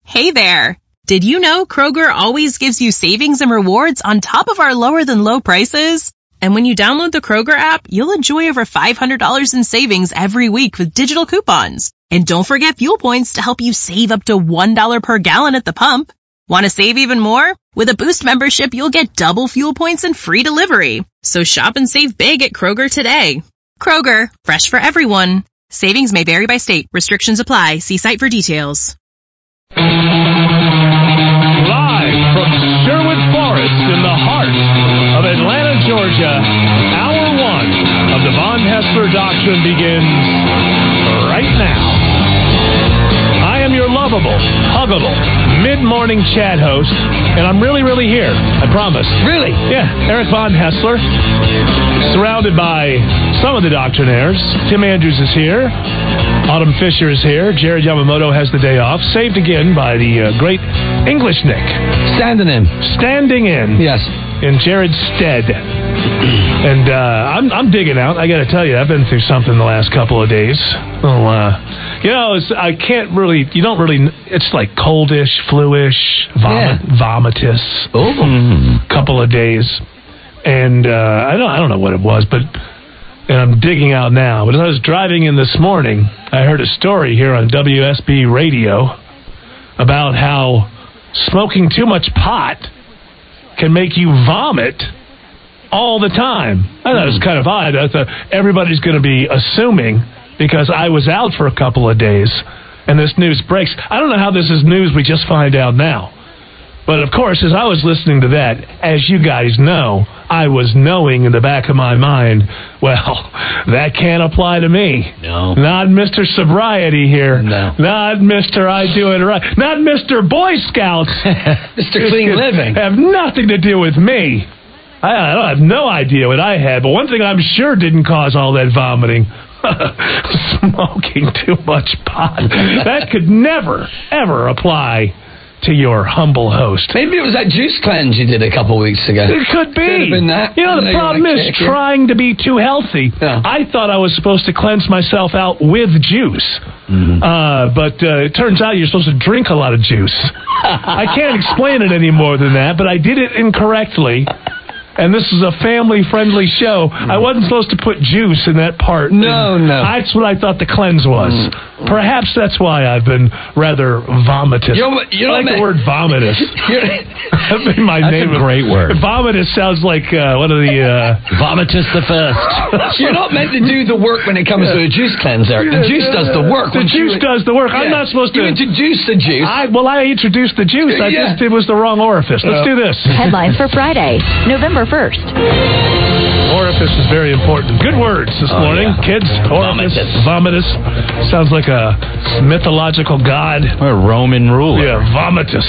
Hey there! Did you know Kroger always gives you savings and rewards on top of our lower-than-low prices? And when you download the Kroger app, you'll enjoy over $500 in savings every week with digital coupons. And don't forget fuel points to help you save up to $1 per gallon at the pump. Want to save even more? With a Boost membership, you'll get double fuel points and free delivery. So shop and save big at Kroger today. Kroger, fresh for everyone. Savings may vary by state. Restrictions apply. See site for details. Live from Sherwood Forest in the heart of Atlanta, Georgia, Hour 1 of the Von Haessler Doctrine begins right now. I am your lovable, huggable, mid-morning chat host, and I'm really, really here. I promise. Really? Yeah, Eric Von Haessler, surrounded by some of the doctrinaires. Tim Andrews is here. Autumn Fisher is here. Jared Yamamoto has the day off. Saved again by the great English Nick. Standing in. Yes. In Jared's stead. And I'm digging out. I got to tell you, I've been through something the last couple of days. Well, I can't really. You don't really. It's like coldish, fluish, vomitous. Oh. Couple of days, and I don't know what it was, but. And I'm digging out now. But as I was driving in this morning, I heard a story here on WSB Radio about how smoking too much pot can make you vomit all the time. I thought it was kind of odd. I thought everybody's going to be assuming because I was out for a couple of days and this news breaks. I don't know how this is news we just find out now. But, of course, as I was listening to that, as you guys know, I was knowing in the back of my mind, well, that can't apply to me. No. Not Mr. Sobriety here. No. Not Mr. I Do It Right. Not Mr. Boy Scouts. Mr. Clean Living. Have nothing to do with me. I have no idea what I had, but one thing I'm sure didn't cause all that vomiting. Smoking too much pot. That could never, ever apply to your humble host. Maybe it was that juice cleanse you did a couple of weeks ago. It could be. Could have been that. You know, the problem is trying to be too healthy. Yeah. I thought I was supposed to cleanse myself out with juice. Mm-hmm. But it turns out you're supposed to drink a lot of juice. I can't explain it any more than that, but I did it incorrectly. And this is a family-friendly show. I wasn't supposed to put juice in that part. No. That's what I thought the cleanse was. Perhaps that's why I've been rather vomitous. You I like the word vomitous. That'd be my name. That's a great word. Vomitous sounds like one of the... Vomitous the first. You're not meant to do the work when it comes to a juice cleanser. The juice does the work. The juice does the work. Yeah. I'm not supposed to... You introduce the juice. I introduced the juice. I just it was the wrong orifice. Let's do this. Headlines for Friday, November 1st. Orifice is very important. Good words this morning, kids. Orifice, vomitus. Sounds like a mythological god. Or a Roman ruler. Yeah, vomitus.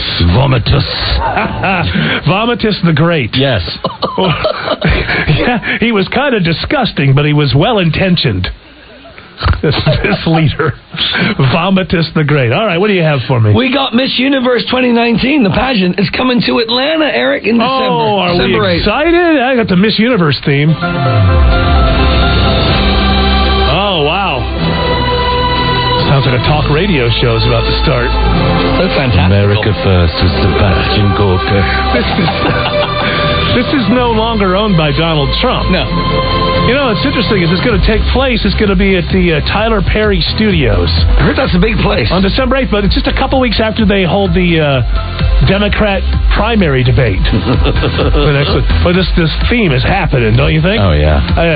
Vomitus the Great. Yes. Yeah, he was kind of disgusting, but he was well-intentioned. This leader. Vomitus the Great. All right, what do you have for me? We got Miss Universe 2019. The pageant is coming to Atlanta, Eric, in December. Oh, are December we 8th. excited? I got the Miss Universe theme. Oh, wow. Sounds like a talk radio show is about to start. That's fantastic. America First with Sebastian Gorka. This is no longer owned by Donald Trump. No. You know, it's interesting. If it's going to take place, it's going to be at the Tyler Perry Studios. I heard that's a big place. On December 8th, but it's just a couple weeks after they hold the Democrat primary debate. But this theme is happening, don't you think? Oh, yeah.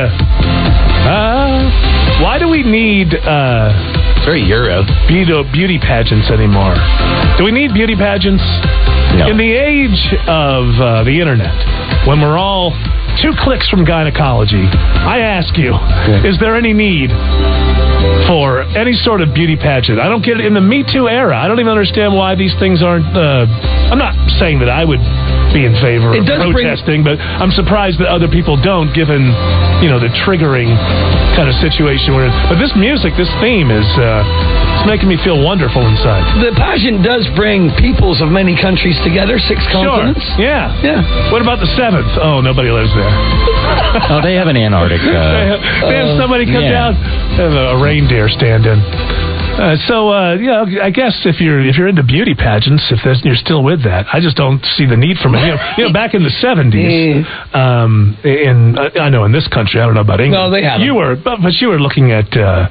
Why do we need very Euro beauty pageants anymore? Do we need beauty pageants? No. In the age of the internet, when we're all 2 clicks from gynecology, I ask you, is there any need for any sort of beauty pageant? I don't get it. In the Me Too era, I don't even understand why these things aren't... I'm not saying that I would be in favor of protesting, but I'm surprised that other people don't, given, the triggering kind of situation we're in. But this music, this theme is... it's making me feel wonderful inside. The pageant does bring peoples of many countries together, 6 continents. Sure. Yeah. What about the 7th? Oh, nobody lives there. Oh, they have an Antarctic. They have somebody come down, have a reindeer stand in. I guess if you're into beauty pageants, you're still with that, I just don't see the need for it. Back in the 70s, I know in this country, I don't know about England. No, they have. You were, but you were looking at,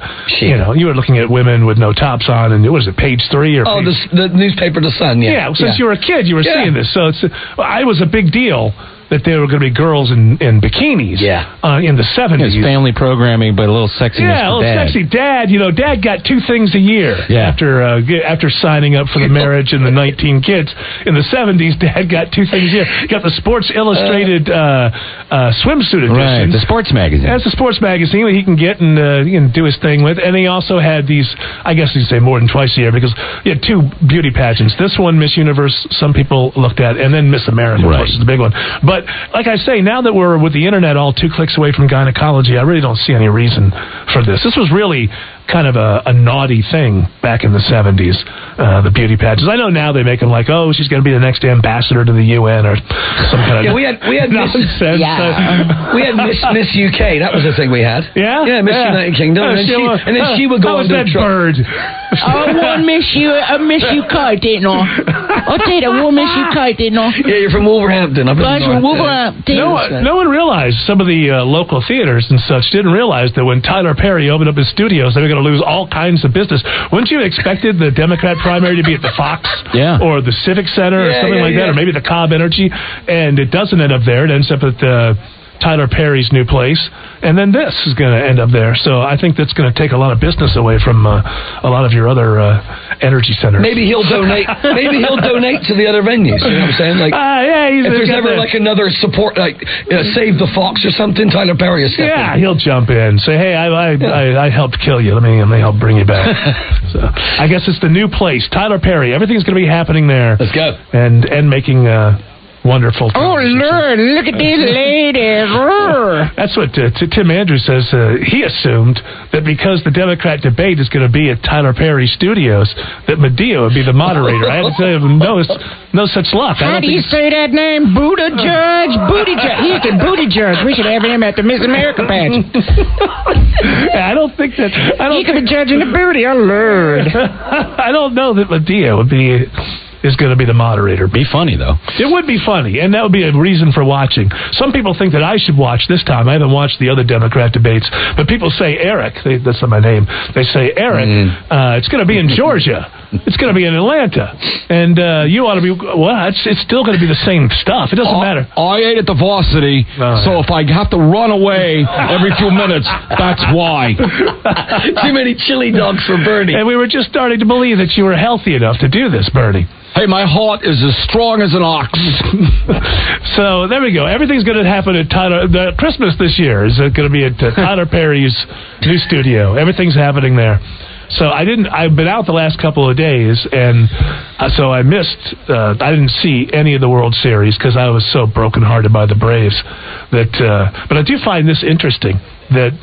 you were looking at women with no tops on, and what is it, Page 3 or? Oh, the newspaper, The Sun. Yeah. Since you were a kid, you were seeing this, so I was a big deal that there were going to be girls in bikinis in the 70s. It's family programming, but a little sexiness a little sexy. Dad, Dad got 2 things a year after signing up for the marriage and the 19 kids. In the 70s, Dad got 2 things a year. He got the Sports Illustrated swimsuit edition. Right, the sports magazine. That's the sports magazine that he can get and he can do his thing with. And he also had these, I guess you'd say more than twice a year, because he had 2 beauty pageants. This one, Miss Universe, some people looked at, and then Miss America, of course, is the big one. But like I say, now that we're with the internet all 2 clicks away from gynecology, I really don't see any reason for this. This was really kind of a naughty thing back in the 70s, the beauty pageants. I know now they make them like, oh, she's going to be the next ambassador to the UN or some kind of we had nonsense. We had Miss UK. That was the thing we had. Yeah, Miss United Kingdom. And then she would go on that bird. I miss you kite, didn't I? I'll tell you, I miss you kite, didn't I? Yeah, you're from Wolverhampton. I'm from Wolverhampton. No one realized, some of the local theaters and such didn't realize that when Tyler Perry opened up his studios, they were going to lose all kinds of business. Wouldn't you have expected the Democrat primary to be at the Fox or the Civic Center or something like that, or maybe the Cobb Energy? And it doesn't end up there. It ends up at Tyler Perry's new place, and then this is going to end up there. So I think that's going to take a lot of business away from a lot of your other energy centers. Maybe he'll donate. Maybe he'll donate to the other venues. You know what I'm saying? Like, if there's ever like another support, like Save the Fox or something, Tyler Perry is stepping in. He'll jump in. Say, hey, I helped kill you. Let me help bring you back. So I guess it's the new place, Tyler Perry. Everything's going to be happening there. Let's go. And making. Wonderful. Oh, Lord, look at these ladies. That's what Tim Andrews says. He assumed that because the Democrat debate is going to be at Tyler Perry Studios, that Medea would be the moderator. I had to say, no such luck. How do you say that name? Booty Judge? Booty Judge. He's the Booty Judge. We should have him at the Miss America pageant. I don't think that... He could be judging the booty. Oh, Lord. I don't know that Medea is going to be the moderator. Be funny, though. It would be funny, and that would be a reason for watching. Some people think that I should watch this time. I haven't watched the other Democrat debates, but people say, Eric, that's not my name, they say, Eric, it's going to be in Georgia. It's going to be in Atlanta. And you ought to be, it's still going to be the same stuff. It doesn't matter. I ate at the Varsity, so if I have to run away every few minutes, that's why. Too many chili dogs for Bernie. And we were just starting to believe that you were healthy enough to do this, Bernie. Hey, my heart is as strong as an ox. So there we go. Everything's going to happen at Tyler. Christmas this year is going to be at Tyler Perry's new studio. Everything's happening there. So I've been out the last couple of days, and so I missed. I didn't see any of the World Series because I was so brokenhearted by the Braves. But I do find this interesting that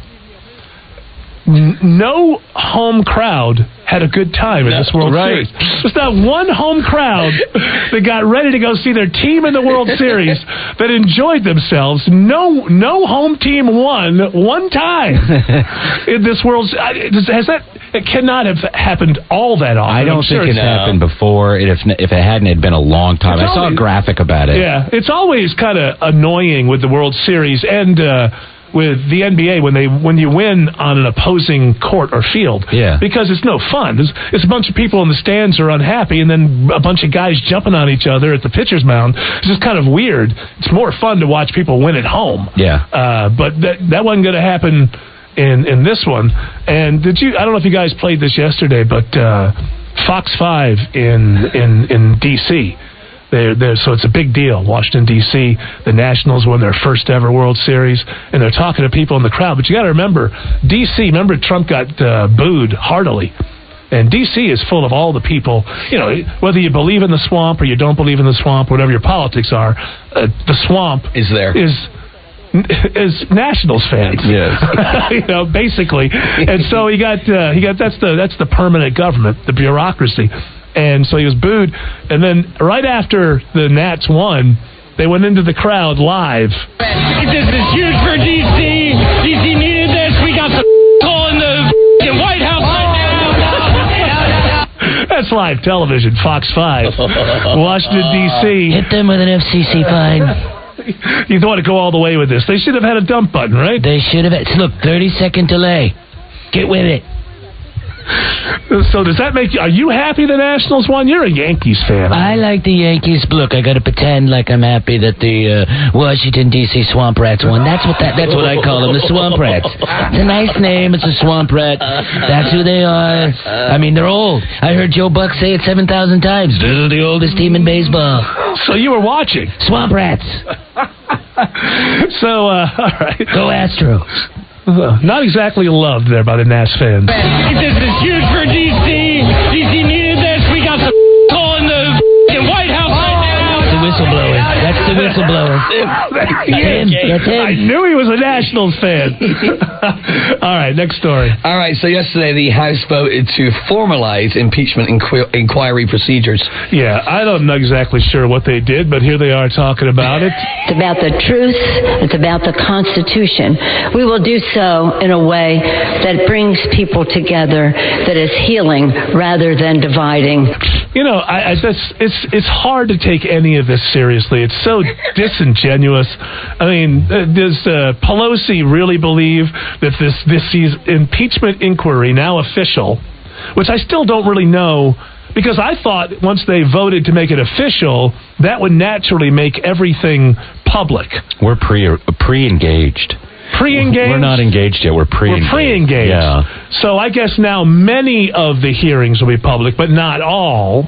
no home crowd had a good time in this World Series. There's not one home crowd that got ready to go see their team in the World Series that enjoyed themselves. No home team won one time in this World Series. It cannot have happened all that often. I don't think it's happened before. If it hadn't, it'd been a long time. I saw a graphic about it. Yeah, it's always kind of annoying with the World Series and with the NBA when you win on an opposing court or field. Yeah. Because it's no fun. It's a bunch of people in the stands are unhappy, and then a bunch of guys jumping on each other at the pitcher's mound. It's just kind of weird. It's more fun to watch people win at home. Yeah. But that wasn't going to happen in this one. And I don't know if you guys played this yesterday, but Fox 5 in D.C., so it's a big deal. Washington, D.C., the Nationals won their first ever World Series, and they're talking to people in the crowd. But you got to remember, D.C., Trump got booed heartily. And D.C. is full of all the people, whether you believe in the swamp or you don't believe in the swamp, whatever your politics are, the swamp is there. Is Nationals fans. Yes. Basically. And so he got that's the permanent government, the bureaucracy. And so he was booed. And then right after the Nats won, they went into the crowd live. This is huge for D.C. D.C. needed this. We got the call in the White House right now. Live Television, Fox 5, Washington, D.C. Hit them with an FCC fine. You don't want to go all the way with this. They should have had a dump button, right? They should have. Look, 30-second delay. Get with it. So does that make you... Are you happy the Nationals won? You're a Yankees fan. I like the Yankees. Look, I got to pretend like I'm happy that the Washington, D.C. Swamp Rats won. That's what I call them, the Swamp Rats. It's a nice name. It's a Swamp Rat. That's who they are. I mean, they're old. I heard Joe Buck say it 7,000 times. They're the oldest team in baseball. So you were watching? Swamp Rats. So, all right. Go Astros. Not exactly loved there by the Nats fans. This is huge for DC. DC needed this. We got the calling the White House right now. The whistleblower. That's the whistleblower. That's him. I knew he was a Nationals fan. All right, next story. All right, so yesterday the House voted to formalize impeachment inquiry procedures. Yeah, I don't know exactly sure what they did, but here they are talking about it. It's about the truth. It's about the Constitution. We will do so in a way that brings people together, that is healing rather than dividing. You know, it's hard to take any of this seriously. It's so disingenuous. I mean, does Pelosi really believe that this impeachment inquiry, now official, which I still don't really know, because I thought once they voted to make it official, that would naturally make everything public. We're pre-engaged. Pre-engaged? We're not engaged yet. We're pre-engaged. We're pre-engaged. Yeah. So I guess now many of the hearings will be public, but not all.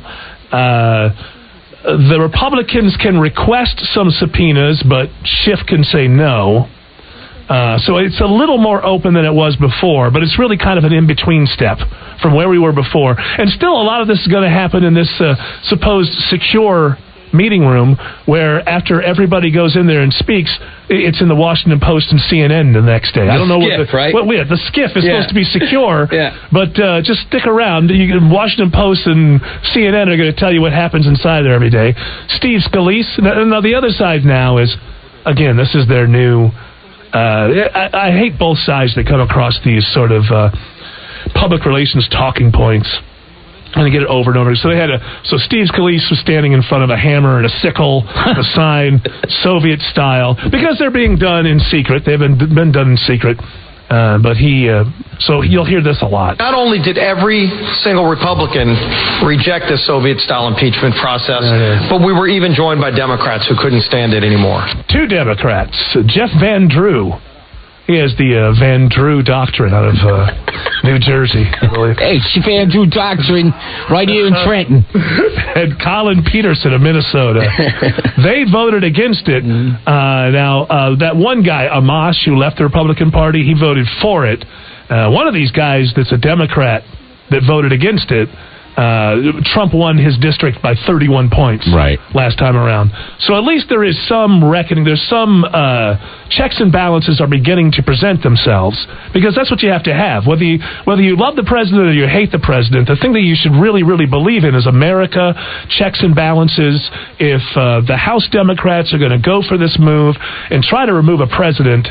The Republicans can request some subpoenas, but Schiff can say no. So it's a little more open than it was before, but it's really kind of an in-between step from where we were before. And still a lot of this is going to happen in this supposed secure meeting room where after everybody goes in there and speaks, it's in the Washington Post and CNN the next day. I don't know skiff, right? The skiff is supposed to be secure, but just stick around. Washington Post and CNN are going to tell you what happens inside there every day. Steve Scalise. Now the other side now is, again, this is their new... I hate both sides that come across these sort of public relations talking points. And they get it over and over. So Steve Scalise was standing in front of a hammer and a sickle, a sign, Soviet style, because they're being done in secret. They've been done in secret. But so you'll hear this a lot. Not only did every single Republican reject the Soviet-style impeachment process, but we were even joined by Democrats who couldn't stand it anymore. 2 Democrats. Jeff Van Drew. He has the Van Drew doctrine out of New Jersey, I believe. Hey, Van Drew doctrine right here in Trenton. And Colin Peterson of Minnesota. They voted against it. Now, that one guy, Amash, who left the Republican Party, he voted for it. One of these guys that's a Democrat that voted against it, Trump won his district by 31 points last time around. So at least there is some reckoning. There's some checks and balances are beginning to present themselves, because that's what you have to have. Whether you love the president or you hate the president, the thing that you should really, really believe in is America, checks and balances. If the House Democrats are going to go for this move and try to remove a president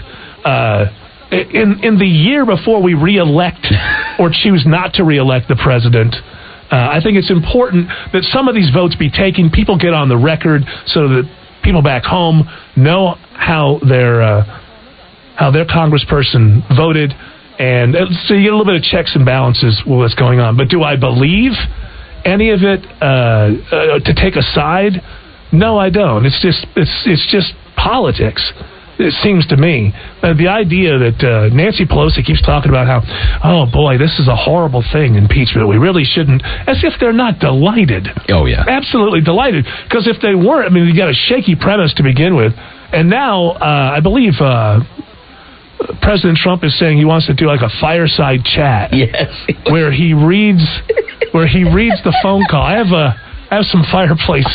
in the year before we reelect or choose not to reelect the president, I think it's important that some of these votes be taken. People get on the record so that people back home know how their congressperson voted, and so you get a little bit of checks and balances with what's going on. But do I believe any of it to take a side? No, I don't. It's just politics. It seems to me. The idea that Nancy Pelosi keeps talking about how, oh boy, this is a horrible thing, impeachment. We really shouldn't, as if they're not delighted. Oh, yeah. Absolutely delighted. Because if they weren't, I mean, you got a shaky premise to begin with. And now, I believe President Trump is saying he wants to do like a fireside chat. Yes. Where he reads the phone call. I have some fireplace.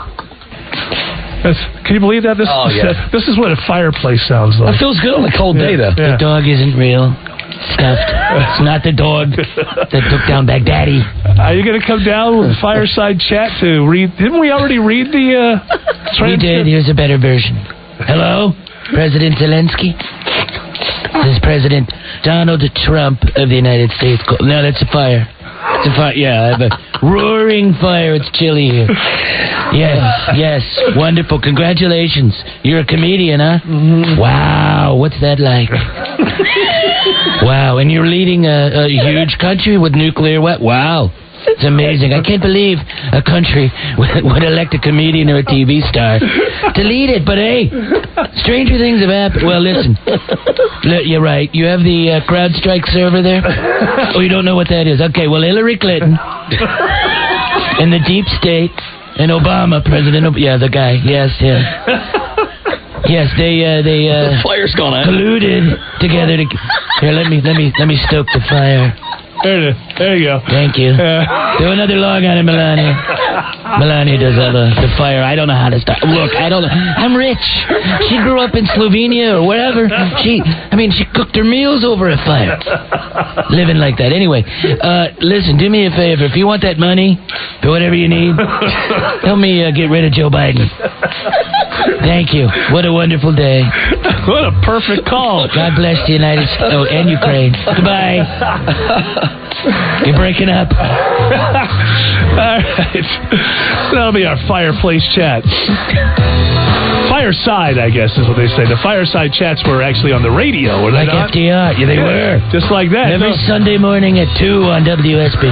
Can you believe that? This is what a fireplace sounds like. It feels good on a cold day, though. The dog isn't real. Stuffed. It's not the dog that took down Baghdadi. Are you going to come down with a fireside chat to read? Didn't we already read the transcript? We did. Here's a better version. Hello, President Zelensky. This is President Donald Trump of the United States. No, that's a fire. It's a fire. Yeah, I have a roaring fire. It's chilly here. Yes. Wonderful. Congratulations. You're a comedian, huh? Mm-hmm. Wow. What's that like? Wow. And you're leading a huge country with nuclear weapons. Wow. It's amazing. I can't believe a country would elect a comedian or a TV star to lead it. But hey, stranger things have happened. Well, listen. You're right. You have the CrowdStrike server there? Oh, you don't know what that is? Okay, well, Hillary Clinton and the deep state and Obama, the guy. Yes, him. Yes, they the fire's gone out. Colluded together to... Here, let me stoke the fire. There you go. Thank you. Do another log on it, Melania. Melania does all the fire. I don't know how to start. Look, I don't know. I'm rich. She grew up in Slovenia or wherever. She cooked her meals over a fire. Living like that. Anyway, listen, do me a favor. If you want that money for whatever you need, help me get rid of Joe Biden. Thank you. What a wonderful day. What a perfect call. God bless the United States. Oh, and Ukraine. Goodbye. You're breaking up. All right. That'll be our fireplace chat. Fireside, I guess, is what they say. The fireside chats were actually on the radio, were they like not? FDR. Yeah, they were. Just like that. Every Sunday morning at 2 on WSB.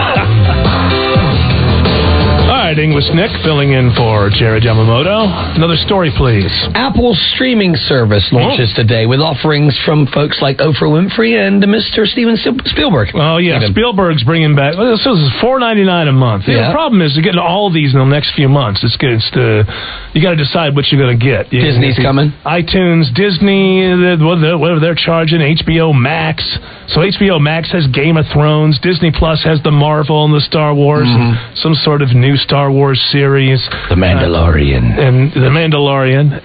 All right, English Nick filling in for Jared Yamamoto. Another story, please. Apple's streaming service launches today with offerings from folks like Oprah Winfrey and Mr. Steven Spielberg. Oh, yeah. Spielberg's bringing back... Well, this is $4.99 a month. Yeah. The problem is you're getting all of these in the next few months. You got to decide what you're going to get. Disney's coming. iTunes, Disney, whatever they're charging, HBO Max. So HBO Max has Game of Thrones. Disney Plus has the Marvel and the Star Wars. And some sort of new Star Wars series. The Mandalorian. And The Mandalorian.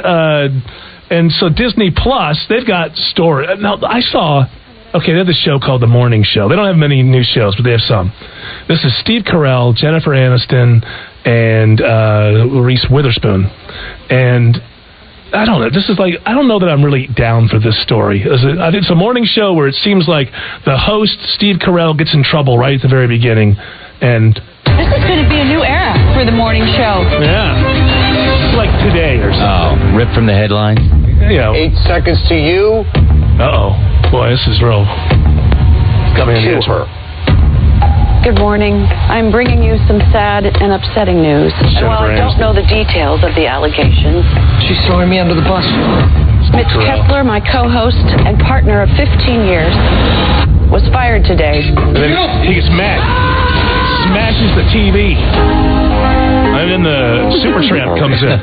And so Disney Plus, they've got story. Now, I saw... Okay, they have this show called The Morning Show. They don't have many new shows, but they have some. This is Steve Carell, Jennifer Aniston, and Reese Witherspoon. And I don't know. This is like, I don't know that I'm really down for this story. It's a morning show where it seems like the host, Steve Carell, gets in trouble right at the very beginning. And this is going to be a new era for the morning show. Yeah. Like today or something. Oh, ripped from the headlines? You know. 8 seconds to you. Uh-oh. Boy, this is real. Coming in her. Good morning. I'm bringing you some sad and upsetting news. And while I don't know the details of the allegations... She's throwing me under the bus. Mitch Kessler, my co-host and partner of 15 years, was fired today. And then he gets mad. Smashes the TV. And then the Supertramp comes in.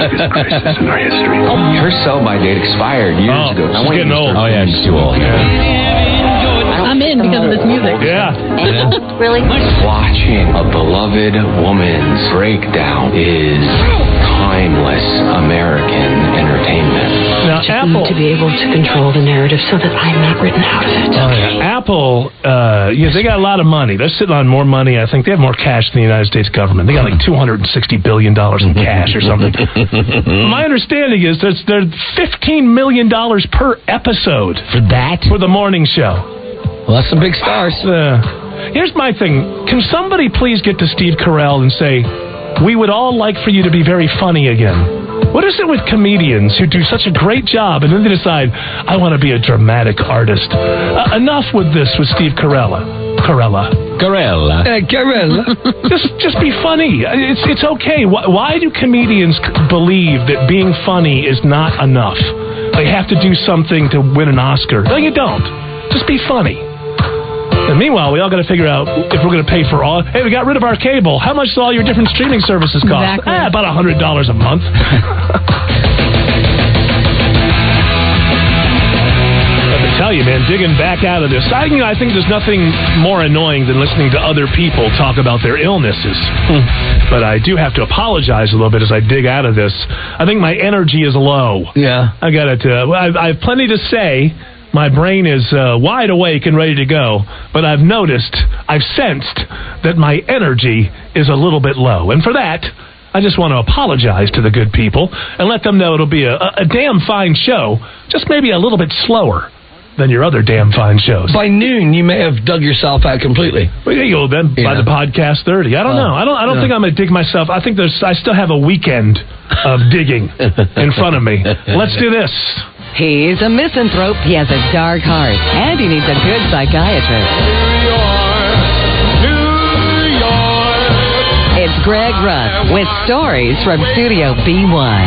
Her sell-by date expired years ago. She's getting old. Oh, yeah, she's too old. I'm in because of this music. Yeah. Really? Watching a beloved woman's breakdown is timeless American entertainment. Now, Apple... to be able to control the narrative so that I'm not written out of it. Apple, they got a lot of money. They're sitting on more money. I think they have more cash than the United States government. They got like $260 billion in cash or something. My understanding is there's $15 million per episode. For that? For the morning show. Well, that's some big stars. Here's my thing. Can somebody please get to Steve Carell and say, we would all like for you to be very funny again? What is it with comedians who do such a great job and then they decide, I want to be a dramatic artist? Enough with this with Steve Carella. Just be funny. It's okay. Why do comedians believe that being funny is not enough? They have to do something to win an Oscar. No, you don't. Just be funny. And meanwhile, we all got to figure out if we're going to pay for all... Hey, we got rid of our cable. How much do all your different streaming services cost? Exactly. About $100 a month. I tell you, man, digging back out of this, I think there's nothing more annoying than listening to other people talk about their illnesses. But I do have to apologize a little bit as I dig out of this. I think my energy is low. Yeah. I have plenty to say. My brain is wide awake and ready to go, but I've sensed that my energy is a little bit low. And for that, I just want to apologize to the good people and let them know it'll be a damn fine show, just maybe a little bit slower. than your other damn fine shows. By noon, you may have dug yourself out completely. Well, yeah, you'll then by the podcast 30. I don't know. I don't think I'm going to dig myself. I think I still have a weekend of digging in front of me. Let's do this. He's a misanthrope. He has a dark heart, and he needs a good psychiatrist. It's Greg Russ with stories from Studio B1.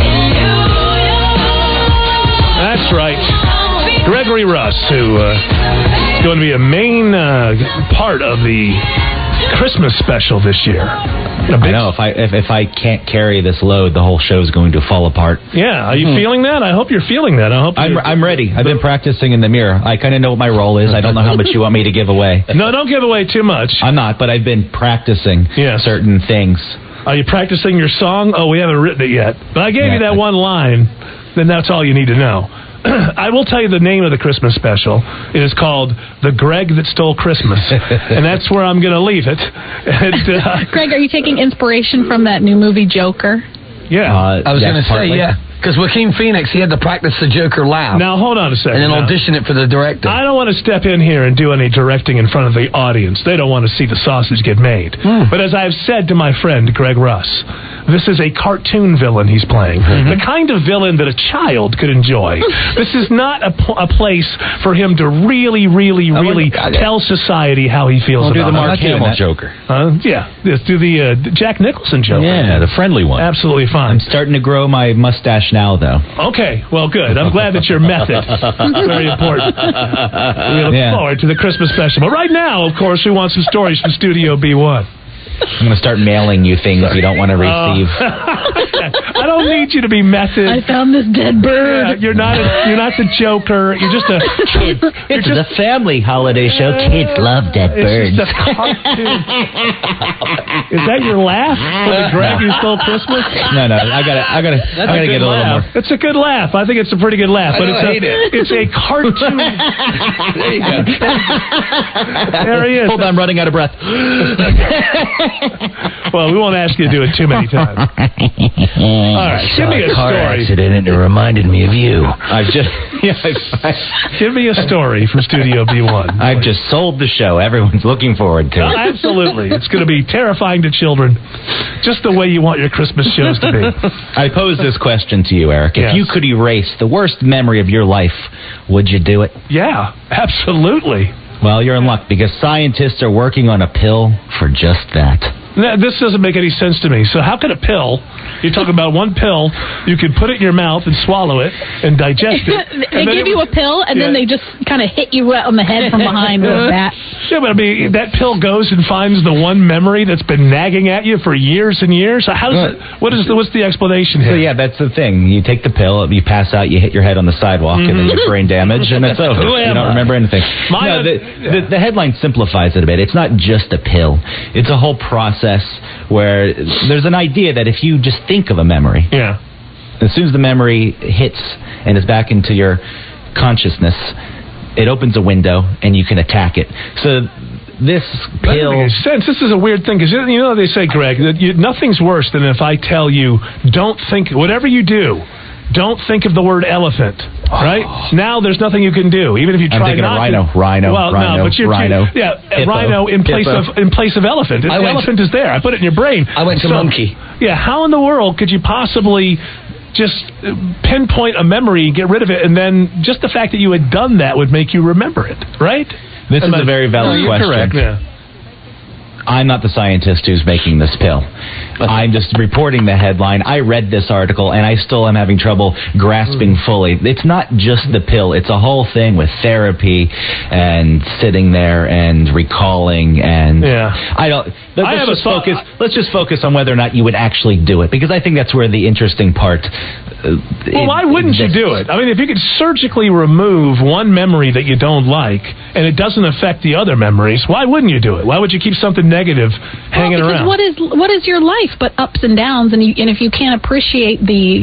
That's right. Gregory Russ, who is going to be a main part of the Christmas special this year. I know. If I can't carry this load, the whole show is going to fall apart. Yeah. Are you feeling that? I hope you're feeling that. I'm ready. I've been practicing in the mirror. I kind of know what my role is. I don't know how much you want me to give away. No, don't give away too much. I'm not, but I've been practicing certain things. Are you practicing your song? Oh, we haven't written it yet. But I gave you that one line. Then that's all you need to know. I will tell you the name of the Christmas special. It is called The Greg That Stole Christmas. And that's where I'm going to leave it. And, Greg, are you taking inspiration from that new movie, Joker? Yeah. I was going to say, because Joaquin Phoenix, he had to practice the Joker laugh. Now, hold on a second. And then audition it for the director. I don't want to step in here and do any directing in front of the audience. They don't want to see the sausage get made. But as I've said to my friend, Greg Russ, this is a cartoon villain he's playing. The kind of villain that a child could enjoy. This is not a place for him to really tell society how he feels about it. Do the Mark Hamill Joker. Yeah. Do the Jack Nicholson Joker. Yeah, the friendly one. Absolutely fine. I'm starting to grow my mustache now, though. Okay, well, good. I'm glad that your method is very important. We look forward to the Christmas special. But right now, of course, we want some stories from Studio B1. I'm going to start mailing you things you don't want to receive. I don't need you to be method. I found this dead bird. You're not the Joker. You're just a kid. It's a family holiday show. Kids love dead birds. It's just a cartoon. Is that your laugh for the Greg Who Stole Christmas? No. I gotta get a little more. It's a good laugh. I think it's a pretty good laugh. But it's a cartoon. There you go. There he is. Hold on, I'm running out of breath. Well, we won't ask you to do it too many times. All right, give me a car story. accident and it reminded me of you. Give me a story from Studio B1. I've just sold the show. Everyone's looking forward to it. Absolutely. It's going to be terrifying to children, just the way you want your Christmas shows to be. I pose this question to you, Eric. Yes. If you could erase the worst memory of your life, would you do it? Yeah, absolutely. Well, you're in luck because scientists are working on a pill for just that. Now, this doesn't make any sense to me. So how could a pill, you're talking about one pill, you could put it in your mouth and swallow it and digest it. They give you a pill and then they just kind of hit you on the head from behind with that. Yeah, but I mean, that pill goes and finds the one memory that's been nagging at you for years and years. So what's the explanation here? So yeah, that's the thing. You take the pill, you pass out, you hit your head on the sidewalk, and then you have brain damage, and it's over. You don't remember anything. The headline simplifies it a bit. It's not just a pill. It's a whole process where there's an idea that if you just think of a memory, as soon as the memory hits and is back into your consciousness, it opens a window and you can attack it. So this pill... That makes sense. This is a weird thing, because you know they say, Greg, that nothing's worse than if I tell you, don't think, whatever you do, don't think of the word elephant, right? Now there's nothing you can do, even if you try not to. Rhino. Well, no, but rhino. Rhino in place of elephant. The elephant is there. I put it in your brain. I went to monkey. Yeah, how in the world could you possibly just pinpoint a memory and get rid of it, and then just the fact that you had done that would make you remember it, right? This is a very valid question. Correct. Yeah. I'm not the scientist who's making this pill. I'm just reporting the headline. I read this article, and I still am having trouble grasping fully. It's not just the pill. It's a whole thing with therapy and sitting there and recalling. And let's just focus on whether or not you would actually do it, because I think that's where the interesting part why wouldn't you do it? I mean, if you could surgically remove one memory that you don't like and it doesn't affect the other memories, why wouldn't you do it? Why would you keep something negative hanging around? What is your life but ups and downs, and if you can't appreciate the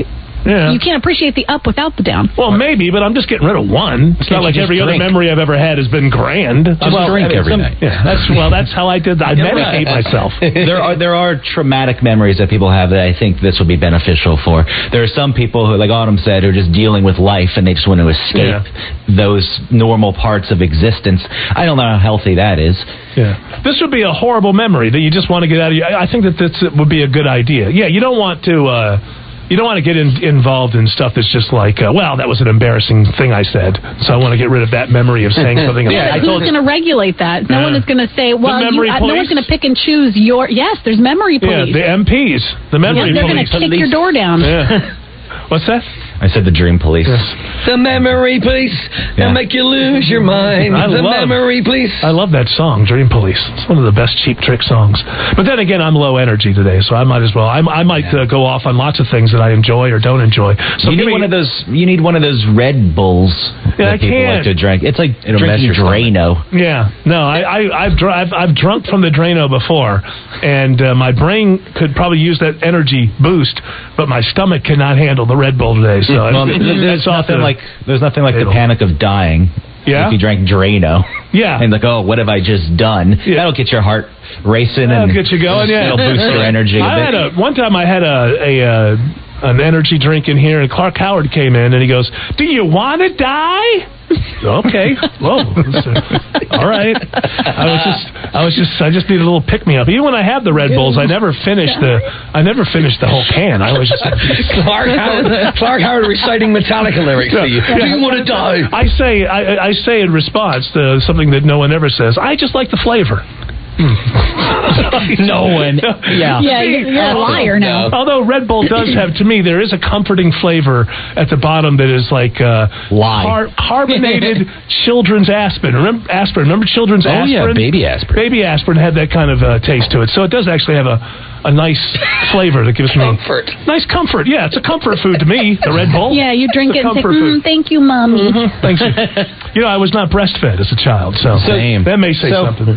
Yeah. You can't appreciate the up without the down. Well, maybe, but I'm just getting rid of one. It's not like every other memory I've ever had has been grand. Just drink every night. Yeah, that's how I did that. I medicate myself. There are traumatic memories that people have that I think this would be beneficial for. There are some people who, like Autumn said, who are just dealing with life and they just want to escape those normal parts of existence. I don't know how healthy that is. Yeah, this would be a horrible memory that you just want to get out of you. I think that this would be a good idea. Yeah, you don't want to. You don't want to get involved in stuff that's just like, well, that was an embarrassing thing I said, so I want to get rid of that memory of saying something. Yeah, who's going to regulate that? No one is going to say, well, no one's going to pick and choose your... Yes, there's memory police. Yeah, the MPs, the memory police. They're going to kick your door down. Yeah. What's that? I said the dream police. Yes. The memory police. They'll make you lose your mind. Memory police. I love that song, Dream Police. It's one of the best Cheap Trick songs. But then again, I'm low energy today, so I might as well. I might go off on lots of things that I enjoy or don't enjoy. So you need one of those. You need one of those Red Bulls that people like to drink. It's like drinking Drano. Yeah. No, I've drunk from the Drano before, and my brain could probably use that energy boost, but my stomach cannot handle the Red Bull today. So there's nothing like the panic of dying. Yeah? If you drank Drano. Yeah. And like, oh, what have I just done? Yeah. That'll get your heart racing. That'll get you going, yeah. It'll boost your energy a bit. One time I had an energy drink in here, and Clark Howard came in, and he goes, "Do you want to die?" Okay. Whoa. All right. I just need a little pick me up. Even when I have the Red Bulls, I never finish the whole can. I always just Clark Howard reciting Metallica lyrics to you. Do you want to die? I say in response to something that no one ever says, I just like the flavor. No one. Yeah, you're a liar now. Although Red Bull does have, to me, there is a comforting flavor at the bottom that is like carbonated children's aspirin. Remember children's aspirin? Oh, yeah, baby aspirin. Baby aspirin had that kind of taste to it. So it does actually have a nice flavor that gives me nice comfort. Yeah, it's a comfort food to me, the Red Bull. Yeah, you drink it and say, thank you, Mommy. Mm-hmm. Thanks. I was not breastfed as a child, so that may say something.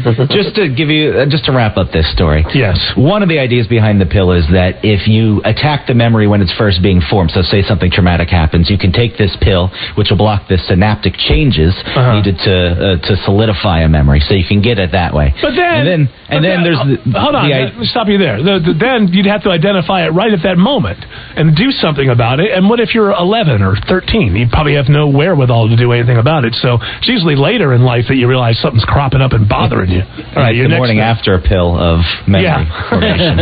Just to wrap up this story. Yes. One of the ideas behind the pill is that if you attack the memory when it's first being formed, so say something traumatic happens, you can take this pill, which will block the synaptic changes needed to solidify a memory, so you can get it that way. But then, there's hold on, let me stop you there. Then you'd have to identify it right at that moment and do something about it. And what if you're 11 or 13? You probably have no wherewithal to do anything about it. So it's usually later in life that you realize something's cropping up and bothering you. All right, the morning after a pill of memory formation.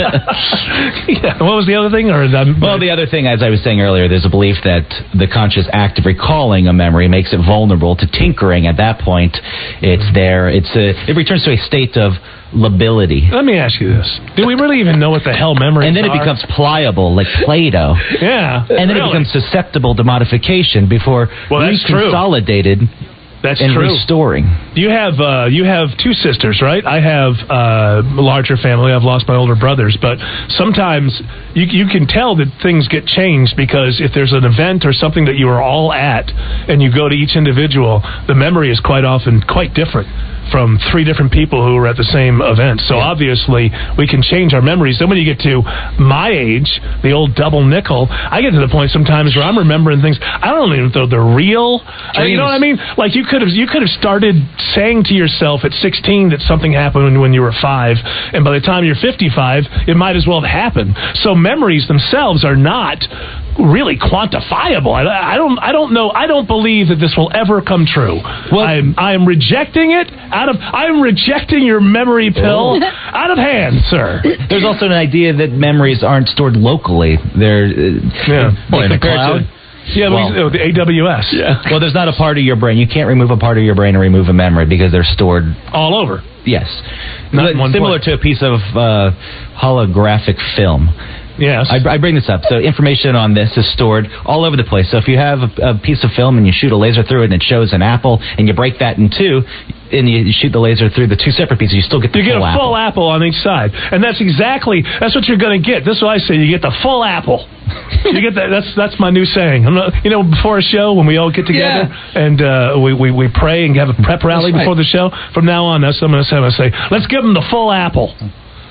Yeah. What was the other thing? The other thing, as I was saying earlier, there's a belief that the conscious act of recalling a memory makes it vulnerable to tinkering. At that point, it returns to a state of lability. Let me ask you this. Do we really even know what the hell memories are? And then it becomes pliable, like Play-Doh. Yeah. And then it becomes susceptible to modification before reconsolidated and restoring. You have two sisters, right? I have a larger family. I've lost my older brothers. But sometimes you can tell that things get changed because if there's an event or something that you are all at and you go to each individual, the memory is quite often quite different from three different people who were at the same event. So obviously we can change our memories. Then when you get to my age, the old double nickel, I get to the point sometimes where I'm remembering things I don't even know they're real. You know what I mean? Like you could have started saying to yourself at 16 that something happened when you were 5, and by the time you're 55, it might as well have happened. So memories themselves are not really quantifiable. I don't know. I don't believe that this will ever come true. Well, I am rejecting it I'm rejecting your memory pill out of hand, sir. There's also an idea that memories aren't stored locally. They're in the cloud. The AWS. Yeah. Well, there's not a part of your brain. You can't remove a part of your brain and remove a memory because they're stored all over. Yes. Not in one similar place. To a piece of holographic film. Yes. I bring this up. So information on this is stored all over the place. So if you have a piece of film and you shoot a laser through it and it shows an apple and you break that in two and you shoot the laser through the two separate pieces, you still get the full apple. You get a full apple on each side. And that's what you're going to get. This is what I say. You get the full apple. You get that. That's my new saying. Before a show when we all get together and we pray and have a prep rally before the show, from now on, that's what I'm going to say. I'm going to say, let's give them the full apple.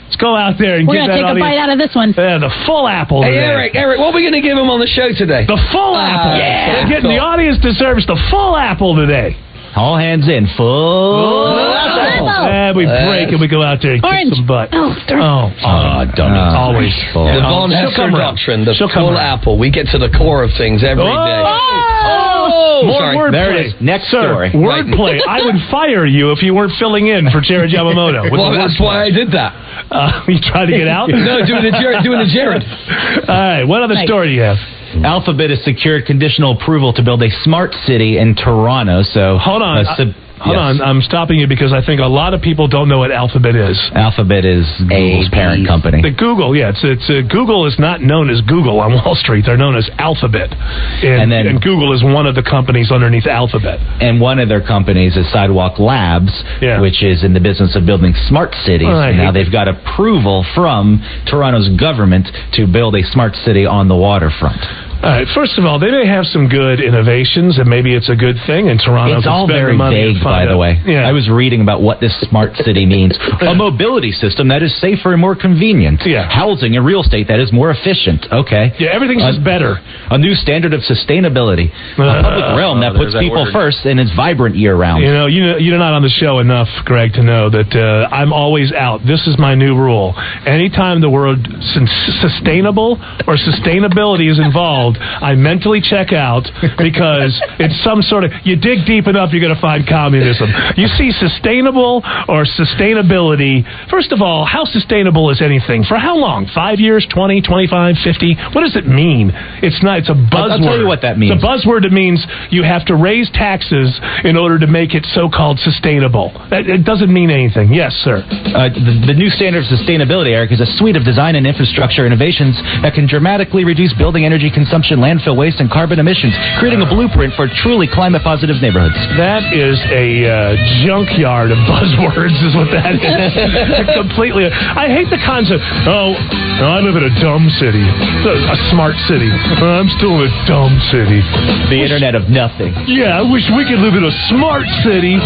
Let's go out there and We're get going to take a bite out of this one. Yeah, the full apple Hey, today. Eric, what are we going to give him on the show today? The full apple. Yeah. The audience deserves the full apple today. All hands in. Full apple. And we break and we go out there and kick some butt. Dummies. Always. The Von Hester doctrine, the full apple. We get to the core of things every day. More wordplay. There it is. Next story. Wordplay. I would fire you if you weren't filling in for Jared Yamamoto. Well, that's why I did that. You trying to get out? No, doing the Jared. All right. What other story do you have? Alphabet has secured conditional approval to build a smart city in Toronto. So hold on. Hold on, I'm stopping you because I think a lot of people don't know what Alphabet is. Alphabet is Google's parent company. The Google, Google is not known as Google on Wall Street. They're known as Alphabet. And Google is one of the companies underneath Alphabet. And one of their companies is Sidewalk Labs, which is in the business of building smart cities. Now they've got approval from Toronto's government to build a smart city on the waterfront. All right, first of all, they may have some good innovations, and maybe it's a good thing in Toronto. It's all very vague, by the way. Yeah. I was reading about what this smart city means. A mobility system that is safer and more convenient. Yeah. Housing and real estate that is more efficient. Okay. Yeah, everything's just better. A new standard of sustainability. A public realm that puts people first and is vibrant year-round. You're not on the show enough, Greg, to know that I'm always out. This is my new rule. Anytime the word sustainable or sustainability is involved, I mentally check out because it's some sort of... You dig deep enough, you're going to find communism. You see sustainable or sustainability. First of all, how sustainable is anything? For how long? 5 years, 20, 25, 50? What does it mean? It's not. It's a buzzword. I'll tell you what that means. It's a buzzword that means you have to raise taxes in order to make it so-called sustainable. It doesn't mean anything. Yes, sir. The new standard of sustainability, Eric, is a suite of design and infrastructure innovations that can dramatically reduce building energy consumption, landfill waste, and carbon emissions, creating a blueprint for truly climate-positive neighborhoods. That is a junkyard of buzzwords is what that is. Completely. I hate the concept. I live in a dumb city. A smart city. I'm still in a dumb city. The internet of nothing. Yeah, I wish we could live in a smart city.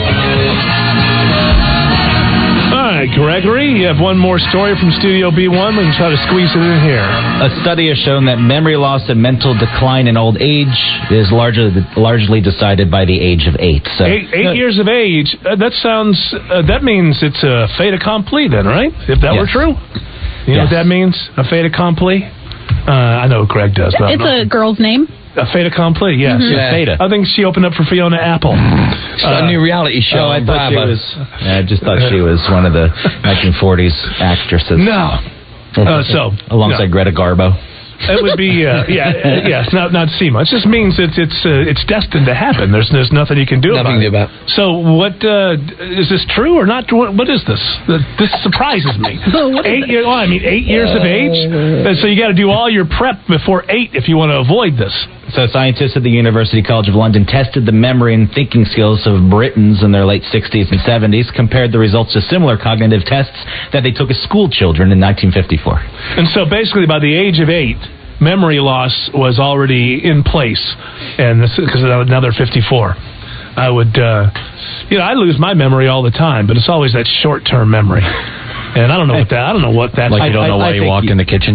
All right, Gregory, you have one more story from Studio B1. We can try to squeeze it in here. A study has shown that memory loss and mental decline in old age is largely decided by the age of 8. So 8 years of age, that means it's a fait accompli then, right? If that were true? You know what that means? A fait accompli? I know Greg does. But it's a girl's name. A fait accompli, yes. Mm-hmm. Yeah. I think she opened up for Fiona Apple. A new reality show. I just thought she was one of the 1940s actresses. No. Alongside Greta Garbo. It would be, not SEMA. It just means it's destined to happen. There's nothing you can do about it. So what, is this true or not? What is this? This surprises me. 8 years of age? So you got to do all your prep before 8 if you want to avoid this. So scientists at the University College of London tested the memory and thinking skills of Britons in their late 60s and 70s, compared the results to similar cognitive tests that they took as school children in 1954. And so basically by the age of 8, memory loss was already in place, and this because now they're 54. I would, I lose my memory all the time, but it's always that short-term memory. And I don't know what that's like. You don't know why you walk in the kitchen.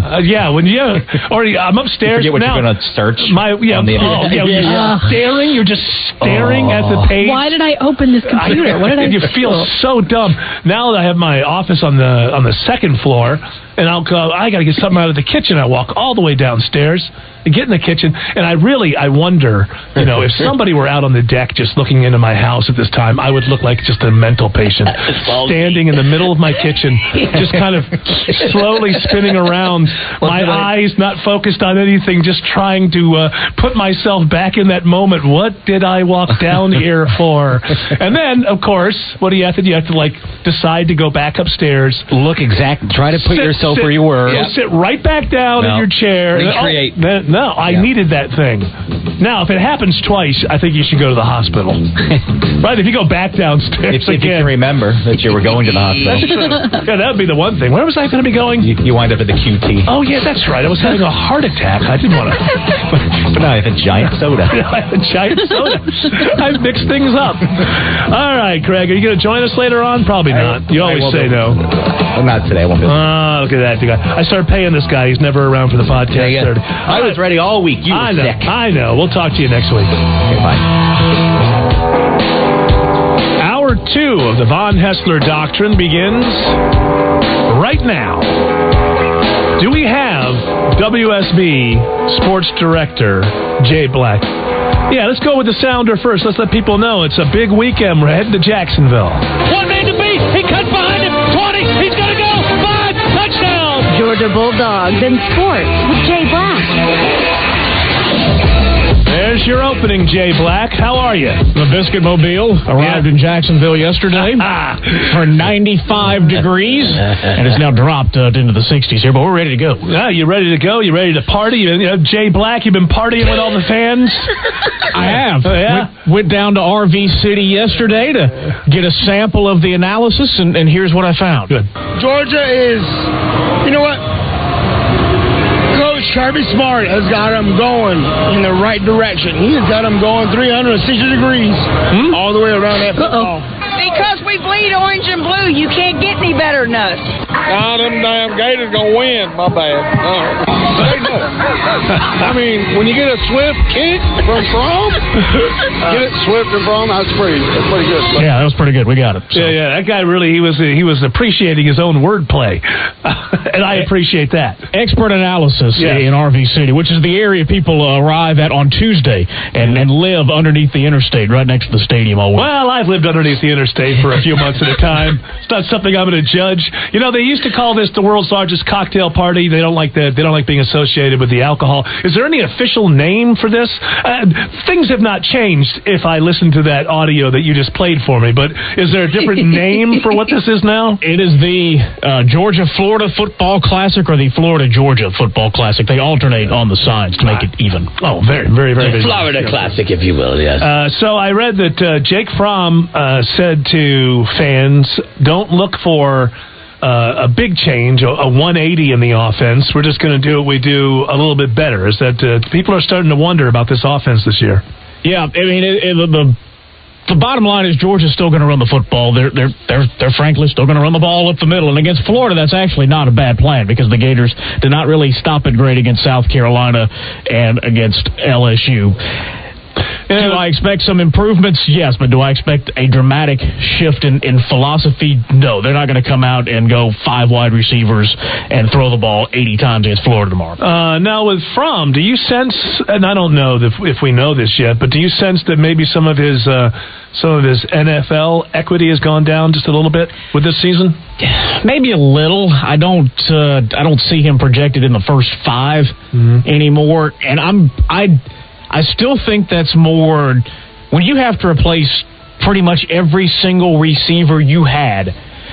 Or I'm upstairs. You forget what now, you're going to search. On the internet. You're just staring at the page. Why did I open this computer? What did I? You feel so dumb. Now that I have my office on the second floor, and I'll go. I got to get something out of the kitchen. I walk all the way downstairs and get in the kitchen, and I wonder, if somebody were out on the deck just looking into my house at this time, I would look like just a mental patient, standing in the middle of my kitchen, just kind of slowly spinning around, my eyes not focused on anything, just trying to put myself back in that moment. What did I walk down here for? And then, of course, what do you have to do? You have to decide to go back upstairs. Try to put yourself yourself where you were. Go sit right back down in your chair. Recreate. I needed that thing. Now, if it happens twice, I think you should go to the hospital. Right? If you go back downstairs if you can remember that you were going to the hospital. Yeah, that would be the one thing. Where was I going to be going? You wind up at the QT. Oh, yeah, that's right. I was having a heart attack. I didn't want to. But now I have a giant soda. I have a giant soda. I've mixed things up. All right, Craig, are you going to join us later on? Probably not. You always say no. Not today. I won't be. Look at that guy. I started paying this guy. He's never around for the podcast. I was ready all week. You were sick. I know. We'll talk to you next week. Okay, bye. Hour 2 of the Von Hessler Doctrine begins right now. Do we have WSB Sports Director Jay Black? Yeah, let's go with the sounder first. Let's let people know it's a big weekend. We're heading to Jacksonville. One man to beat. He cuts behind him. 20. He's going to go. 5. Touchdown. Georgia Bulldogs and sports with Jay Black. There's your opening, Jay Black. How are you? The Biscuit Mobile arrived in Jacksonville yesterday for 95 degrees, and it's now dropped into the 60s here, but we're ready to go. Yeah, you ready to go? You ready to party? Jay Black, you've been partying with all the fans? I have. Yeah? Went down to RV City yesterday to get a sample of the analysis, and here's what I found. Good. Georgia is, you know what? Coach Kirby Smart has got them going in the right direction. He has got them going 360 degrees all the way around that football. Because we bleed orange and blue, you can't get any better than us. Nah, them damn Gators gonna win. My bad. I mean, when you get a swift kick from get it swift and from, that's pretty good. Yeah, that was pretty good. We got it. So. Yeah, that guy really, he was appreciating his own wordplay, and I appreciate that. Expert analysis in RV City, which is the area people arrive at on Tuesday and live underneath the interstate right next to the stadium all week. Well, I've lived underneath the interstate for a few months at a time. It's not something I'm going to judge. You know, they used to call this the world's largest cocktail party. They don't like that. They don't like being associated with the alcohol. Is there any official name for this? Things have not changed if I listen to that audio that you just played for me, but is there a different name for what this is now? It is the Georgia-Florida Football Classic or the Florida-Georgia Football Classic. They alternate on the signs to make it even. Oh, very, very, very. Florida Classic, if you will, yes. So I read that Jake Fromm said to fans, don't look for a big change, a 180 in the offense. We're just going to do what we do a little bit better. Is that people are starting to wonder about this offense this year? Yeah, I mean, the bottom line is Georgia's still going to run the football. They're frankly still going to run the ball up the middle. And against Florida, that's actually not a bad plan because the Gators did not really stop it great against South Carolina and against LSU. Do I expect some improvements? Yes, but do I expect a dramatic shift in philosophy? No, they're not going to come out and go 5 wide receivers and throw the ball 80 times against Florida tomorrow. Now, with Fromm, do you sense, and I don't know if we know this yet, but do you sense that maybe some of his NFL equity has gone down just a little bit with this season? Maybe a little. I don't see him projected in the first 5 anymore, and I still think that's more when you have to replace pretty much every single receiver you had.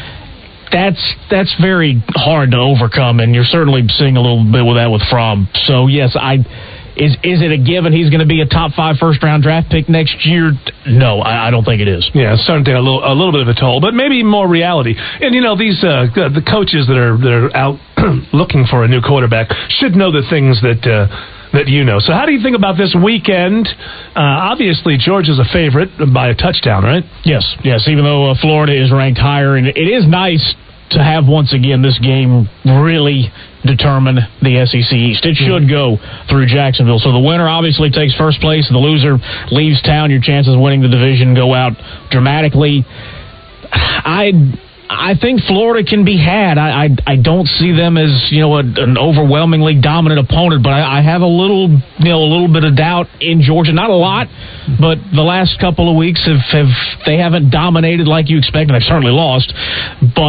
That's very hard to overcome, and you're certainly seeing a little bit with that with Fromm. So yes, is it a given he's going to be a top 5 first-round draft pick next year? No, I don't think it is. Yeah, it's starting to take a little bit of a toll, but maybe more reality. And you know, these the coaches that are out looking for a new quarterback should know the things that you know. So how do you think about this weekend? Obviously, Georgia's a favorite by a touchdown, right? Yes, even though Florida is ranked higher. And it is nice to have, once again, this game really determine the SEC East. It should go through Jacksonville. So the winner obviously takes first place. The loser leaves town. Your chances of winning the division go out dramatically. I think Florida can be had. I don't see them as an overwhelmingly dominant opponent, but I have a little bit of doubt in Georgia. Not a lot, but the last couple of weeks they haven't dominated like you expect, and they've certainly lost. But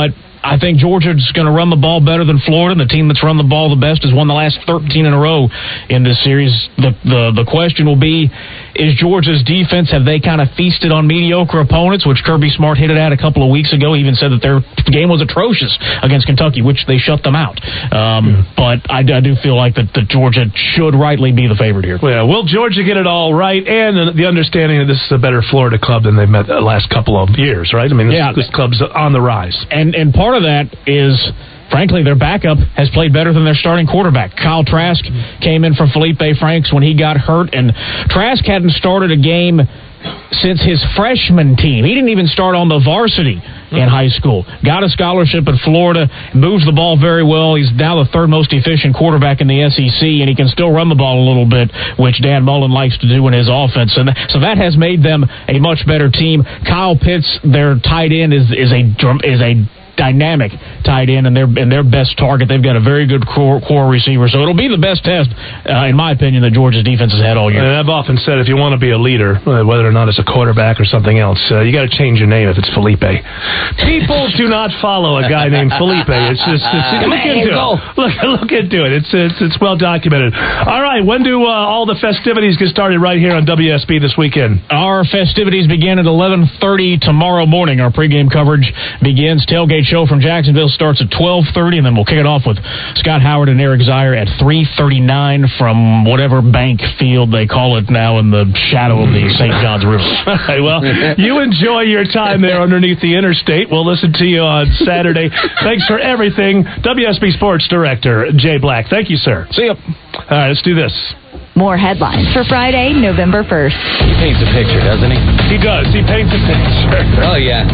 I think Georgia's going to run the ball better than Florida, and the team that's run the ball the best has won the last 13 in a row in this series. The question will be, is Georgia's defense, have they kind of feasted on mediocre opponents, which Kirby Smart hit it at a couple of weeks ago. He even said that their game was atrocious against Kentucky, which they shut them out. But I do feel like that Georgia should rightly be the favorite here. Well, will Georgia get it all right? And the understanding that this is a better Florida club than they've met the last couple of years, right? I mean, this club's on the rise. And part of that is, frankly, their backup has played better than their starting quarterback. Kyle Trask came in for Felipe Franks when he got hurt, and Trask hadn't started a game since his freshman team. He didn't even start on the varsity in high school. Got a scholarship at Florida, moves the ball very well. He's now the third most efficient quarterback in the SEC, and he can still run the ball a little bit, which Dan Mullen likes to do in his offense. And so that has made them a much better team. Kyle Pitts, their tight end, is a dynamic tight end and their best target. They've got a very good core receiver, so it'll be the best test, in my opinion, that Georgia's defense has had all year. And I've often said, if you want to be a leader, whether or not it's a quarterback or something else, you got to change your name if it's Felipe. People do not follow a guy named Felipe. It's just look into it. Look into it. It's well documented. All right, when do all the festivities get started right here on WSB this weekend? Our festivities begin at 11:30 tomorrow morning. Our pregame coverage begins. Tailgate show from Jacksonville starts at 12:30, and then we'll kick it off with Scott Howard and Eric Zier at 3:39 from whatever bank field they call it now in the shadow of the St. Johns River. All right, well, you enjoy your time there underneath the interstate. We'll listen to you on Saturday. Thanks for everything. WSB Sports Director Jay Black. Thank you, sir. See you. All right, let's do this. More headlines for Friday, November 1st. He paints a picture, doesn't he? He does. He paints a picture. Oh, yeah.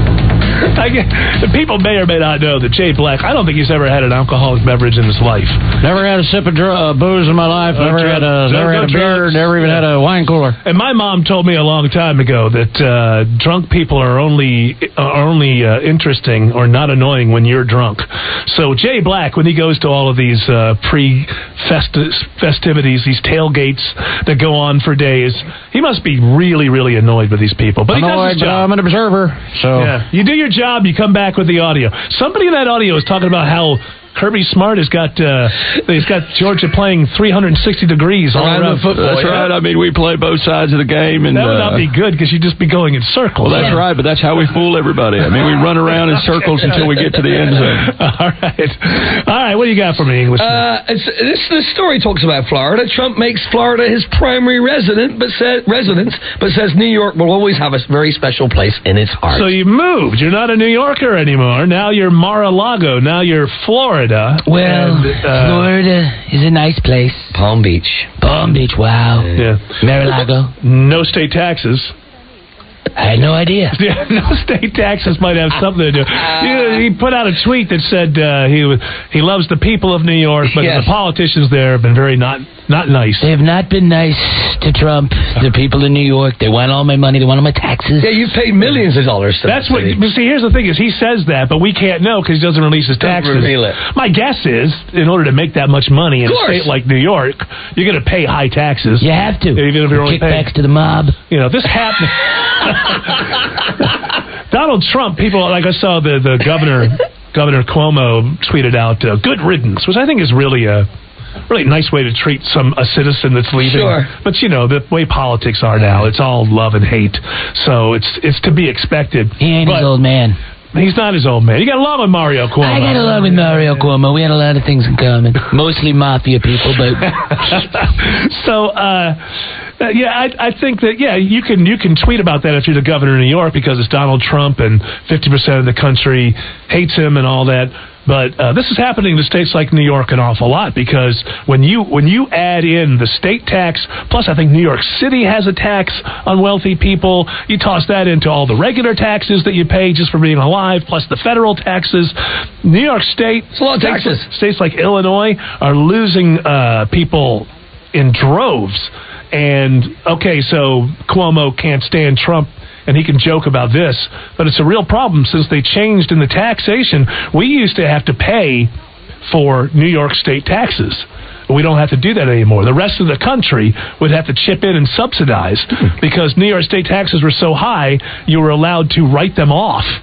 People may or may not know that Jay Black, I don't think he's ever had an alcoholic beverage in his life. Never had a sip of booze in my life. Never had a beer. Never even had a wine cooler. And my mom told me a long time ago that drunk people are only interesting or not annoying when you're drunk. So Jay Black, when he goes to all of these pre-festivities, these tailgates that go on for days, he must be really, really annoyed with these people. But he does his job. I'm an observer. So yeah, you do your job, you come back with the audio. Somebody in that audio is talking about how Kirby Smart has got Georgia playing 360 degrees all around football. That's right. I mean, we play both sides of the game, and that would not be good because you'd just be going in circles. Well, that's right, but that's how we fool everybody. I mean, we run around in circles until we get to the end zone. All right. What do you got for me, English? This story talks about Florida. Trump makes Florida his primary residence, but says New York will always have a very special place in its heart. So you moved. You're not a New Yorker anymore. Now you're Mar-a-Lago. Now you're Florida. Well, Florida is a nice place. Palm Beach, wow. Yeah. Mar-a-Lago. No state taxes. I had no idea. Yeah, no state taxes might have something to do. He put out a tweet that said he loves the people of New York, but the politicians there have been very not nice. They have not been nice to Trump. The people in New York, they want all my money. They want all my taxes. Yeah, you've paid millions of dollars to That's what. See, here's the thing: is he says that, but we can't know because he doesn't release his taxes. Reveal it. My guess is, in order to make that much money in a state like New York, you're going to pay high taxes. You have to. Even if you're only kickbacks to the mob. You know, this happened. Donald Trump, people like I saw the Governor Cuomo tweeted out good riddance, which I think is really a nice way to treat a citizen that's leaving. Sure. But you know the way politics are now, it's all love and hate, so it's to be expected. He ain't his old man. He's not his old man. You got along with Mario Cuomo. I got along with Mario Cuomo. We had a lot of things in common. Mostly mafia people, but so. I think that you can tweet about that if you're the governor of New York because it's Donald Trump and 50% of the country hates him and all that. But this is happening to states like New York an awful lot because when you add in the state tax, plus I think New York City has a tax on wealthy people, you toss that into all the regular taxes that you pay just for being alive, plus the federal taxes. New York State, it's a lot of taxes. States like Illinois are losing people in droves. And, okay, so Cuomo can't stand Trump, and he can joke about this, but it's a real problem since they changed in the taxation. We used to have to pay for New York State taxes. We don't have to do that anymore. The rest of the country would have to chip in and subsidize because New York State taxes were so high, you were allowed to write them off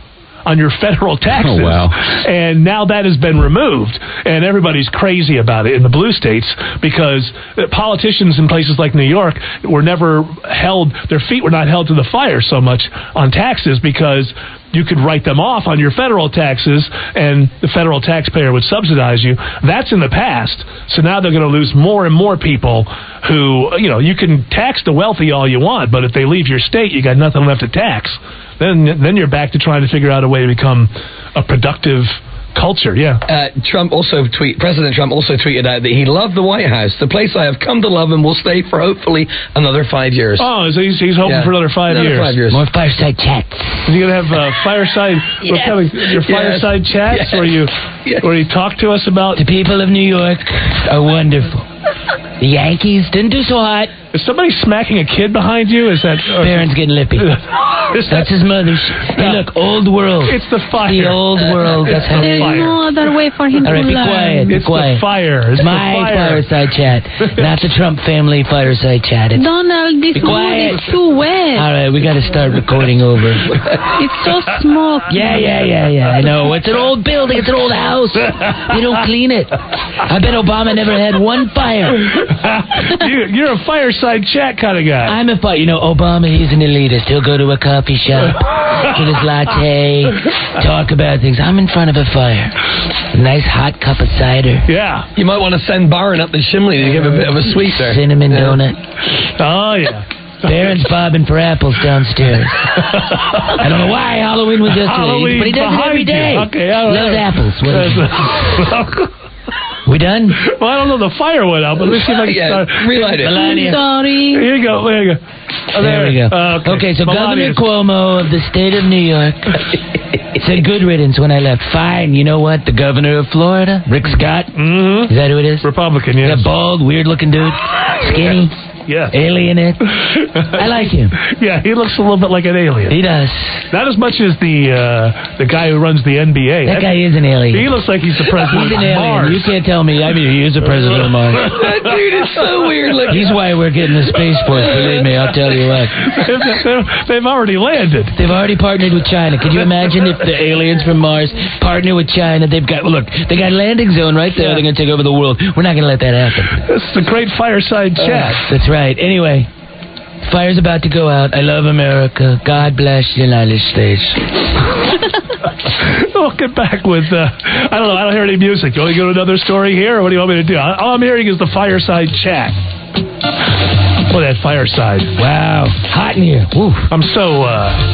on your federal taxes. Oh, wow. And now that has been removed, and everybody's crazy about it in the blue states because politicians in places like New York were never held, their feet were not held to the fire so much on taxes because you could write them off on your federal taxes and the federal taxpayer would subsidize you. That's in the past. So now they're going to lose more and more people who, you can tax the wealthy all you want, but if they leave your state, you got nothing left to tax. Then you're back to trying to figure out a way to become a productive culture. President Trump also tweeted out that he loved the White House, the place I have come to love and will stay for hopefully another 5 years. Oh, so he's hoping for another 5 years. 5 years. More fireside chats. You're gonna have fireside. Your fireside chats where you talk to us about the people of New York are wonderful. The Yankees didn't do so hot. Is somebody smacking a kid behind you? Is that Barron's getting lippy? That's his mother. Hey, look, old world. It's the fire. The old world. That's how There's no other way for him to learn. learn. Be quiet. Be It's quiet. the fire. It's my the fire. fireside chat, not the Trump family fireside chat. Donald, this mood is too wet. All right, we got to start recording over. It's so smoky. Yeah. I know. It's an old building. It's an old house. They don't clean it. I bet Obama never had one fire. You're a fireside chat kind of guy. I'm a Obama, he's an elitist. He'll go to a coffee shop, get his latte, talk about things. I'm in front of a fire. A nice hot cup of cider. Yeah. You might want to send Barron up the chimney to give a bit of a sweet there. Cinnamon donut. Oh, yeah. Barron's bobbing for apples downstairs. I don't know why Halloween was yesterday, but he does it every day. Okay, all right. Loves apples. We done? Well, I don't know. The fire went out, but let's see if I can start. Relight it. I'm sorry. Here you go. Oh, there we go. Okay, so Governor Cuomo of the state of New York said good riddance when I left. Fine. You know what? The governor of Florida, Rick Scott. Mm-hmm. Is that who it is? Republican, yes. That bald, weird-looking dude. Skinny. Yeah. Alien it. I like him. Yeah, he looks a little bit like an alien. He does. Not as much as the guy who runs the NBA. That guy is an alien. He looks like he's the president He's an of alien. Mars. You can't tell me. I mean, he is the president of Mars. That dude is so weird looking. He's why we're getting the Space Force. Believe me, I'll tell you what. They've already landed. They've already partnered with China. Could you imagine if the aliens from Mars partner with China? They got a landing zone right there. They're going to take over the world. We're not going to let that happen. This is a great fireside chat. That's right. Anyway. Fire's about to go out. I love America. God bless the United States. We'll get back with, I don't know, I don't hear any music. You want to go to another story here, or what do you want me to do? All I'm hearing is the fireside chat. Boy, that fireside. Wow. Hot in here. Ooh. I'm so,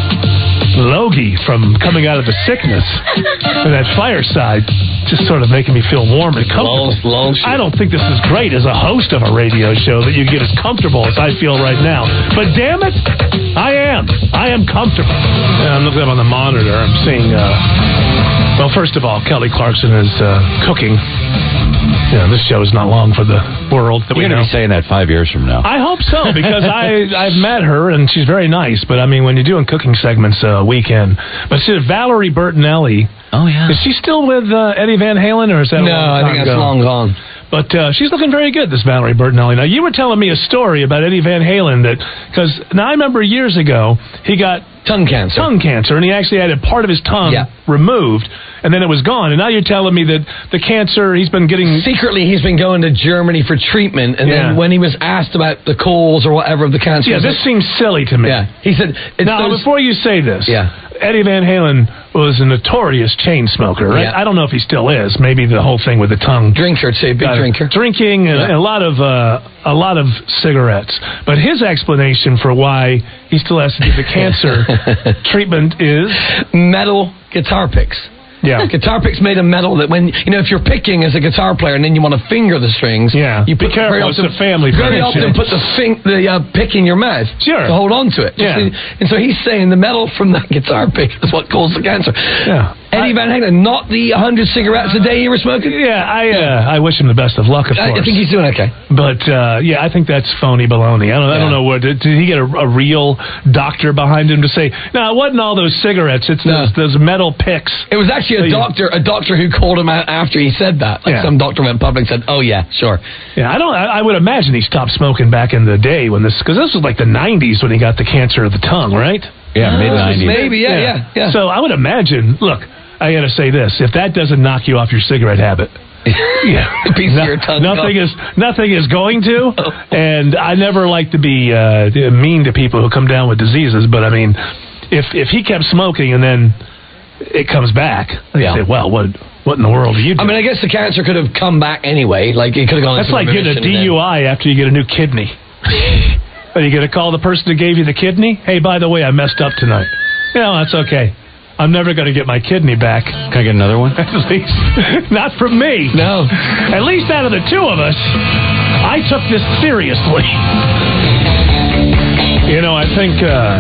logy from coming out of the sickness. And that fireside just sort of making me feel warm and comfortable. I don't think this is great as a host of a radio show that you get as comfortable as I feel right now. But damn it, I am comfortable. And I'm looking up on the monitor. I'm seeing, well, first of all, Kelly Clarkson is cooking. This show is not long for the world that we know. You're going to be saying that 5 years from now. I hope so, because I've met her, and she's very nice. But, I mean, when you're doing cooking segments a weekend. But see, Valerie Bertinelli. Oh, yeah. Is she still with Eddie Van Halen, or is that a long time I think that's ago? long gone. But she's looking very good, this Valerie Bertinelli. Now, you were telling me a story about Eddie Van Halen because I remember years ago he got tongue cancer, and he actually had a part of his tongue removed, and then it was gone. And now you're telling me that the cancer he's been getting secretly, he's been going to Germany for treatment, and then when he was asked about the cause or whatever of the cancer, this seems silly to me. Yeah, he said. Now, before you say this, Eddie Van Halen was a notorious chain smoker, right? Yeah. I don't know if he still is. Maybe the whole thing with the tongue. Drinker, too, big drinker. Drinking and a lot of cigarettes. But his explanation for why he still has to do the cancer treatment is metal guitar picks. Yeah. Guitar picks made of metal that when, if you're picking as a guitar player and then you want to finger the strings, you be careful, it's a family very often put the pick in your mouth to hold on to it. Yeah. And so he's saying the metal from that guitar pick is what caused the cancer. Yeah. Eddie Van Halen, not the 100 cigarettes a day you were smoking? Yeah, I wish him the best of luck, of course. I think he's doing okay. But, I think that's phony baloney. I don't know. Did he get a real doctor behind him to say, no, it wasn't all those cigarettes, it's those metal picks. It was actually a doctor who called him out after he said that. Some doctor went public and said, oh, yeah, sure. Yeah, I would imagine he stopped smoking back in the day because this was like the 90s when he got the cancer of the tongue, right? Yeah, mid-90s. Maybe, yeah. So I would imagine, look, I got to say this. If that doesn't knock you off your cigarette habit, nothing is going to. And I never like to be mean to people who come down with diseases, but I mean, if he kept smoking and then it comes back, they say, well, what in the world are you doing? I mean, I guess the cancer could have come back anyway. Like, it could have gone. That's like getting a DUI after you get a new kidney. Are you going to call the person who gave you the kidney? Hey, by the way, I messed up tonight. That's okay. I'm never going to get my kidney back. Can I get another one? At least, not from me. No. At least out of the two of us, I took this seriously. I think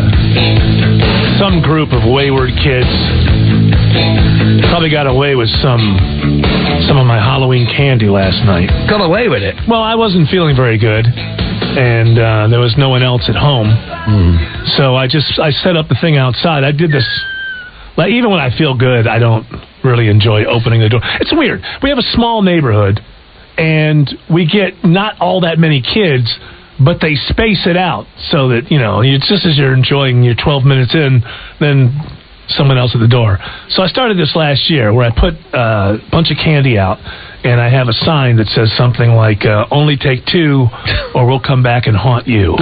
some group of wayward kids probably got away with some of my Halloween candy last night. Got away with it? Well, I wasn't feeling very good, and there was no one else at home. So I set up the thing outside. I did this. Like, even when I feel good, I don't really enjoy opening the door. It's weird. We have a small neighborhood, and we get not all that many kids, but they space it out so that, it's just as you're enjoying your 12 minutes in, then someone else at the door. So I started this last year where I put a bunch of candy out, and I have a sign that says something like, only take 2 or we'll come back and haunt you.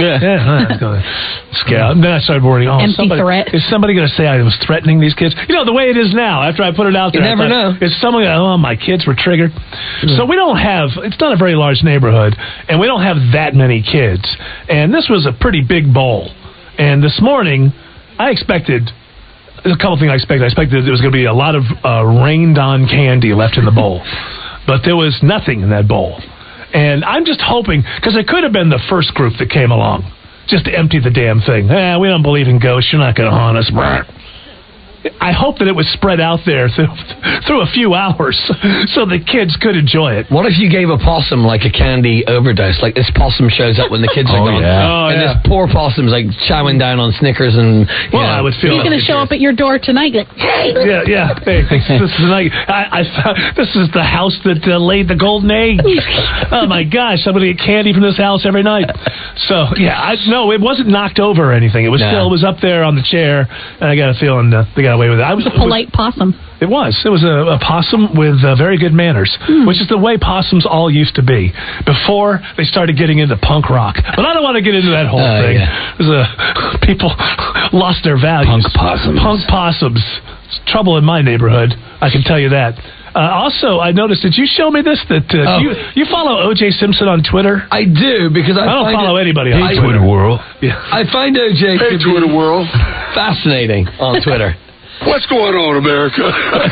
Then I started worrying, threat. Is somebody going to say I was threatening these kids? The way it is now, after I put it out there. You never know. Is someone going, my kids were triggered? So we don't have, it's not a very large neighborhood, and we don't have that many kids. And this was a pretty big bowl. And this morning, I expected a couple things I expected. I expected there was going to be a lot of rained-on candy left in the bowl. But there was nothing in that bowl. And I'm just hoping, because it could have been the first group that came along, just to empty the damn thing. We don't believe in ghosts. You're not going to haunt us. I hope that it was spread out there through a few hours so the kids could enjoy it. What if you gave a possum like a candy overdose? Like this possum shows up when the kids are gone. This poor possum's like chowing down on Snickers and. I would feel. He's going to show up at your door tonight. Like, hey. Yeah. Hey, this is like this is the house that laid the golden egg. Oh my gosh, somebody get candy from this house every night. So no, it wasn't knocked over or anything. It was still up there on the chair, and I got a feeling they got away with it. It was a polite possum. It was. It was a possum with very good manners, which is the way possums all used to be before they started getting into punk rock. But I don't want to get into that whole thing. People lost their values. Punk possums. It's trouble in my neighborhood, I can tell you that. Also, I noticed, did you show me this? That you follow O.J. Simpson on Twitter? I do, because I don't follow anybody on Twitter. Twitter world. Yeah. I find O.J. Twitter world. Fascinating on Twitter. What's going on, America?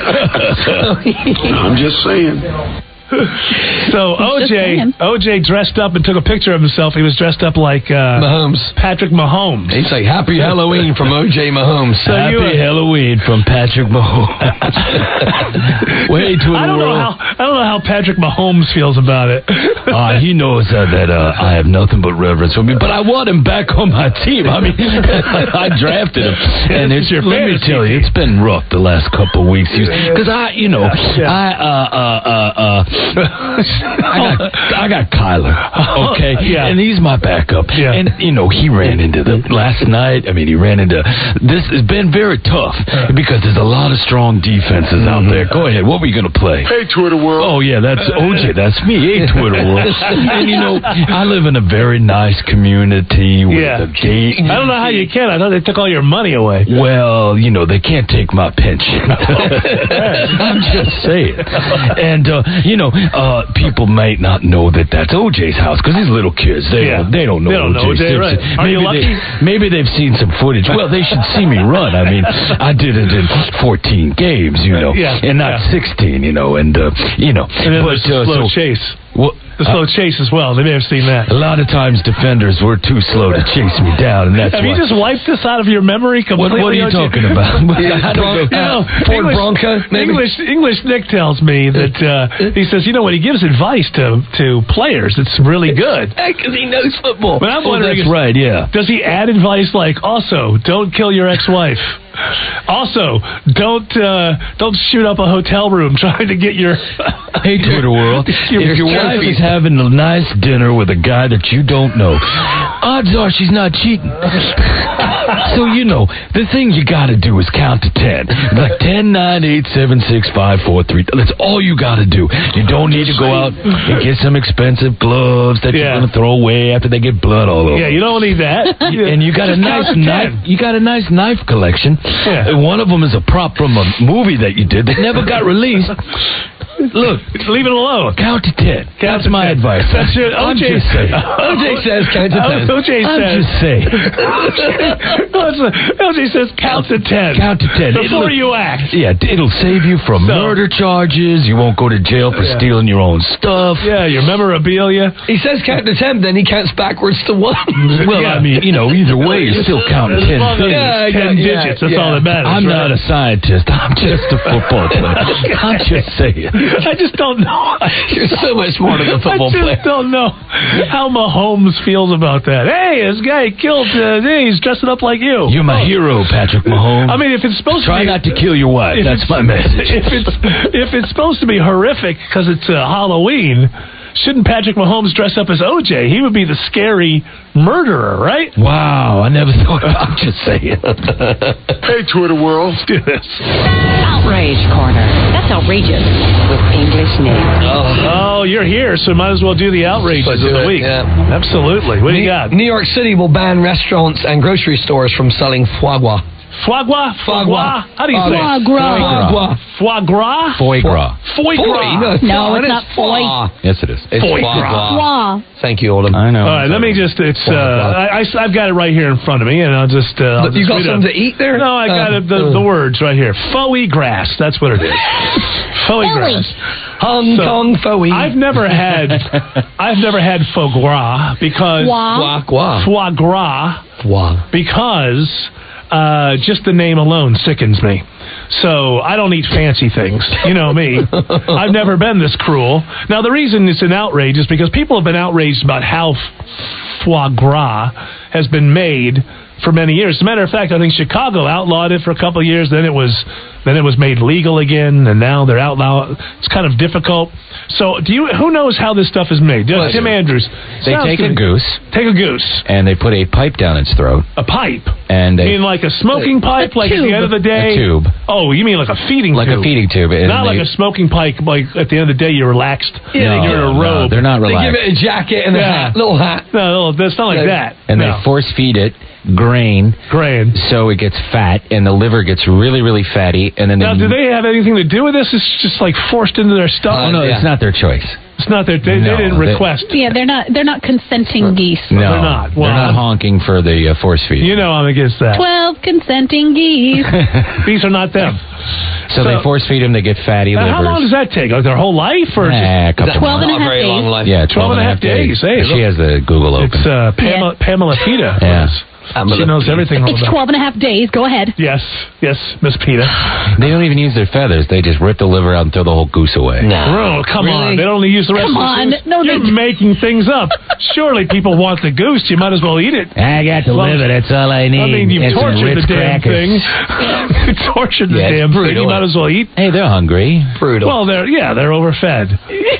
I'm just saying. So OJ dressed up and took a picture of himself. He was dressed up like Mahomes. Patrick Mahomes. He's like, Happy Halloween from OJ Mahomes. So Happy Halloween from Patrick Mahomes. I don't know how Patrick Mahomes feels about it. He knows that I have nothing but reverence for me, but I want him back on my team. I mean, I drafted him, and let me tell you, it's been rough the last couple of weeks because I got Kyler, okay, and he's my backup, and he ran into last night. I mean, he ran into this has been very tough because there's a lot of strong defenses out there. Go ahead, what were you gonna play? Hey, Twitter world. Oh yeah, that's OJ. That's me. Hey, Twitter world. And I live in a very nice community with a gate. I don't know how you can. I thought they took all your money away. Well, they can't take my pension. I'm just saying. And people might not know that that's OJ's house because these little kids, they don't know OJ Simpson. Right. Are you lucky? Maybe they've seen some footage. Well, they should see me run. I mean, I did it in 14 games, and not 16, and then there's a slow chase. The slow chase as well. They may have seen that. A lot of times defenders were too slow to chase me down, and that's Have you just wiped this out of your memory completely? What are you talking about? Ford Bronco, maybe? English Nick tells me that he says, when he gives advice to players, it's really good. Because he knows football. But I'm wondering, that's right, yeah. Does he add advice like, also, don't kill your ex-wife? Also, don't shoot up a hotel room trying to get your Hey, Twitter world. If your wife is having a nice dinner with a guy that you don't know, odds are she's not cheating. So, the thing you got to do is count to 10. Like 10, 9, 8, 7, 6, 5, 4, 3. That's all you got to do. You don't need to go out and get some expensive gloves that you're going to throw away after they get blood all over. Yeah, you don't need that. And you got a nice knife. You got a nice knife collection. Yeah. And one of them is a prop from a movie that you did that never got released. Look, leave it alone. Count to 10. That's my advice. That's it. I'm just saying. OJ says count to 10. OJ says. I'm just saying. OJ says count to 10. Count to 10. Before you act. Yeah, it'll save you from murder charges. You won't go to jail for stealing your own stuff. Yeah, your memorabilia. He says count to 10, then he counts backwards to 1. Well, I mean, either way, you're still counting 10 things. 10 digits. That's all that matters. I'm not a scientist. I'm just a football player. I'm just saying. I just don't know. You're so much more than a football player. I just don't know how Mahomes feels about that. Hey, this guy killed. He's dressing up like you. You're my hero, Patrick Mahomes. I mean, if it's supposed to try not to kill your wife. That's my message. If it's supposed to be horrific because it's Halloween, shouldn't Patrick Mahomes dress up as OJ? He would be the scary murderer, right? Wow, I never thought. I'm just saying. Hey, Twitter world. Let's do this. Outrage Corner. That's outrageous with English names. Oh, you're here, so might as well do the outrages of the week. Yeah. Absolutely. What do you got? New York City will ban restaurants and grocery stores from selling foie gras. Foie gras? Foie gras? How do you say it? Foie gras. Foie gras? Foie gras. Foie gras. No, it's not foie. Yes, it is. It's foie gras. Thank you, Oldham. I know. All right, let me just, I've got it right here in front of me, and I'll just... you got something to eat there? No, I got the words right here. Foie gras. That's what it is. Foie gras. Hong Kong foie. I've never had foie gras because... Foie gras. Because... just the name alone sickens me. So I don't eat fancy things. You know me. I've never been this cruel. Now, the reason it's an outrage is because people have been outraged about how foie gras has been made for many years. As a matter of fact, I think Chicago outlawed it for a couple of years. Then it was made legal again, and now they're outlawed. It's kind of difficult. So, who knows how this stuff is made? Tim Andrews. They take a goose. Take a goose. And they put a pipe down its throat. A pipe? And you mean like a smoking pipe? Like at the end of the day? A tube. Oh, you mean like a feeding tube? Like a feeding tube. Not like a smoking pipe, like at the end of the day you're relaxed. Yeah, you're in a robe. No, they're not relaxed. They give it a jacket and a hat, little hat. No, that's not like that. And they force feed it grain, so it gets fat, and the liver gets really, really fatty. And then do they have anything to do with this? It's just like forced into their stuff. No, it's not their choice. It's not their. They didn't request. Yeah, they're not consenting geese. No, they're not. Well, they're not honking for the force feed. You know I'm against that. 12 consenting geese. These are not them. So they force feed them. They get fatty livers. How long does that take? Like their whole life, or a couple 12 and a half days? Long life. Yeah, 12 and a half days. Hey, she has the Google open. It's Pamela Pita. Yeah. She knows everything all It's about 12 and a half days. Go ahead. Yes, Miss Pita. They don't even use their feathers. They just rip the liver out and throw the whole goose away. No, come on. They don't use the rest of the goose. No, you're making things up. Surely people want the goose. You might as well eat it. I got the liver. That's all I need. I mean, you've tortured the damn thing. You tortured the damn thing. You might as well eat. Hey, they're hungry. Brutal. Well, they're overfed.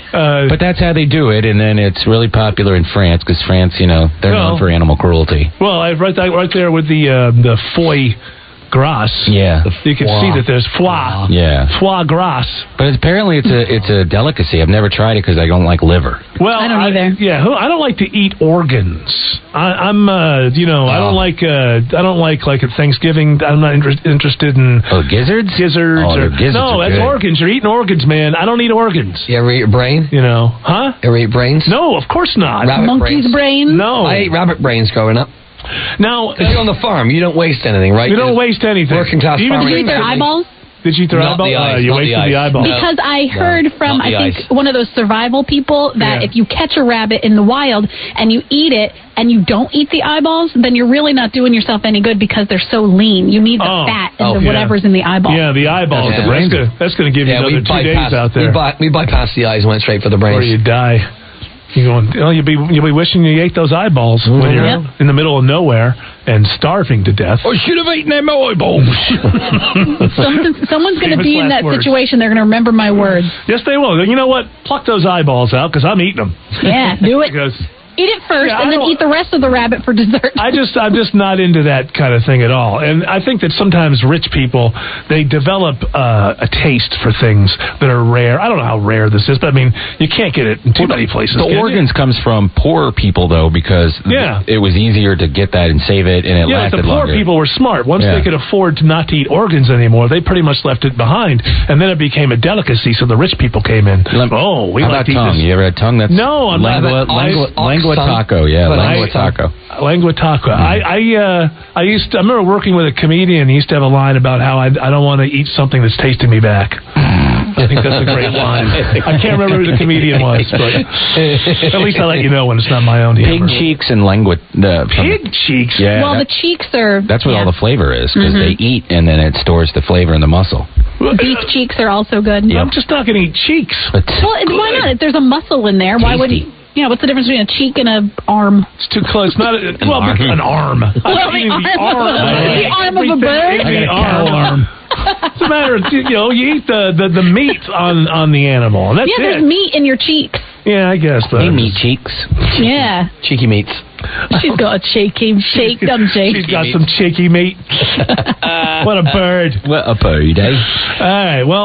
But that's how they do it, and then it's really popular in France because France, they're known for animal cruelty. Well, I've right there with the foie gras. Yeah, you can see that there's foie. Yeah, foie gras. But apparently it's a delicacy. I've never tried it because I don't like liver. Well, I don't either. Yeah, I don't like to eat organs. I don't like at Thanksgiving. I'm not interested in gizzards. Gizzards. No, that's organs. You're eating organs, man. I don't eat organs. You ever eat your brain? Huh? Ever eat brains? No, of course not. Monkey's brain? No, I ate rabbit brains growing up. Now, on the farm, you don't waste anything, right? You don't waste anything. Working class farmers. Did you eat their eyeballs? Did you eat their eyeballs? You wasted the eyeballs. Because I heard from, I think, one of those survival people that if you catch a rabbit in the wild and you eat it and you don't eat the eyeballs, then you're really not doing yourself any good because they're so lean. You need the fat and whatever's in the eyeball. Yeah, the eyeballs. That's going to give you another 2 days out there. We bypassed the eyes and went straight for the brains. Or you die. You'll be wishing you ate those eyeballs when you're in the middle of nowhere and starving to death. I should have eaten them eyeballs. Someone's going to be in that situation. They're going to remember my words. Yes, they will. You know what? Pluck those eyeballs out because I'm eating them. Yeah, do it. Because eat it first, and then eat the rest of the rabbit for dessert. I'm just not into that kind of thing at all. And I think that sometimes rich people, they develop a taste for things that are rare. I don't know how rare this is, but I mean, you can't get it in too many places. The organs comes from poor people, though, because it was easier to get that and save it, and it lasted longer. The poor people were smart. Once they could afford to not to eat organs anymore, they pretty much left it behind, and then it became a delicacy, so the rich people came in. How about tongue? You ever had tongue? That's no, I'm lengua taco, lengua taco. Lengua taco. I remember working with a comedian. He used to have a line about how I don't want to eat something that's tasting me back. I think that's a great line. I can't remember who the comedian was, but at least I let you know when it's not my own humor. Pig cheeks and lengua. Pig cheeks? Yeah. Well, the cheeks are... That's what all the flavor is, because they eat, and then it stores the flavor in the muscle. Beef cheeks are also good. Yep. I'm just not going to eat cheeks. Well, why not? If there's a muscle in there, why would you... Yeah, what's the difference between a cheek and an arm? It's too close. Not an arm. Well, the arm of a bird? The arm. It's a matter of, you eat the meat on the animal. And that's it. There's meat in your cheeks. Yeah, I guess. But meat cheeks. Yeah. Cheeky meats. She's got a cheeky shake, doesn't she? She's got some cheeky meat. What a bird. What a bird, eh? All right. Well,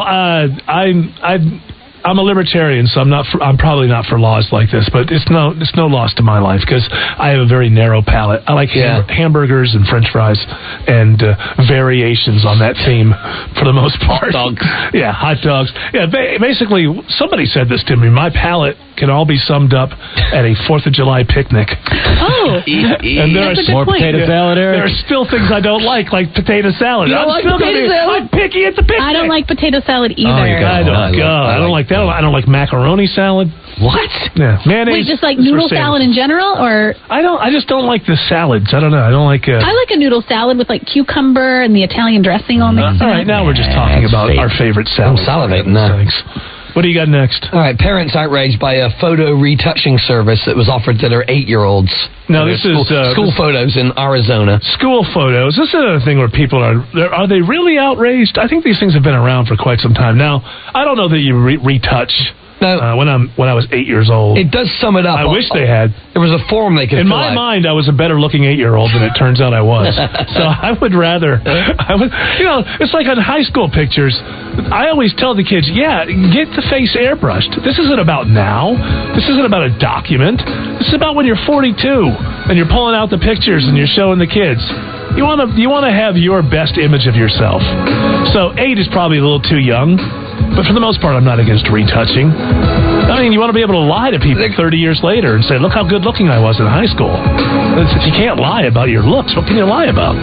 I'm a libertarian, so I'm probably not for laws like this, but it's no loss to my life because I have a very narrow palate. I like hamburgers and French fries and variations on that theme for the most part. Hot dogs. Yeah, hot dogs. Yeah, basically, somebody said this to me. My palate can all be summed up at a 4th of July picnic. Oh, and there that's are more potato salad, Eric. There are still things I don't like potato salad. I'm picky at the picnic. I don't like potato salad either. I don't like that. I don't like macaroni salad. What? Yeah, mayonnaise. Wait, just like noodle salad in general, or I just don't like the salads. I don't know. I don't like. I like a noodle salad with like cucumber and the Italian dressing on it. All right, now we're just talking about our favorite salad. I'm salivating now. Thanks. What do you got next? All right, parents outraged by a photo retouching service that was offered to their 8-year-olds. No, this is school photos in Arizona. School photos. This is another thing where people are they really outraged? I think these things have been around for quite some time now. I don't know that you retouch. No. When I was 8 years old. It does sum it up. I wish they had. There was a form they could In my mind, I was a better looking 8-year-old than it turns out I was. So I would rather. It's like on high school pictures. I always tell the kids, get the face airbrushed. This isn't about now. This isn't about a document. This is about when you're 42 and you're pulling out the pictures and you're showing the kids. You want to have your best image of yourself. So 8 is probably a little too young. But for the most part, I'm not against retouching. I mean, you want to be able to lie to people 30 years later and say, look how good looking I was in high school. If you can't lie about your looks, what can you lie about?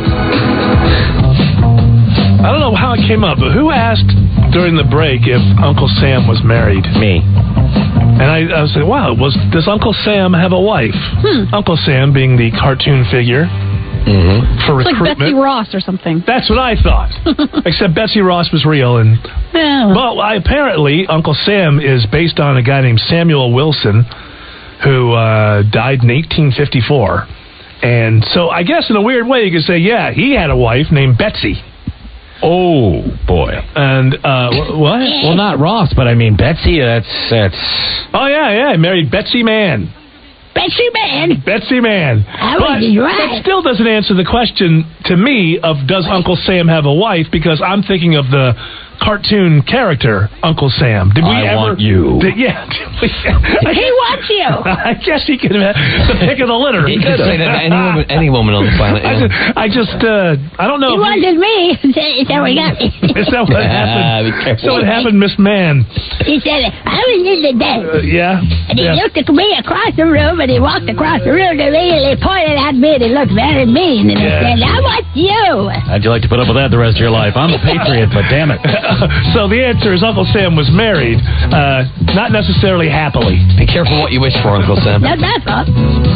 I don't know how it came up, but who asked during the break if Uncle Sam was married? Me. And I was like, wow, does Uncle Sam have a wife? Uncle Sam being the cartoon figure. For it's recruitment. like Betsy Ross or something. That's what I thought. Except Betsy Ross was real. Well, apparently, Uncle Sam is based on a guy named Samuel Wilson, who died in 1854. And so I guess in a weird way you could say, he had a wife named Betsy. Oh, boy. And, what? Well, not Ross, but I mean, Betsy, that's... Oh, yeah, he married Betsy Mann. Betsy Man. But that still doesn't answer the question to me of does Uncle Sam have a wife, because I'm thinking of the cartoon character Uncle Sam. Did we want you. He wants you. I guess he could have the pick of the litter. He could say that to any woman on the planet. Yeah. I don't know. He wanted me. Is that what got me? Is that what happened? So what happened, Miss Mann? He said, I was in the den. And he looked at me across the room, and he walked across the room to me, and he pointed at me, and he looked very mean, and he said, I want you. How'd you like to put up with that the rest of your life? I'm a patriot, but damn it. So the answer is Uncle Sam was married, not necessarily happily. Be careful what you wish for, Uncle Sam. Not that fault.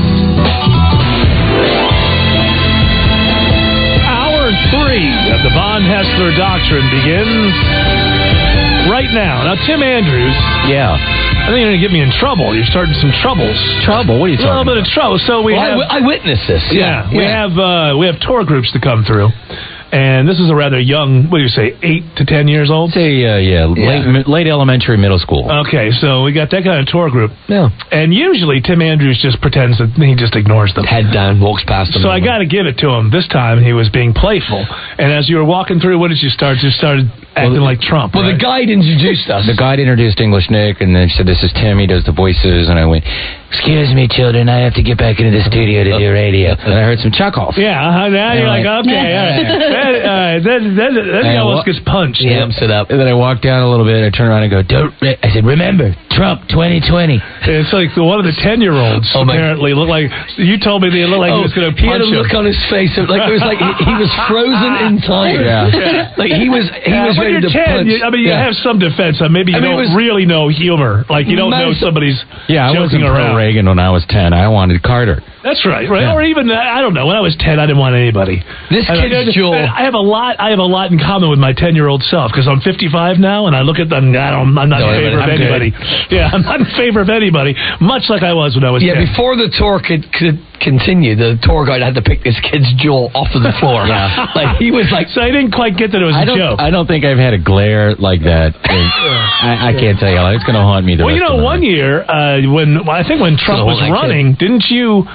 Hour 3 of the Von Haessler Doctrine begins right now. Now, Tim Andrews I think you're going to get me in trouble. You're starting some troubles. Trouble? What are you talking about? A little bit of trouble. So I witnessed this. Yeah. We have tour groups to come through. And this is a rather young, what do you say, 8 to 10 years old? Say, late elementary, middle school. Okay, so we got that kind of tour group. Yeah. And usually Tim Andrews just pretends that he just ignores them. Head down, walks past them. So I got to give it to him. This time he was being playful. And as you were walking through, what did you start? You started acting like Trump. Well, right? The guide introduced us. The guide introduced English Nick, and then she said, "This is Tim. He does the voices." And I went, "Excuse me, children. I have to get back into the studio to do radio." And I heard some Chekhov. Yeah, now you're like, okay. Then he almost gets punched. He amps it up. And then I walked down a little bit, and I turned around and go, I said, "Remember, Trump 2020. It's like one of the 10-year-olds apparently looked like, you told me they looked like he was going to punch him. He had a look on his face. It was like he was frozen in time. Yeah. Like he was ready to 10, punch. you have some defense. Maybe you don't really know humor. Like you don't know somebody's I wasn't around. Pro-Reagan when I was 10. I wanted Carter. That's right. Yeah. Or even, I don't know, when I was 10, I didn't want anybody. This kid's Joel. I have a lot in common with my 10-year-old self, because I'm 55 now, and I look at them, I'm not in favor of anybody. Yeah, I'm not in favor of anybody, much like I was when I was 10. Yeah, before the tour could continue, the tour guide had to pick this kid's Joel off of the floor. Yeah. Like, he was like... So I didn't quite get that it was a joke. I don't think I've had a glare like that. I can't tell you. It's going to haunt me the rest of the one night. year, when Trump was running, didn't you...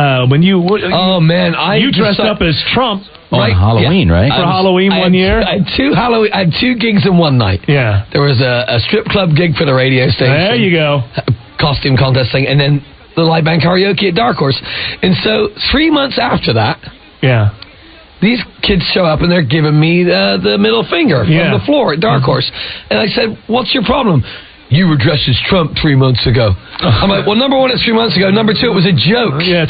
oh man, you dressed up as Trump on Halloween, right? For Halloween one year. I had two gigs in one night. Yeah, there was a strip club gig for the radio station. There you go, costume contest thing, and then the live band karaoke at Dark Horse. And so 3 months after that, these kids show up and they're giving me the middle finger from the floor at Dark Horse. And I said, "What's your problem?" "You were dressed as Trump 3 months ago." I'm like, well, number one, it's 3 months ago. Number two, it was a joke. Yeah,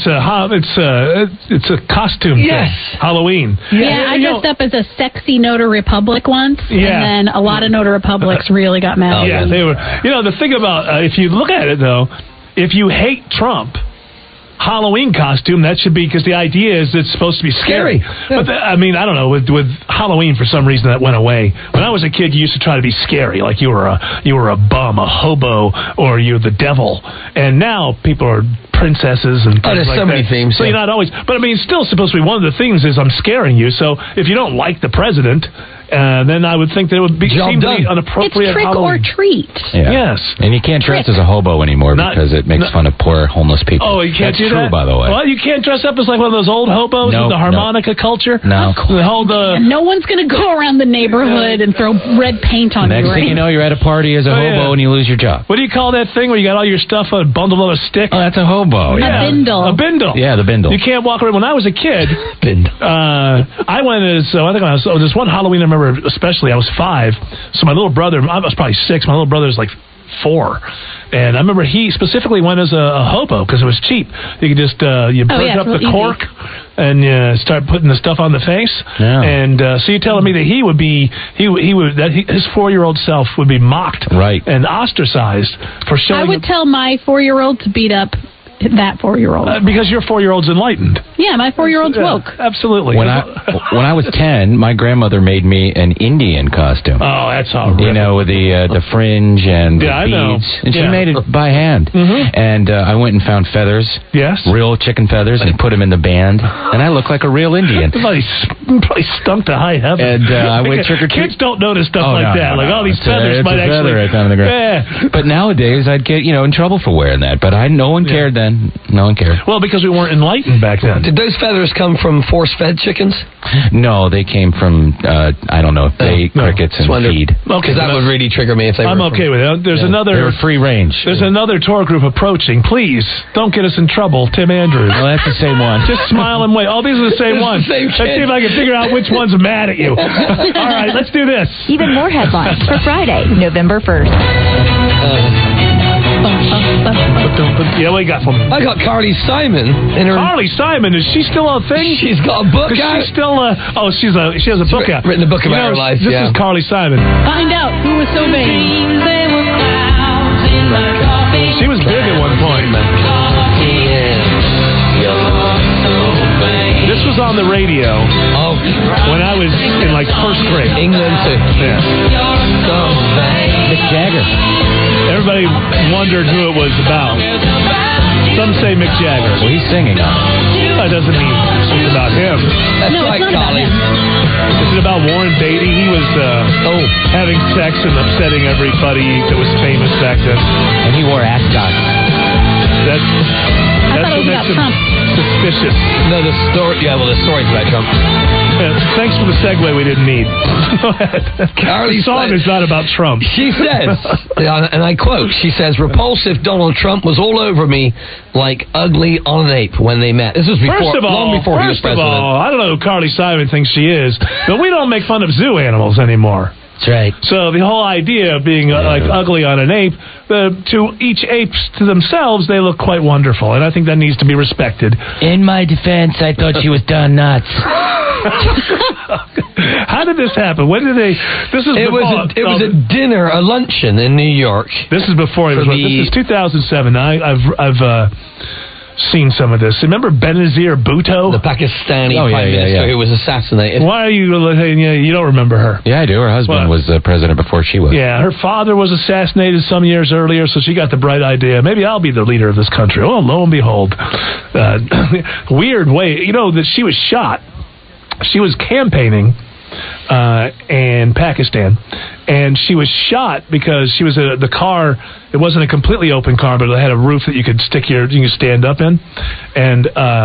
it's a costume. Yes, thing. Halloween. Yeah, I dressed up as a sexy Notary Republic once, and then a lot of Notary Republics really got mad. Yeah, they were. The thing about if you look at it though, if you hate Trump, Halloween costume, that should be, because the idea is it's supposed to be scary. Yeah. But I don't know, with Halloween, for some reason that went away. When I was a kid, you used to try to be scary, like you were a bum, a hobo, or you're the devil. And now people are princesses and things there's like so that. many themes. So you're not always, but it's still supposed to be one of the things is I'm scaring you. So if you don't like the president, then I would think that it would seem to be an appropriate It's trick Halloween. or treat. Yeah. Yes. And you can't dress as a hobo anymore because it makes fun of poor homeless people. Oh, you can't That's do true, that? by the way. Well, you can't dress up as like one of those old hobos with the harmonica culture? No. No one's going to go around the neighborhood and throw red paint on you. Next thing you know, you're at a party as a hobo and you lose your job. What do you call that thing where you got all your stuff bundled on a stick? Oh, that's a hobo. A bindle. A bindle. Yeah, the bindle. You can't walk around. When I was a kid, bindle. I went as, I think there's one Halloween I remember especially, I was 5. So my little brother, I was probably 6, my little brother was like 4. And I remember he specifically went as a hobo because it was cheap. You could just you break up the cork and start putting the stuff on the face. Yeah. And so you're telling me that he would be his 4-year-old self would be mocked, right, and ostracized for showing. I would tell my 4-year-old to beat up that 4-year-old. Because your 4-year-old's enlightened. Yeah, my 4-year-old's woke. Absolutely. When I was 10, my grandmother made me an Indian costume. Oh, that's all. With the fringe and the beads. And she made it by hand. Mm-hmm. And I went and found feathers. Yes. Real chicken feathers, and put them in the band. And I look like a real Indian. Probably stunk to high heaven. And I went trick-or-treat. Kids don't notice stuff like that. Like all these feathers might actually. Feather right down on the ground. Yeah. But nowadays, I'd get in trouble for wearing that. But no one cared then. No one cared. Well, because we weren't enlightened back then. Did those feathers come from force-fed chickens? No, they came from, I don't know, they ate crickets and feed. Okay, that would really trigger me if they were. I'm okay with it. There's another. They were free range. There's another tour group approaching. Please, don't get us in trouble, Tim Andrews. Well, that's the same one. Just smile and wait. Oh, these are the same ones. Let's see if I can figure out which one's mad at you. All right, let's do this. Even more headlines for Friday, November 1st. Yeah, what you got for me? I got Carly Simon in her. Carly Simon, is she still a thing? She's got a book out. She's still she has a book out. Written a book about her life. This is Carly Simon. Find out who was so vain. She was big at one point. This was on the radio when I was in like first grade. England too. Yeah. Mick Jagger. Everybody wondered who it was about. Some say Mick Jagger. Well, he's singing on it. That doesn't mean it's about him. That's right, Collie. Is it about Warren Beatty? He was having sex and upsetting everybody that was famous back then. And he wore ascot. That's I thought it was about Trump. Suspicious. No, the story. Yeah, well, the story's about Trump. Thanks for the segue we didn't need. Go ahead. Carly the song is not about Trump. She says, and I quote, she says, repulsive Donald Trump was all over me like ugly on an ape when they met. This was long before he was president. First of all, I don't know who Carly Simon thinks she is, but we don't make fun of zoo animals anymore. That's right. So the whole idea of being like ugly on an ape, to each apes to themselves, they look quite wonderful, and I think that needs to be respected. In my defense, I thought she was done nuts. How did this happen? When did they? It was a dinner, a luncheon in New York. This is before it was. This is 2007. I've seen some of this. Remember Benazir Bhutto, the Pakistani prime minister who was assassinated? Why are you? You don't remember her? Yeah, I do. Her husband was president before she was. Yeah, her father was assassinated some years earlier, so she got the bright idea. Maybe I'll be the leader of this country. Well, lo and behold, weird way. You know that she was shot. She was campaigning in Pakistan, and she was shot because she was the car. It wasn't a completely open car, but it had a roof that you could you could stand up in, and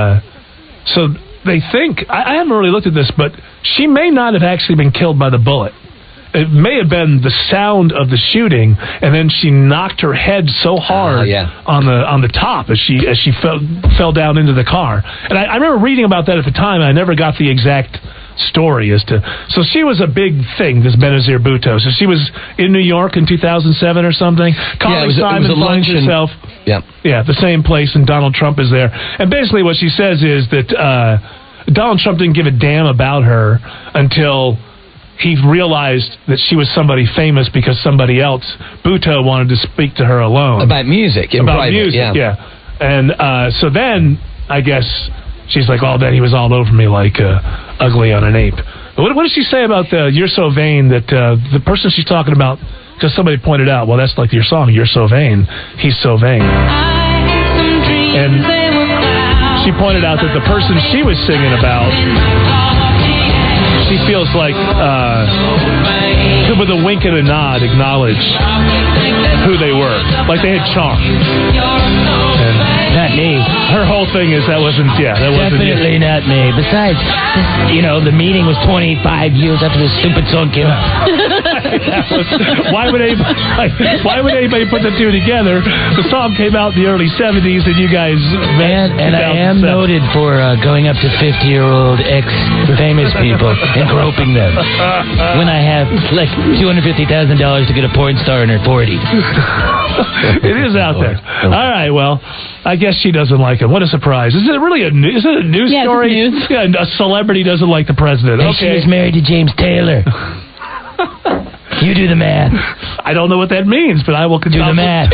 so they think I haven't really looked at this, but she may not have actually been killed by the bullet. It may have been the sound of the shooting, and then she knocked her head so hard on the top as she fell down into the car. And I remember reading about that at the time. And I never got the exact story as to. So she was a big thing, this Benazir Bhutto. So she was in New York in 2007 or something. Carly Simon finds herself. The same place, and Donald Trump is there. And basically, what she says is that Donald Trump didn't give a damn about her until he realized that she was somebody famous because somebody else, Bhutto, wanted to speak to her alone. About music, in private. And so then, I guess, she's like, then he was all over me like ugly on an ape. What does she say about You're So Vain, that the person she's talking about, because somebody pointed out, well, that's like your song, You're So Vain, he's so vain. And she pointed out that the person she was singing about, she feels like could with a wink and a nod acknowledge who they were, like they had charm. And not me. Her whole thing is that wasn't definitely not me. Besides, the meeting was 25 years after this stupid song came out. Why would anybody put the two together? The song came out in the early 70s, and you guys and I am noted for going up to 50-year-old ex-famous people and groping them when I have like $250,000 to get a porn star in her 40s. It is out there. All right, well, I guess she doesn't like him. What a surprise. Is it really a news story? It's news. Yeah, a celebrity doesn't like the president. And she was married to James Taylor. You do the math. I don't know what that means, but I will continue. Do the math.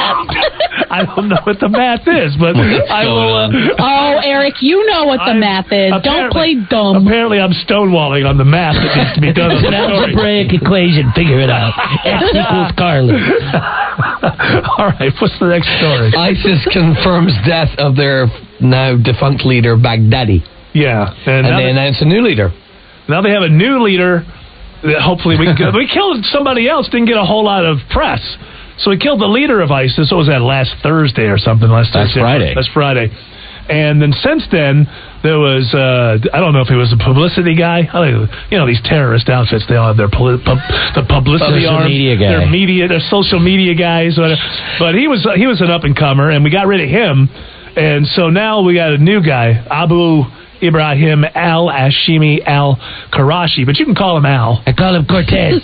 I don't know what the math is, but I will. Eric, you know what the math is. Don't play dumb. Apparently, I'm stonewalling on the math that needs to be done. It's an algebraic equation. Figure it out. X equals Carly. All right, what's the next story? ISIS confirms death of their now defunct leader, Baghdadi. Yeah. And they announced a new leader. Now they have a new leader. Hopefully we killed somebody else, didn't get a whole lot of press. So we killed the leader of ISIS. What was that, last Thursday or something? Last Friday. Last Friday. And then since then, there was, I don't know if he was a publicity guy. These terrorist outfits, they all have their the publicity arm. Their social media guys. But he was an up-and-comer, and we got rid of him. And so now we got a new guy, Abu Ibrahim al-Hashimi al-Qurashi, but you can call him Al. I call him Cortez.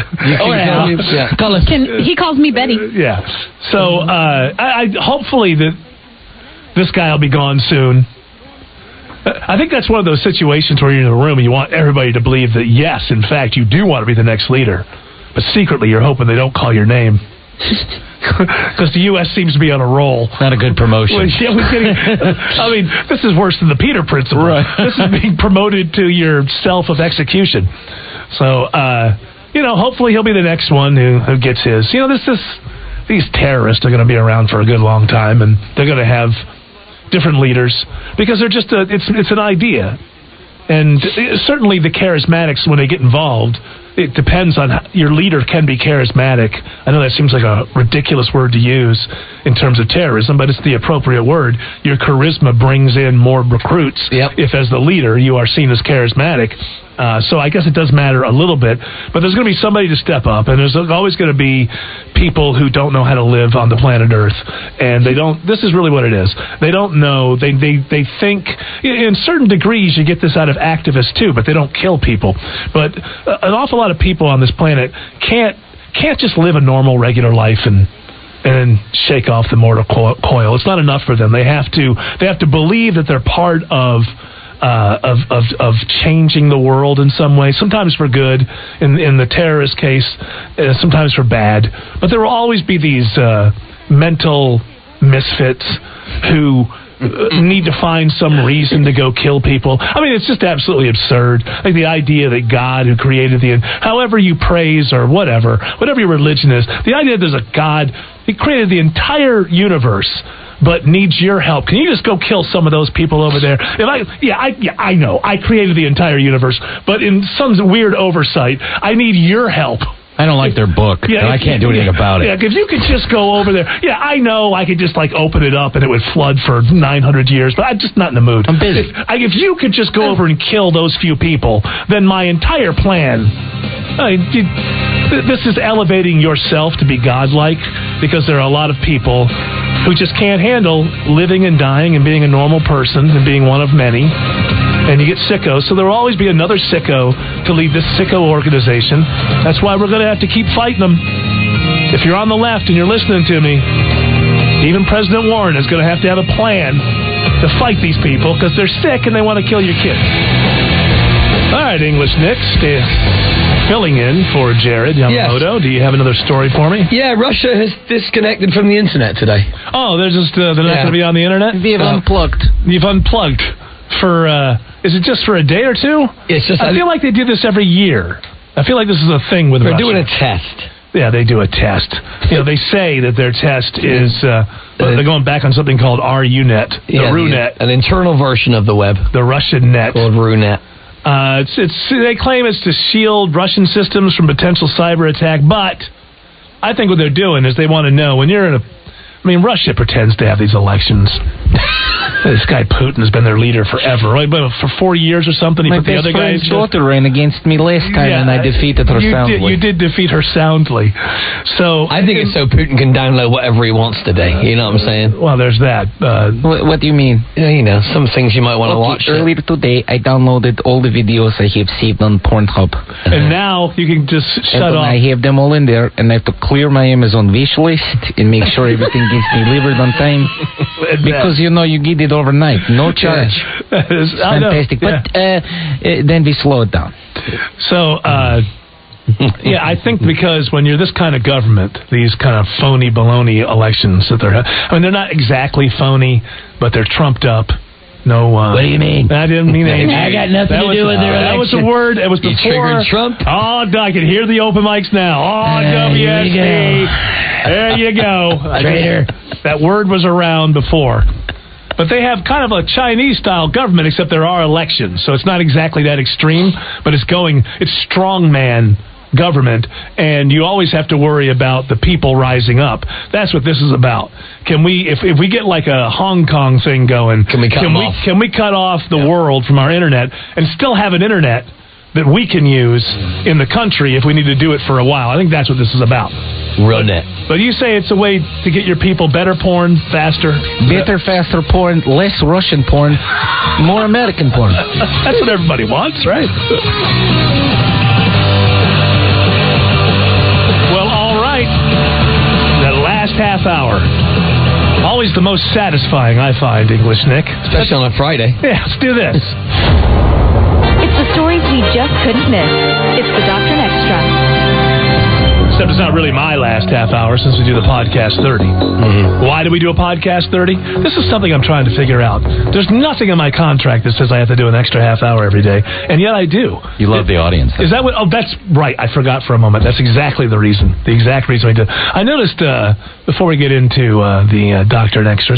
He calls me Betty. Yeah. So I hopefully that this guy will be gone soon. I think that's one of those situations where you're in a room and you want everybody to believe that, yes, in fact, you do want to be the next leader. But secretly, you're hoping they don't call your name. Because the U.S. seems to be on a roll. Not a good promotion. I mean, this is worse than the Peter Principle. Right. This is being promoted to your self of execution. So, hopefully he'll be the next one who gets his. These terrorists are going to be around for a good long time, and they're going to have different leaders because they're just it's an idea. And certainly the charismatics, when they get involved, it depends on your leader can be charismatic. I know that seems like a ridiculous word to use in terms of terrorism, but it's the appropriate word. Your charisma brings in more recruits if, as the leader, you are seen as charismatic. So I guess it does matter a little bit, but there's going to be somebody to step up, and there's always going to be people who don't know how to live on the planet Earth, and they don't. This is really what it is. They don't know. They think in certain degrees you get this out of activists too, but they don't kill people. But an awful lot of people on this planet can't just live a normal, regular life and shake off the mortal coil. It's not enough for them. They have to believe that they're part of changing the world in some way, sometimes for good, in the terrorist case, sometimes for bad. But there will always be these mental misfits who need to find some reason to go kill people. I mean, it's just absolutely absurd. Like the idea that God who created however you praise or whatever your religion is, the idea that there's a God who created the entire universe but needs your help. Can you just go kill some of those people over there? I know. I created the entire universe, but in some weird oversight, I need your help. I don't like their book. Yeah, I can't do anything about it. Yeah, if you could just go over there. Yeah, I know I could just open it up and it would flood for 900 years, but I'm just not in the mood. I'm busy. If you could just go over and kill those few people, then my entire plan... this is elevating yourself to be godlike, because there are a lot of people who just can't handle living and dying and being a normal person and being one of many. And you get sickos, so there will always be another sicko to lead this sicko organization. That's why we're going to have to keep fighting them. If you're on the left and you're listening to me, even President Warren is going to have a plan to fight these people because they're sick and they want to kill your kids. All right, English Nick, filling in for Jared Yamamoto. Yes. Do you have another story for me? Yeah, Russia has disconnected from the internet today. Oh, they're not going to be on the internet? They've unplugged. You've unplugged for... is it just for a day or two? It's just. I feel like they do this every year. I feel like this is a thing with Russia. They're doing a test. Yeah, they do a test. They say that their test is they're going back on something called RUNet, RUNet, an internal version of the web, the Russian net called RUNet. They claim it's to shield Russian systems from potential cyber attack, but I think what they're doing is they want to know when you're in Russia pretends to have these elections. This guy Putin has been their leader forever, right? But for 4 years or something. My best friend's daughter ran against me last time, and I defeated her soundly. You did defeat her soundly. So I think it's so Putin can download whatever he wants today. You know what I'm saying? Well, there's that. What do you mean? Some things you might want to watch. Earlier today, I downloaded all the videos I have saved on Pornhub. And now you can just shut off. I have them all in there, and I have to clear my Amazon wish list and make sure everything gets delivered on time. Because, you get it overnight. No charge. It's fantastic. But then we slow it down. So, I think because when you're this kind of government, these kind of phony baloney elections that they're not exactly phony, but they're trumped up. No. What do you mean? I didn't mean anything. I got nothing to do with their election. That was a word. It was before. You triggered Trump? Oh, I can hear the open mics now. Oh, WSB. There you go. Traitor. That word was around before. But they have kind of a Chinese-style government, except there are elections. So it's not exactly that extreme, but it's strongman government, and you always have to worry about the people rising up. That's what this is about. Can we, if we get like a Hong Kong thing going, can we cut off the world from our internet and still have an internet that we can use in the country if we need to do it for a while? I think that's what this is about. Run it. But you say it's a way to get your people better porn, faster? Better, faster porn, less Russian porn, more American porn. That's what everybody wants, right? Well, all right. That last half hour. Always the most satisfying, I find, English Nick. Especially on a Friday. Yeah, let's do this. It's the stories we just couldn't miss. It's the Doctrine Extra. Except it's not really my last half hour since we do the podcast 30. Mm-hmm. Why do we do a podcast 30? This is something I'm trying to figure out. There's nothing in my contract that says I have to do an extra half hour every day, and yet I do. You love the audience. Is that what? Oh, that's right. I forgot for a moment. That's exactly the reason. The exact reason I do. I noticed before we get into the doctor and extras,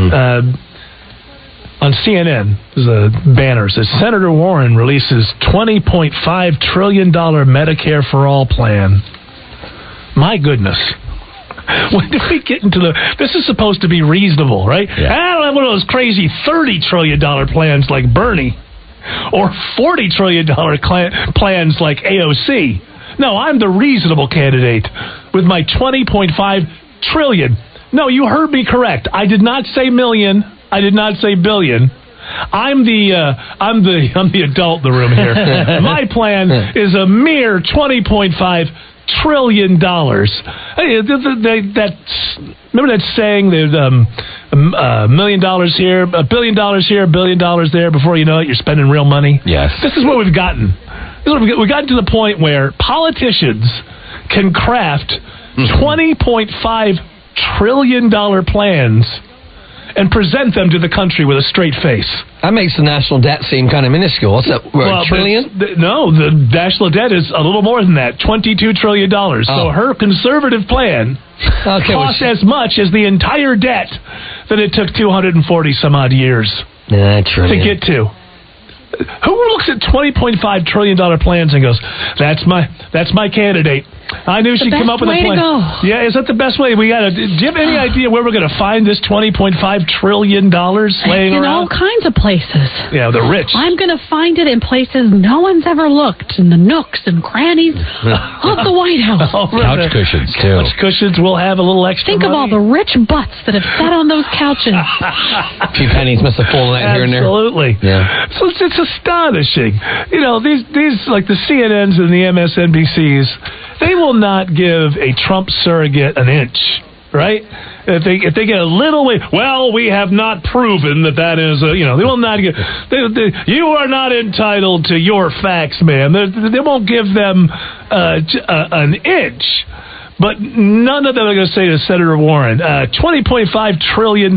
on CNN, there's a banner that says Senator Warren releases $20.5 trillion Medicare for All plan. My goodness. When did we get into this is supposed to be reasonable, right? Yeah. I don't have one of those crazy $30 trillion plans like Bernie or $40 trillion plans like AOC. No, I'm the reasonable candidate with my $20.5 trillion. No, you heard me correct. I did not say million. I did not say billion. I'm the adult in the room here. My plan is a mere $20.5 trillion. Remember that saying that $1 million here, $1 billion here, $1 billion there. Before you know it, you're spending real money. Yes. This is what we've gotten. We've gotten to the point where politicians can craft $20.5 trillion plans and present them to the country with a straight face. That makes the national debt seem kind of minuscule. What's that, a trillion? No, the national debt is a little more than that, $22 trillion. Oh. So her conservative plan costs as much as the entire debt that it took 240 some odd years to get to. Who looks at $20.5 trillion plans and goes, that's my candidate. I knew she'd come up with a plan. Yeah, is that the best way? Do you have any idea where we're going to find this $20.5 trillion laying around? In all kinds of places. Yeah, the rich. I'm going to find it in places no one's ever looked, in the nooks and crannies of the White House. Couch cushions, too. Couch cushions will have a little extra Think money. of all the rich butts that have sat on those couches. A few pennies must have fallen out here and there. Absolutely. Yeah. So it's astonishing. You know, these like the CNNs and the MSNBCs, they will not give a Trump surrogate an inch, right? If they get a little way, well, we have not proven that is they will not give. You are not entitled to your facts, man. They won't give them an inch. But none of them are going to say to Senator Warren, $20.5 trillion.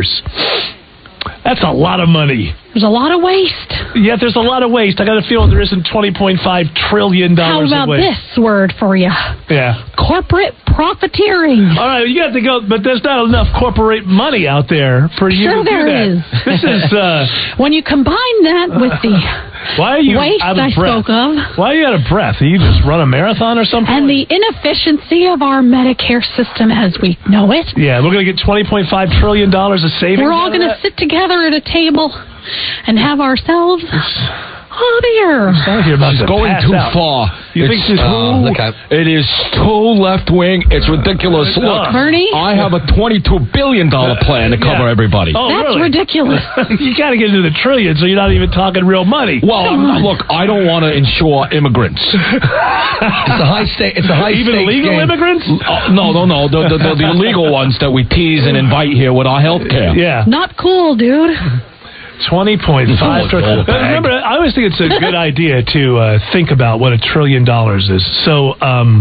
That's a lot of money. There's a lot of waste. Yeah, there's a lot of waste. I got a feeling there isn't $20.5 trillion How about of waste. this word for you? Yeah. Corporate profiteering. All right, you got to go, but there's not enough corporate money out there for you to do that. Sure there is. This is... when you combine that with the waste I spoke of... Why are you out of breath? You just run a marathon or something? And the inefficiency of our Medicare system as we know it. Yeah, we're going to get $20.5 trillion of savings. We're all going to sit together at a table and have ourselves... Oh, dear. She's going too far. You think she's it is too left-wing. It's ridiculous. Look, Bernie? I have a $22 billion plan to cover everybody. Oh, That's really? ridiculous. You got to get into the trillions, so you're not even talking real money. Well, look, I don't want to insure immigrants. It's a high stake. It's a high even stakes legal game. immigrants? No. The illegal ones that we tease and invite here with our health care. Yeah. Not cool, dude. 20.5 trillion. Remember, I always think it's a good idea to think about what $1 trillion is. So,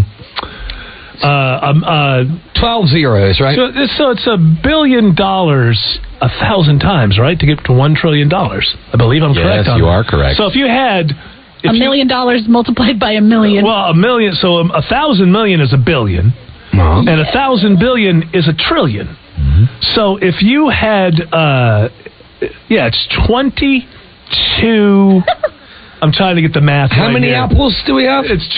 12 zeros, right? So it's $1 billion 1,000 times, right, to get to $1 trillion. I believe I'm correct on that. Yes, you are correct. So if you had... $1 million multiplied by $1 million. Well, $1 million, so 1,000 million is $1 billion, and 1,000 billion is $1 trillion. Mm-hmm. So if you had... it's 22... I'm trying to get the math How many apples do we have? It's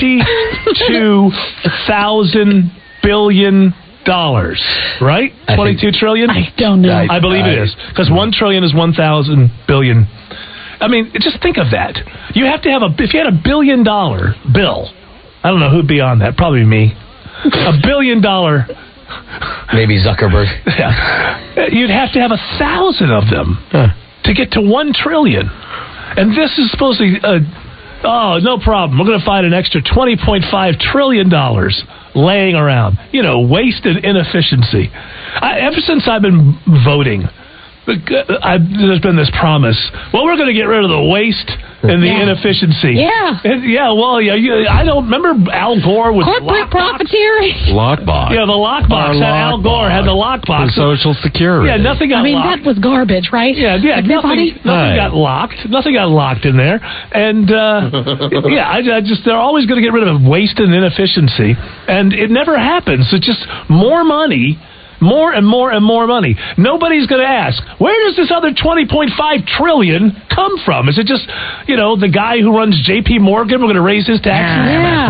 $22,000 billion, right? 22 trillion? I don't know. I believe it is. Because 1 trillion is 1,000 billion. I mean, just think of that. You have to have if you had $1 billion bill, I don't know who'd be on that, probably me. $1 billion... Maybe Zuckerberg. Yeah. You'd have to have 1,000 of them to get to 1 trillion. And this is supposed to be, no problem. We're going to find an extra $20.5 trillion laying around. Waste and inefficiency. Ever since I've been voting, there's been this promise. Well, we're going to get rid of the waste and the inefficiency. Yeah. I don't remember Al Gore with corporate profiteering. Lockbox. Yeah, the lockbox. Al Gore had the lockbox. Social Security. Yeah, nothing got locked. That was garbage, right? Yeah, nothing got locked. Nothing got locked in there. And, they're always going to get rid of waste and inefficiency. And it never happens. It's just more money. More and more and more money. Nobody's going to ask, where does this other $20.5 trillion come from? Is it just, the guy who runs J.P. Morgan? We're going to raise his taxes?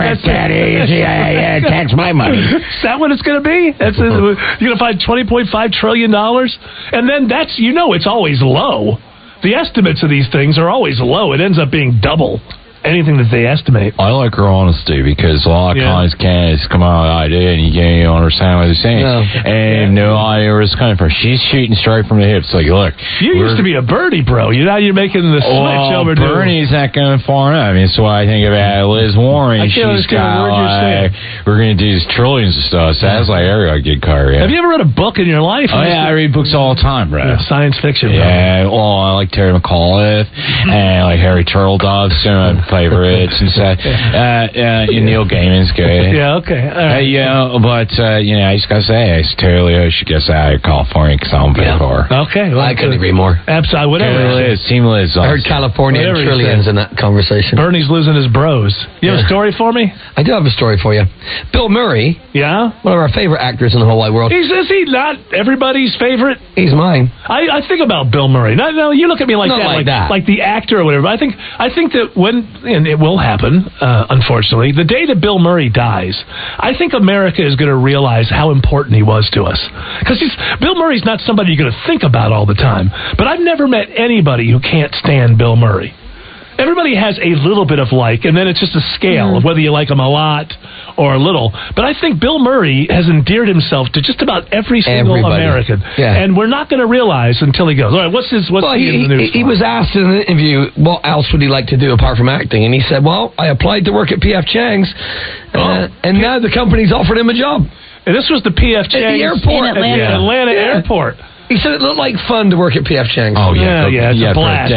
Tax my money. Is that what it's going to be? You're going to find $20.5 trillion? And then it's always low. The estimates of these things are always low. It ends up being double anything that they estimate. I like her honesty because a lot of times candidates come out with an idea and you can't understand what they're saying. No idea where it's coming from. She's shooting straight from the hips. Like, look. You used to be a Bernie bro. Now you're making the switch over to... Bernie's not going far enough. I mean, that's why I think about Liz Warren. She's got we're going to do these trillions of stuff. Sounds like every good car. Yeah. Have you ever read a book in your life? I read books all the time, bro. Science fiction. Yeah. Well, I like Terry McAuliffe and I like Harry Turtledove. Favorites and stuff. Neil Gaiman's good. Yeah, okay. All right. But I just gotta say, Terry Leo should get out of California because I don't pay for. Okay, well, I couldn't agree more. Absolutely, whatever. Team Liz. I heard California and trillions in that conversation. Bernie's losing his bros. You have a story for me? I do have a story for you. Bill Murray. Yeah. One of our favorite actors in the whole wide world. Is he not everybody's favorite? He's mine. I think about Bill Murray. No, you look at me like that, like the actor or whatever. I think that and it will happen, unfortunately, the day that Bill Murray dies, I think America is going to realize how important he was to us. Because Bill Murray's not somebody you're going to think about all the time. But I've never met anybody who can't stand Bill Murray. Everybody has a little bit of and then it's just a scale of whether you like him a lot or a little. But I think Bill Murray has endeared himself to just about every single American. Yeah. And we're not going to realize until he goes. All right, what's he in the news He was asked in an interview, what else would he like to do apart from acting? And he said, well, I applied to work at P.F. Chang's, and now the company's offered him a job. And this was the P.F. Chang's at the airport. At the Atlanta airport. He said it looked like fun to work at P.F. Chang's. Oh, yeah. It's a blast.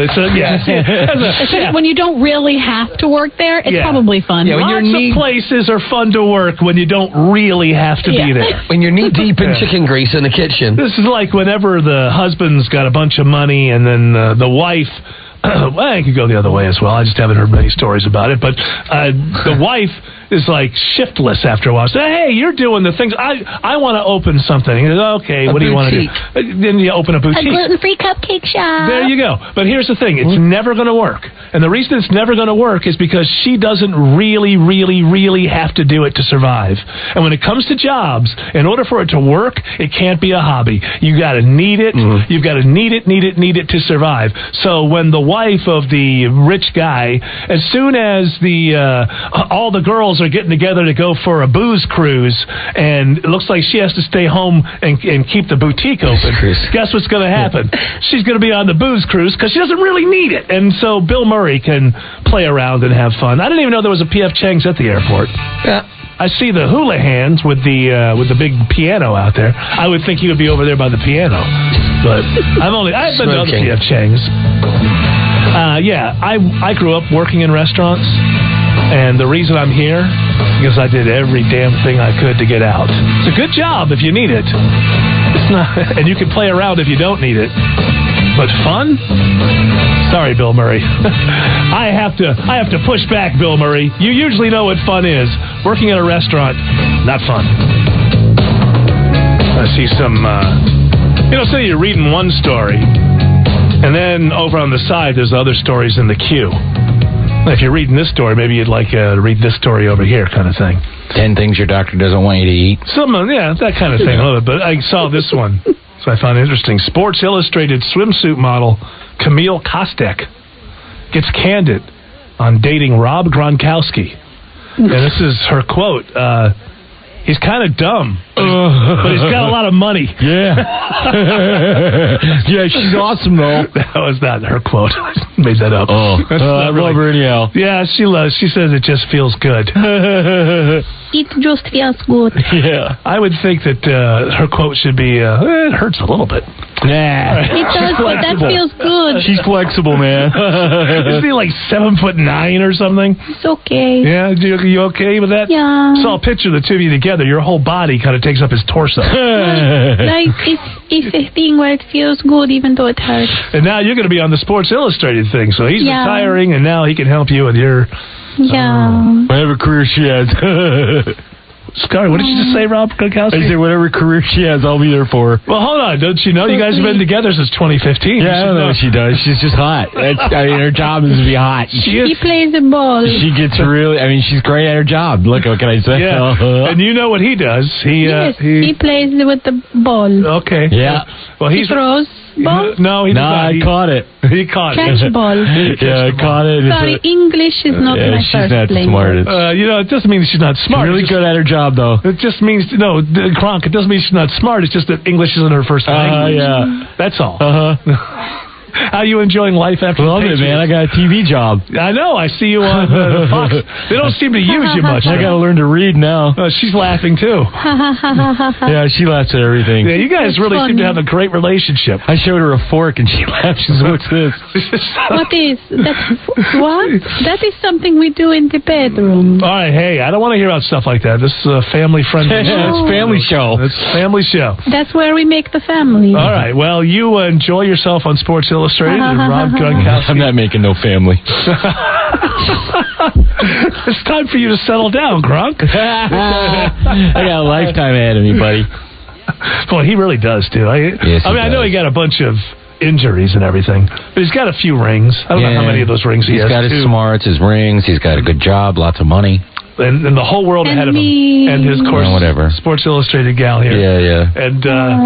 When you don't really have to work there, it's probably fun. Yeah, Lots of places are fun to work when you don't really have to be there. When you're knee-deep in chicken grease in the kitchen. This is like whenever the husband's got a bunch of money and then the wife... well, I could go the other way as well. I just haven't heard many stories about it. But the wife is like shiftless after a while. So, hey, you're doing the things. I want to open something. He goes, okay, what do you want to do? Then you open a boutique. A gluten-free cupcake shop. There you go. But here's the thing. It's never going to work. And the reason it's never going to work is because she doesn't really, really, really have to do it to survive. And when it comes to jobs, in order for it to work, it can't be a hobby. You got to need it. You've got to need it to survive. So when the wife of the rich guy, as soon as all the girls are getting together to go for a booze cruise, and it looks like she has to stay home and keep the boutique open, guess what's going to happen? She's going to be on the booze cruise because she doesn't really need it. And so Bill Murray can play around and have fun. I didn't even know there was a P.F. Chang's at the airport. Yeah. I see the hula hands with the big piano out there. I would think he would be over there by the piano. But I've been to other P.F. Chang's. I grew up working in restaurants, and the reason I'm here is because I did every damn thing I could to get out. It's a good job if you need it. It's not, and you can play around if you don't need it. But fun? Sorry, Bill Murray. I have to push back, Bill Murray. You usually know what fun is. Working at a restaurant, not fun. I see some, say you're reading one story, and then over on the side, there's other stories in the queue. If you're reading this story, maybe you'd like to read this story over here, kind of thing. 10 things your doctor doesn't want you to eat. That kind of thing. But I saw this one, so I found it interesting. Sports Illustrated swimsuit model Camille Kostek gets candid on dating Rob Gronkowski. And this is her quote. He's kind of dumb. But he's got a lot of money. Yeah. Yeah, she's awesome, though. That was not her quote. I made that up. I love her anyhow. Yeah, she says it just feels good. It just feels good. Yeah. I would think that her quote should be, it hurts a little bit. Nah. It does, but that feels good. She's flexible, man. Isn't he like 7'9" or something? It's okay. Yeah, you okay with that? Yeah. Saw a picture of the two of you together. Your whole body kind of takes up his torso. Like, it's a thing where it feels good even though it hurts. And now you're going to be on the Sports Illustrated thing, so he's retiring, and now he can help you with your... whatever career she has. Scar, what did you just say, Rob Gronkowski? I said whatever career she has, I'll be there for her. Well, hold on. Don't you know? You guys have been together since 2015. Yeah, I don't know what she does. She's just hot. Her job is to be hot. He plays the ball. She gets she's great at her job. Look, what can I say? Yeah. And you know what he does. He plays with the ball. Okay. Yeah. Well, he throws ball? No, he did not. I caught it. He caught Catch it. ball. Yeah, I caught it. Sorry, English is not my she's first not the language. smartest. It doesn't mean she's not smart. She's really good at her job, though. It just means, Kronk, it doesn't mean she's not smart. It's just that English isn't her first language. Yeah. That's all. Uh-huh. How are you enjoying life after Love it, man. I got a TV job. I know. I see you on Fox. They don't seem to use you much. I got to learn to read now. She's laughing, too. Yeah, she laughs at everything. Yeah, you guys really seem to have a great relationship. I showed her a fork, and she laughed. She said, what's this? What is that? What? That is something we do in the bedroom. All right, hey, I don't want to hear about stuff like that. This is a family-friendly show. It's a family show. It's a family show. That's where we make the family. All right, well, you enjoy yourself on Sports Illustrated and Rob Gronkowski. I'm not making no family. It's time for you to settle down, Gronk. I got a lifetime ahead of me, buddy. Boy, he really does, too. I know he got a bunch of injuries and everything, but he's got a few rings. I don't know how many of those rings he has. He's got his smarts, his rings. He's got a good job, lots of money. And the whole world ahead of him, and his course, whatever. Sports Illustrated gal here. Yeah. And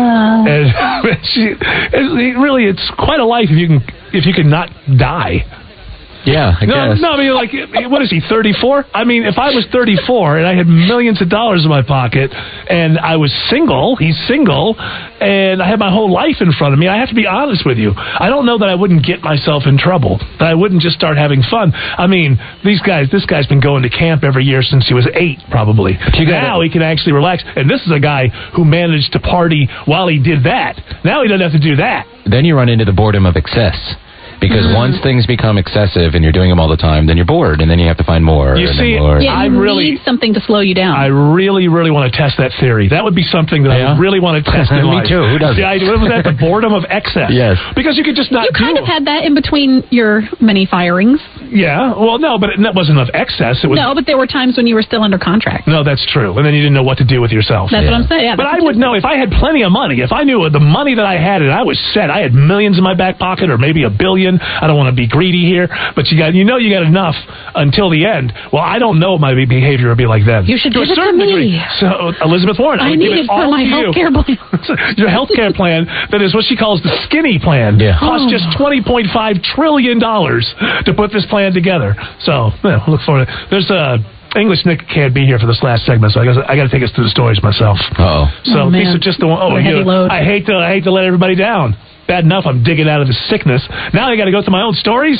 it's quite a life if you can not die. Yeah, I guess. No, I mean, like, what is he, 34? I mean, if I was 34 and I had millions of dollars in my pocket and I was single, he's single, and I had my whole life in front of me, I have to be honest with you. I don't know that I wouldn't get myself in trouble, that I wouldn't just start having fun. I mean, this guy's been going to camp every year since he was 8, probably. Now he can actually relax. And this is a guy who managed to party while he did that. Now he doesn't have to do that. Then you run into the boredom of excess. Because once things become excessive and you're doing them all the time, then you're bored, and then you have to find more. You see, need something to slow you down. I really, really want to test that theory. That would be something that I would really want to test in life. Me too. Who doesn't? What was that? The boredom of excess. Yes. Because you could just not You kind of had that in between your many firings. Yeah. Well, no, but that wasn't of excess. No, but there were times when you were still under contract. No, that's true. And then you didn't know what to do with yourself. That's what I'm saying. Yeah, but I would know if I had plenty of money, if I knew the money that I had and I was set, I had millions in my back pocket or maybe $1 billion. I don't want to be greedy here, but you got enough until the end. Well, I don't know what my behavior would be like then. You should give it to me. Degree. So, Elizabeth Warren, I need it for my health care plan. Your health care plan, that is what she calls the skinny plan. Yeah. Costs just $20.5 trillion to put this plan together. So, look forward to it. There's English Nick can't be here for this last segment, so I got to take us through the stories myself. So these are just the one. I hate to let everybody down. Bad enough I'm digging out of the sickness. Now I got to go through my own stories.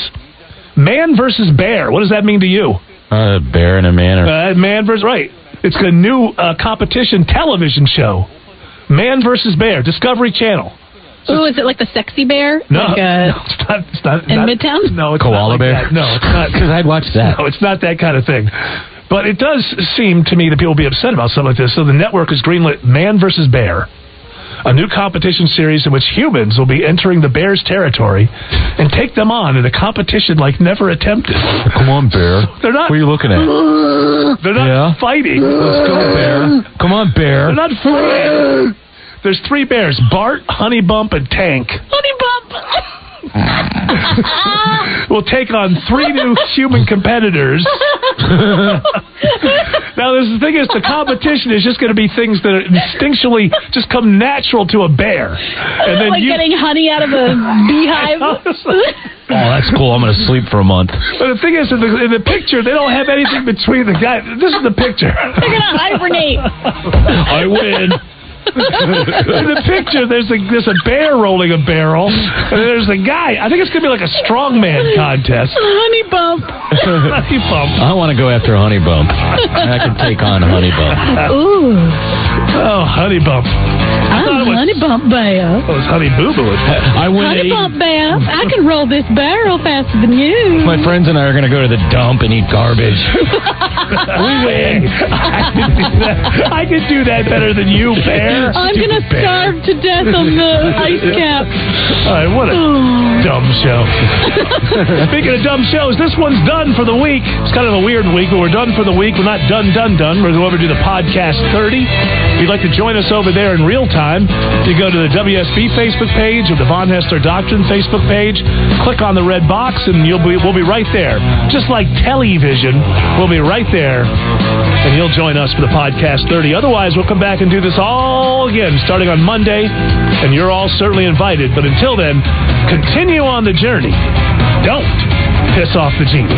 Man versus bear. What does that mean to you? A bear and a man. Man versus It's a new competition television show. Man versus bear. Discovery Channel. Ooh, is it like the sexy bear? No, like it's not. In Midtown? No, it's Koala not like bear. That. No, it's not. Because I'd watch that. No, it's not that kind of thing. But it does seem to me that people will be upset about something like this. So the network has greenlit Man versus Bear, a new competition series in which humans will be entering the bear's territory and take them on in a competition like never attempted. Come on, bear. They're not. What are you looking at? They're not fighting. Let's go, bear. Come on, bear. They're not fighting. There's 3 bears: Bart, Honey Bump, and Tank. Honey Bump. Will take on 3 new human competitors. Now, the thing is, the competition is just going to be things that are instinctually just come natural to a bear. And then like getting honey out of a beehive. Oh, That's cool. I'm going to sleep for a month. But the thing is, in the picture, they don't have anything between the guys. This is the picture. They're going to hibernate. I win. In the picture, there's a bear rolling a barrel, and there's a guy. I think it's going to be like a strongman contest. Honey Bump. Honey Bump. I want to go after Honey Bump. I can take on Honey Bump. Ooh. Oh, Honey Bump. I'm Honey Bump Bear. Oh, it's Honey Boo Boo. Honey Bump Bear. I can roll this barrel faster than you. My friends and I are going to go to the dump and eat garbage. We win. I can do that better than you, bear. I'm going to starve to death on the ice cap. All right, what a dumb show. Speaking of dumb shows, this one's done for the week. It's kind of a weird week, but we're done for the week. We're not done. We're going to go over to the podcast 30. If you'd like to join us over there in real time, you go to the WSB Facebook page or the Von Haessler Doctrine Facebook page. Click on the red box, and we'll be right there. Just like television, we'll be right there, and you'll join us for the podcast 30. Otherwise, we'll come back and do this all again starting on Monday, and you're all certainly invited. But until then, continue on the journey. Don't piss off the genie.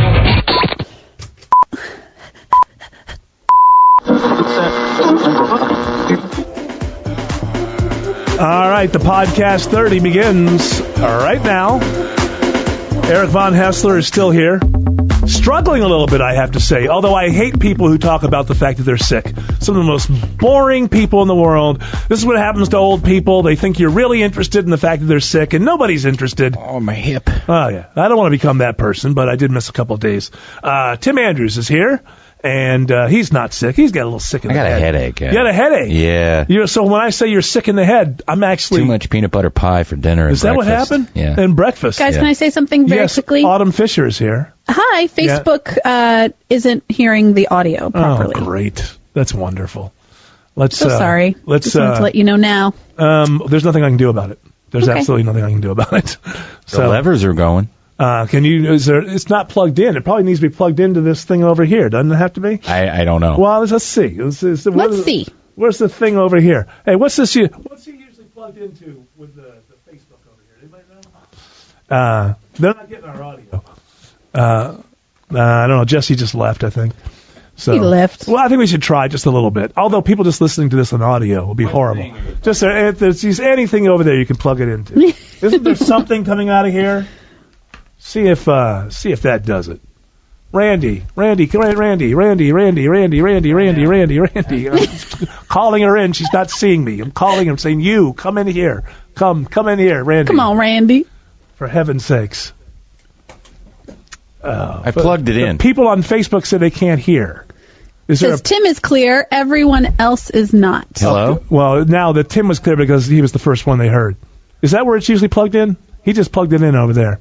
All right, the podcast 30 begins right now. Eric Von Haessler is still here. Struggling a little bit, I have to say, although I hate people who talk about the fact that they're sick. Some of the most boring people in the world. This is what happens to old people. They think you're really interested in the fact that they're sick, and nobody's interested. Oh, my hip. Oh, yeah. I don't want to become that person, but I did miss a couple of days. Tim Andrews is here. And he's not sick. He's got a little sick in the head. I got a headache. You got a headache? Yeah. So when I say you're sick in the head, I'm actually... Too much peanut butter pie for dinner and breakfast. Is that what happened? Yeah. And breakfast. Guys, can I say something very quickly? Autumn Fisher is here. Hi. Facebook isn't hearing the audio properly. Oh, great. That's wonderful. Sorry. Just wanted to let you know now. There's nothing I can do about it. There's absolutely nothing I can do about it. The levers are going. It's not plugged in. It probably needs to be plugged into this thing over here. Doesn't it have to be? I don't know. Well, let's see. Let's see. Where's the thing over here? Hey, what's this? What's he usually plugged into with the Facebook over here? Anybody know? They're not getting our audio. I don't know. Jesse just left, I think. So, he left. Well, I think we should try just a little bit. Although people just listening to this on audio will be horrible. Just if there's anything over there you can plug it into. Isn't there something coming out of here? See if that does it. Randy. I'm calling her in. She's not seeing me. I'm calling her, saying, "You come in here. Come in here, Randy." Come on, Randy. For heaven's sakes. I plugged it in. People on Facebook say they can't hear. Tim is clear. Everyone else is not. Hello. Well, now that Tim was clear because he was the first one they heard. Is that where it's usually plugged in? He just plugged it in over there.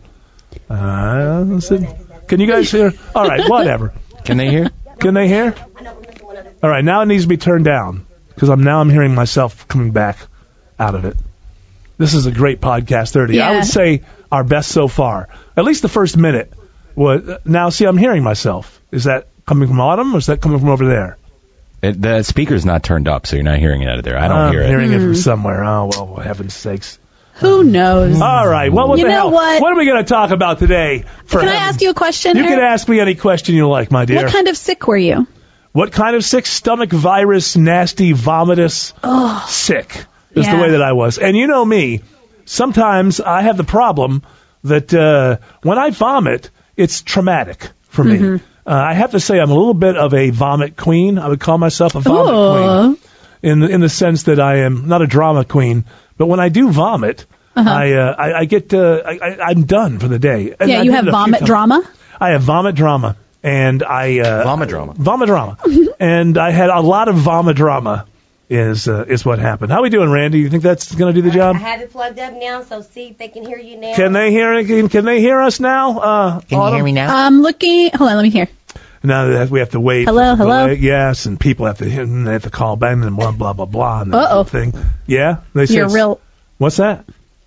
Can you guys hear? All right, whatever. Can they hear? Can they hear? All right, now it needs to be turned down because I'm hearing myself coming back out of it. This is a great podcast 30. Yeah. I would say our best so far. At least the first minute. Now, see, I'm hearing myself. Is that coming from Autumn or is that coming from over there? The speaker's not turned up, so you're not hearing it out of there. I don't hear it. I'm hearing it from somewhere. Oh, well, for heaven's sakes. Who knows? All right. Well, what the hell? What are we going to talk about today? Can I ask you a question? You can ask me any question you like, my dear. What kind of sick were you? What kind of sick? Stomach virus, nasty, vomitous, sick is the way that I was. And you know me, sometimes I have the problem that when I vomit, it's traumatic for me. Mm-hmm. I have to say I'm a little bit of a vomit queen. I would call myself a vomit queen in the sense that I am not a drama queen. But when I do vomit, I get I'm done for the day. And you have vomit drama? I have vomit drama. And vomit drama. Vomit drama. And I had a lot of vomit drama is what happened. How we doing, Randy? You think that's going to do the job? I have it plugged up now, so see if they can hear you now. Can they hear us now? Can you hear me now? I'm looking. Hold on, let me hear. Now we have to wait. Hello. Yes, and people have to call back and blah blah blah blah. And thing. Yeah, they say. You're real. What's that?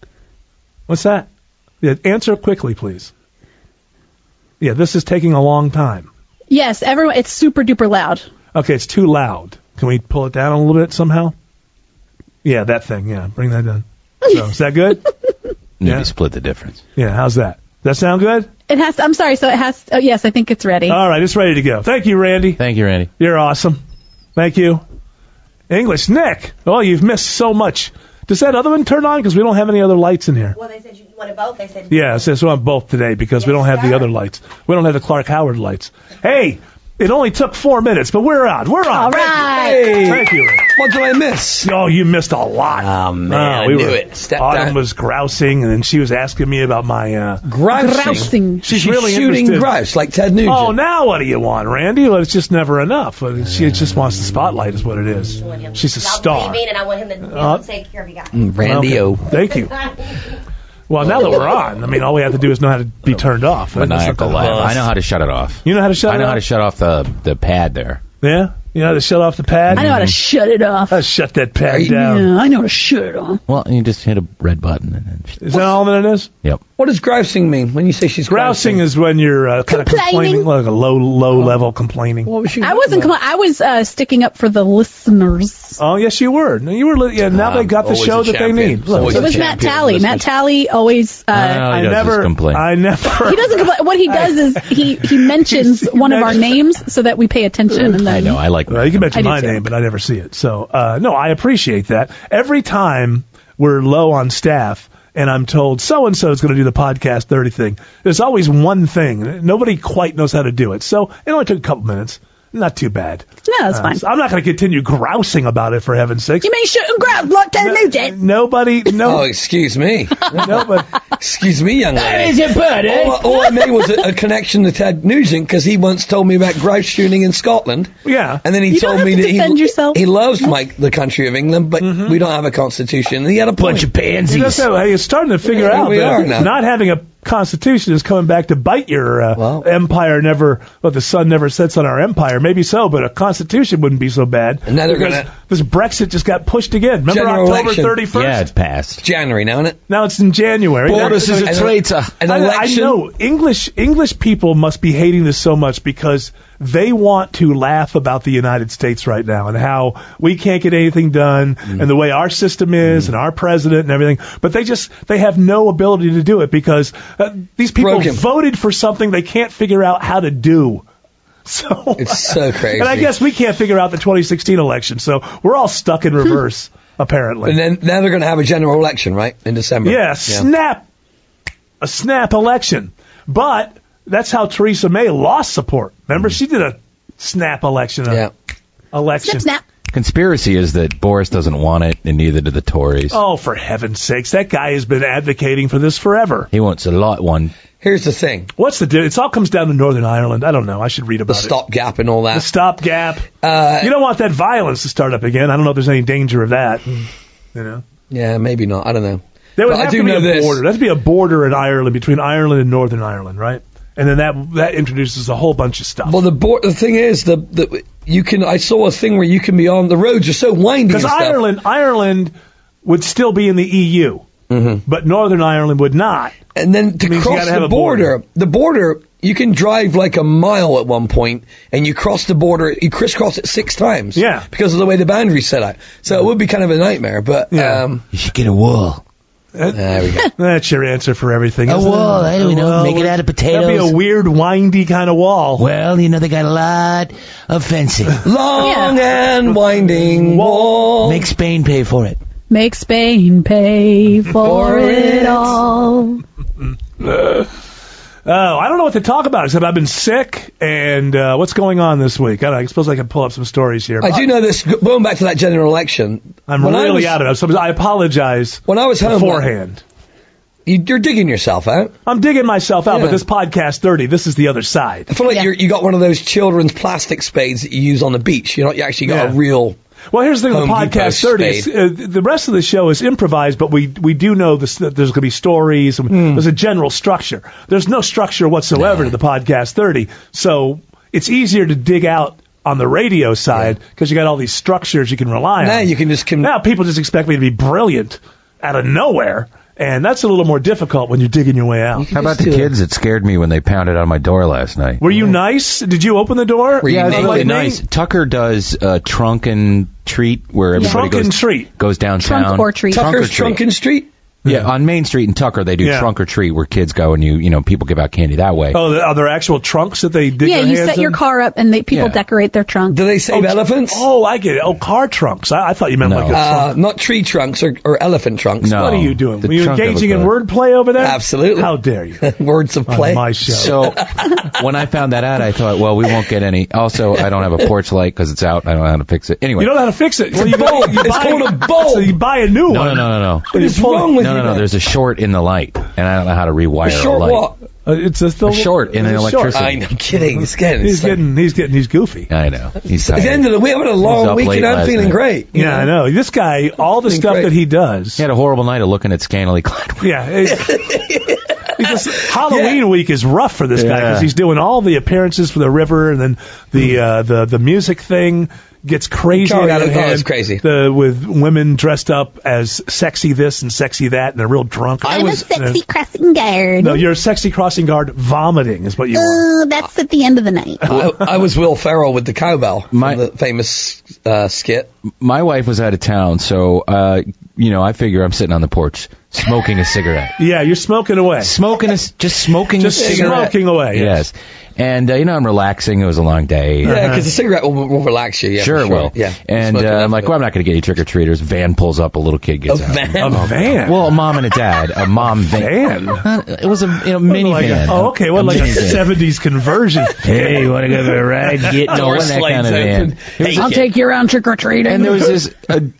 Yeah, answer quickly, please. Yeah, this is taking a long time. Yes, everyone. It's super duper loud. Okay, it's too loud. Can we pull it down a little bit somehow? Yeah, that thing. Yeah, bring that down. So, is that good? Maybe split the difference. Yeah, how's that? That sound good? It has. I'm sorry. So it has. Oh, yes, I think it's ready. All right, it's ready to go. Thank you, Randy. Thank you, Randy. You're awesome. Thank you. English, Nick. Oh, you've missed so much. Does that other one turn on? Because we don't have any other lights in here. Well, they said you wanted both. They said. Yeah, it says we want both today because we don't have the other lights. We don't have the Clark Howard lights. Hey. It only took 4 minutes, but we're on. We're on. All right. Hey. Thank you. What did I miss? Oh, you missed a lot. Oh, man. I knew it. Autumn was grousing, and then she was asking me about my... Grousing. She's really shooting interested. grouse, like Ted Nugent. Oh, now what do you want, Randy? Well, it's just never enough. She just wants the spotlight is what it is. She's a star. And I want him to take care of you guys. Randy-o. Okay. Thank you. Well, now that we're on, I mean, all we have to do is know how to be turned off. Maniacal laugh. I know how to shut it off. You know how to shut it off? I know how to shut off the pad there. Yeah? You know how to shut off the pad? I know how to shut it off. How to shut that pad down. Yeah, I know how to shut it off. Well, you just hit a red button. And then is that all that it is? Yep. What does grousing mean when you say she's grousing? Is when you're kind of complaining, like a low level complaining. What was she? I wasn't. I was sticking up for the listeners. Oh yes, you were. You were. Yeah. Now they got the show that they need. Look, it was Matt Talley. Matt Talley always. I never complain. He doesn't complain. What he does is he mentions one of our names so that we pay attention. And then I know. I like. You can mention my name, but I never see it. So no, I appreciate that. Every time we're low on staff. And I'm told so-and-so is going to do the podcast 30 thing. There's always one thing. Nobody quite knows how to do it. So it only took a couple minutes. Not too bad. No, that's fine. So I'm not going to continue grousing about it, for heaven's sakes. You mean shoot and grouse like Ted Nugent? Nobody. Oh, excuse me. Excuse me, young lady. That is a bird, eh? All I made was a connection to Ted Nugent because he once told me about grouse shooting in Scotland. Yeah. And then he told me that he loves the country of England, but we don't have a constitution. And he had a point. Bunch of pansies. He's starting to figure out that not having a constitution is coming back to bite your empire. The sun never sets on our empire. Maybe so, but a constitution wouldn't be so bad. And now this Brexit just got pushed again. Remember October 31st? Yeah, it's passed. January now, isn't it? Now it's in January. Boris is a traitor. I know. English people must be hating this so much because they want to laugh about the United States right now and how we can't get anything done and the way our system is and our president and everything. But they have no ability to do it because these people voted for something they can't figure out how to do. So it's so crazy. And I guess we can't figure out the 2016 election, so we're all stuck in reverse, apparently. And then now they're going to have a general election, right, in December? Yeah, a snap election. But that's how Theresa May lost support. Remember, she did a snap election. Election. Snap. Conspiracy is that Boris doesn't want it, and neither do the Tories. Oh, for heaven's sakes. That guy has been advocating for this forever. He wants a lot one. Here's the thing. What's the difference? It all comes down to Northern Ireland. I don't know. I should read about the stopgap and all that. The stopgap. You don't want that violence to start up again. I don't know if there's any danger of that. You know? Yeah, maybe not. I don't know. There would have to be a border. There has to be a border in Ireland between Ireland and Northern Ireland, right? And then that introduces a whole bunch of stuff. Well, the thing is, I saw a thing where you can be on the roads are so winding. Because Ireland would still be in the EU, but Northern Ireland would not. And then to cross the border, you can drive like a mile at one point, and you cross the border, you crisscross it 6 times. Yeah. Because of the way the boundary's set out. So it would be kind of a nightmare, but you should get a wall. There we go. That's your answer for everything. A wall, I don't know. Make it out of potatoes. That'd be a weird, windy kind of wall. Well, they got a lot of fencing. Long and winding wall. Make Spain pay for it. Make Spain pay for it all. I don't know what to talk about except I've been sick and what's going on this week. I suppose I can pull up some stories here. I do know this. Going back to that general election, I'm really out of it. So I apologize. When I was home beforehand. You're digging yourself out. I'm digging myself out, but this podcast 30, this is the other side. I feel like you got one of those children's plastic spades that you use on the beach. You actually got a real. Well, here's the thing with podcast 30. The rest of the show is improvised, but we do know there's going to be stories. And there's a general structure. There's no structure whatsoever to the podcast 30. So it's easier to dig out on the radio side because you got all these structures you can rely on. Now you can just... Now people just expect me to be brilliant out of nowhere. And that's a little more difficult when you're digging your way out. How about the kids that scared me when they pounded on my door last night? Were you nice? Did you open the door? Yeah, it was really nice. Tucker does a trunk and treat where everybody goes downtown. Trunk or treat. Tucker's Trunk and Street? Yeah, on Main Street in Tucker, they do trunk or treat where kids go and people give out candy that way. Oh, are there actual trunks that they dig their you hands set your in? car up and people decorate their trunk. Do they save elephants? Oh, I get it. Oh, car trunks. I thought you meant like a trunk. Not tree trunks or elephant trunks. No. What are you doing? The Were you trunk engaging of a in wordplay over there? Absolutely. How dare you? Words of play. On my show. So when I found that out, I thought, well, we won't get any. Also, I don't have a porch light because it's out. I don't know how to fix it. Anyway. You don't know how to fix it. Well, It's called a bulb. So you buy a new one. No. What is wrong with you? No. There's a short in the light, and I don't know how to rewire a light. What? It's a short in an electricity. I'm kidding. He's goofy. I know. He's At the end of the week, I'm having a long weekend. I'm feeling great. Yeah, I know. This guy, all the stuff that he does. He had a horrible night of looking at scantily clad women. Yeah. Because Halloween week is rough for this guy because he's doing all the appearances for the river, and then the music thing gets crazy. It's crazy. With women dressed up as sexy this and sexy that, and they're real drunk. I'm a sexy crossing guard. No, you're a sexy crossing guard vomiting is what you are. That's at the end of the night. I was Will Ferrell with the cowbell from the famous skit. My wife was out of town, so I figure I'm sitting on the porch smoking a cigarette. Yeah, you're smoking away. Smoking a cigarette. Smoking away. Yes. And, I'm relaxing. It was a long day. Yeah, because the cigarette will relax you. Yeah, sure it will. Yeah. And I'm like, well, I'm not going to get any trick-or-treaters. Van pulls up. A little kid gets out. A van? Well, a mom and a dad. A mom van. It was a minivan. Okay. Well, like a 70s conversion. Hey, you want to go for a ride? That kind of van. I'll take you around trick-or-treating. And there was this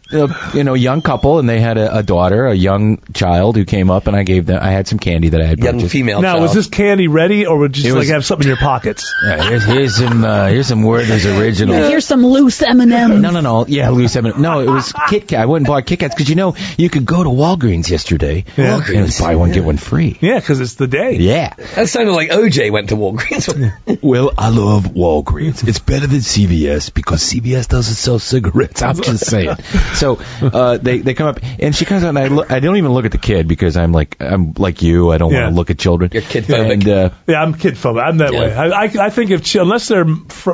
young couple, and they had a daughter, a young child who came up, and I had some candy that I had purchased. Young female Now, child. was this candy ready, or would you just have something in your pockets? Yeah, here's some Werther's original. Here's some loose M&Ms. No. Yeah, loose M&Ms. No, it was Kit Kat. I went and bought Kit Kats because you could go to Walgreens yesterday and it was buy one get one free. Yeah, because it's the day. Yeah. That sounded like OJ went to Walgreens. Well, I love Walgreens. It's better than CVS because CVS doesn't sell cigarettes. I'm just saying. So they come up and she comes out and I don't even look at the kid because I'm like you. I don't want to look at children. You're kid phobic. Yeah, I'm kid phobic. I'm that way. I think unless they're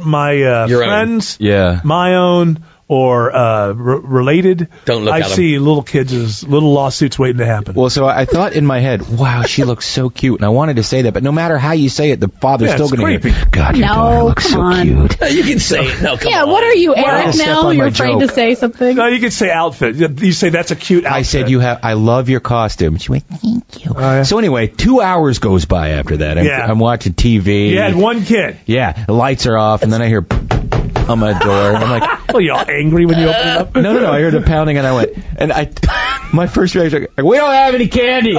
my friends, my own, or related, don't look at them. I see little kids as little lawsuits waiting to happen. Well, so I thought in my head, wow, she looks so cute, and I wanted to say that, but no matter how you say it, the father's still going to hear, God, your daughter looks so cute. You can say it. No, come on. What are you, Eric, now? You're afraid to say something? No, you can say outfit. You say that's a cute outfit. I said, I love your costume. She went, thank you. So anyway, 2 hours goes by after that. I'm watching TV. You had one kid. Yeah, the lights are off, and then I hear on my door, and I'm like, well, you all angry when you open it up? No, I heard a pounding, and I went, and my first reaction, we don't have any candy.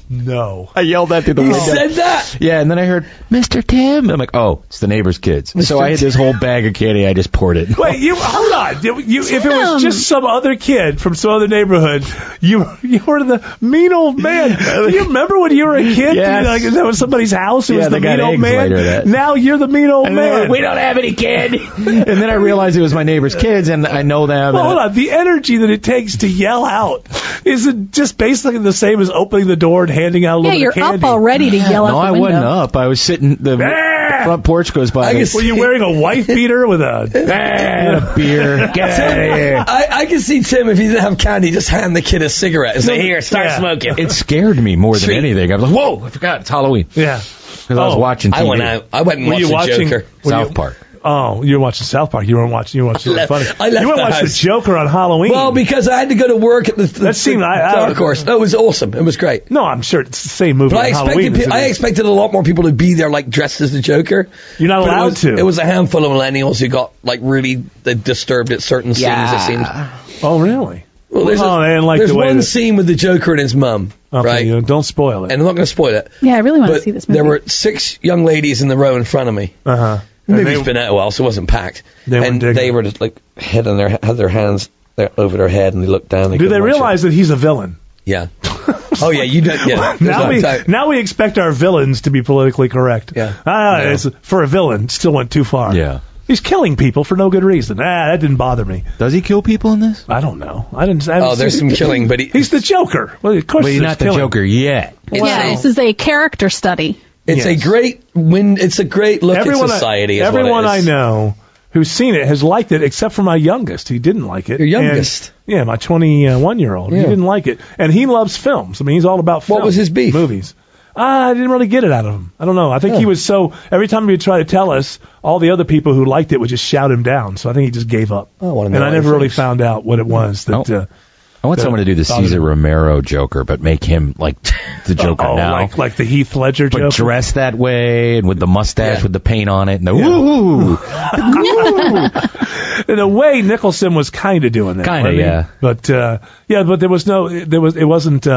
No. I yelled that through the window. You said that? Yeah, and then I heard, Mr. Tim. I'm like, oh, it's the neighbor's kids. So I had this whole bag of candy, I just poured it. Wait, hold on. If it was just some other kid from some other neighborhood, you were the mean old man. Do you remember when you were a kid? Yes. That was somebody's house, who was the mean old man? Now you're the mean old man. We don't have any candy. And then I realized it was my neighbor's kids, and I know them. Well, hold on. The energy that it takes to yell out, is it just basically the same as opening the door and handing out a little bit of candy? Yeah, you're up already to yell out the window. No, I wasn't up. I was sitting, the front porch goes by. Were you wearing a wife beater with a beer? Get out of here. I can see Tim, if he didn't have candy, just hand the kid a cigarette and say, here, start smoking. It scared me more than anything. I was like, whoa, I forgot, it's Halloween. Yeah. Because I was watching TV. I went out. I went and watched the Joker. South Park. Oh, you were watching South Park. You weren't watching something funny. I left you weren't watching the Joker on Halloween. Well, because I had to go to work at the Dark Horse. That was awesome. It was great. No, I'm sure it's the same movie. But I expected a lot more people to be there, like dressed as the Joker. You're not allowed to. It was a handful of millennials who got really disturbed at certain scenes. It seemed. Oh, really? Well, there's one scene with the Joker and his mum. Okay, right? Don't spoil it. And I'm not going to spoil it. Yeah, I really want to see this movie. There were 6 young ladies in the row in front of me. The movie's been out a while, so it wasn't packed. They were just had their hands over their head, and they looked down. Do they realize that he's a villain? Yeah. Oh yeah, you don't. Yeah. Now we expect our villains to be politically correct. Yeah. For a villain, still went too far. Yeah. He's killing people for no good reason. That didn't bother me. Does he kill people in this? I don't know. I haven't there's some killing, but he's the Joker. Well, of course, he's not the Joker yet. Yeah, this is a character study. It's a great look at society. Everyone I know who's seen it has liked it, except for my youngest. He didn't like it. Your youngest? And, my 21-year-old. Yeah. He didn't like it. And he loves films. I mean, he's all about film. What was his beef? Movies. I didn't really get it out of him. I don't know. I think he was every time he would try to tell us, all the other people who liked it would just shout him down. So I think he just gave up. And I never really found out what it was that... I want someone to do the Cesar Romero Joker, but make him like the Joker now. Like the Heath Ledger Joker? But dressed that way, and with the mustache, with the paint on it, and the woo! In a way, Nicholson was kind of doing that. Kind of, yeah. But, but it wasn't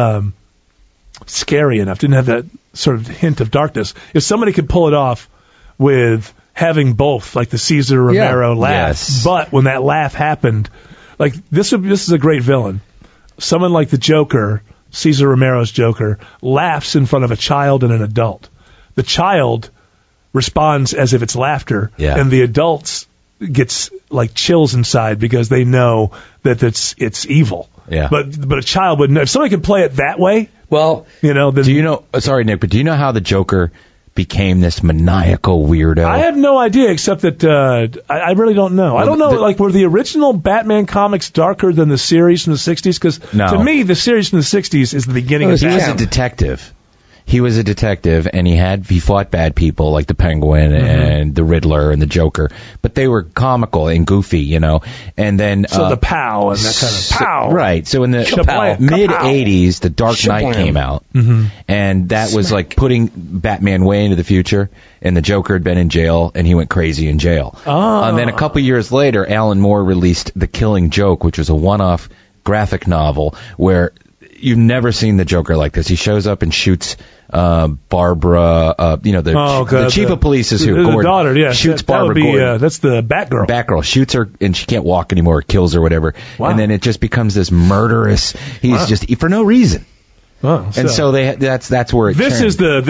scary enough. Didn't have that sort of hint of darkness. If somebody could pull it off with having both, like the Cesar Romero laugh, but when that laugh happened, like this is a great villain. Someone like the Joker, Cesar Romero's Joker, laughs in front of a child and an adult. The child responds as if it's laughter, and the adults gets like chills inside because they know that it's evil. Yeah. But a child wouldn't. If somebody could play it that way, well, then, do you know? Sorry, Nick, but do you know how the Joker became this maniacal weirdo? I have no idea, except that I really don't know. I don't know, were the original Batman comics darker than the series from the 60s? Because to me, the series from the 60s is the beginning of He was a detective. He was a detective, and he fought bad people like the Penguin and the Riddler and the Joker, but they were comical and goofy, And then the POW and that kind of POW, right? So in the mid '80s, the Dark Knight came out, and that was like putting Batman way into the future. And the Joker had been in jail, and he went crazy in jail. And then a couple years later, Alan Moore released The Killing Joke, which was a one-off graphic novel where you've never seen the Joker like this. He shows up and shoots Barbara, the chief of police is who? The Gordon. daughter, yeah. Shoots Barbara Gordon. That's the Batgirl. Batgirl shoots her, and she can't walk anymore, kills her, whatever. Wow. And then it just becomes this murderous, just for no reason. Oh, and so that's where it this turned. is all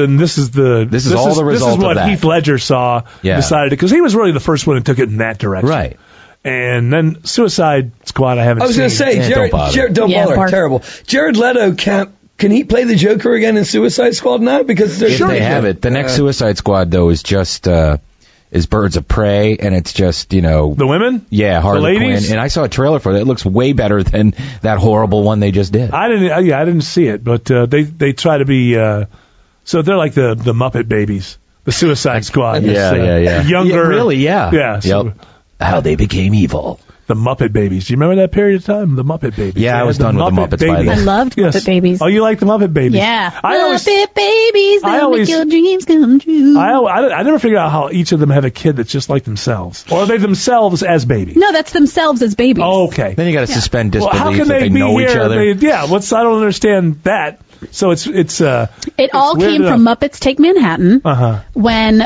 the result. This is what Heath Ledger saw, decided, because he was really the first one who took it in that direction. Right. And then Suicide Squad, I haven't seen. I was going to say, Jared, don't bother. Terrible. Jared Leto can he play the Joker again in Suicide Squad now? Because if they have it. The next Suicide Squad, though, is just is Birds of Prey, and it's just, the women? Yeah, Harley Quinn. And I saw a trailer for it. It looks way better than that horrible one they just did. I didn't see it, but they try to be so they're like the Muppet Babies, the Suicide Squad. Yeah. Younger. Really, yeah. Yeah. So, yep. How they became evil. The Muppet Babies. Do you remember that period of time? The Muppet Babies. Yeah, I was done with the Muppets by then. I loved Muppet Babies. Oh, you like the Muppet Babies? Yeah. Muppet Babies, they'll make your dreams come true. I never figured out how each of them have a kid that's just like themselves. Or are they themselves as babies? No, that's themselves as babies. Oh, okay. Then you got to suspend disbelief how can they be know here? each other. I don't understand that. So it all came from Muppets Take Manhattan when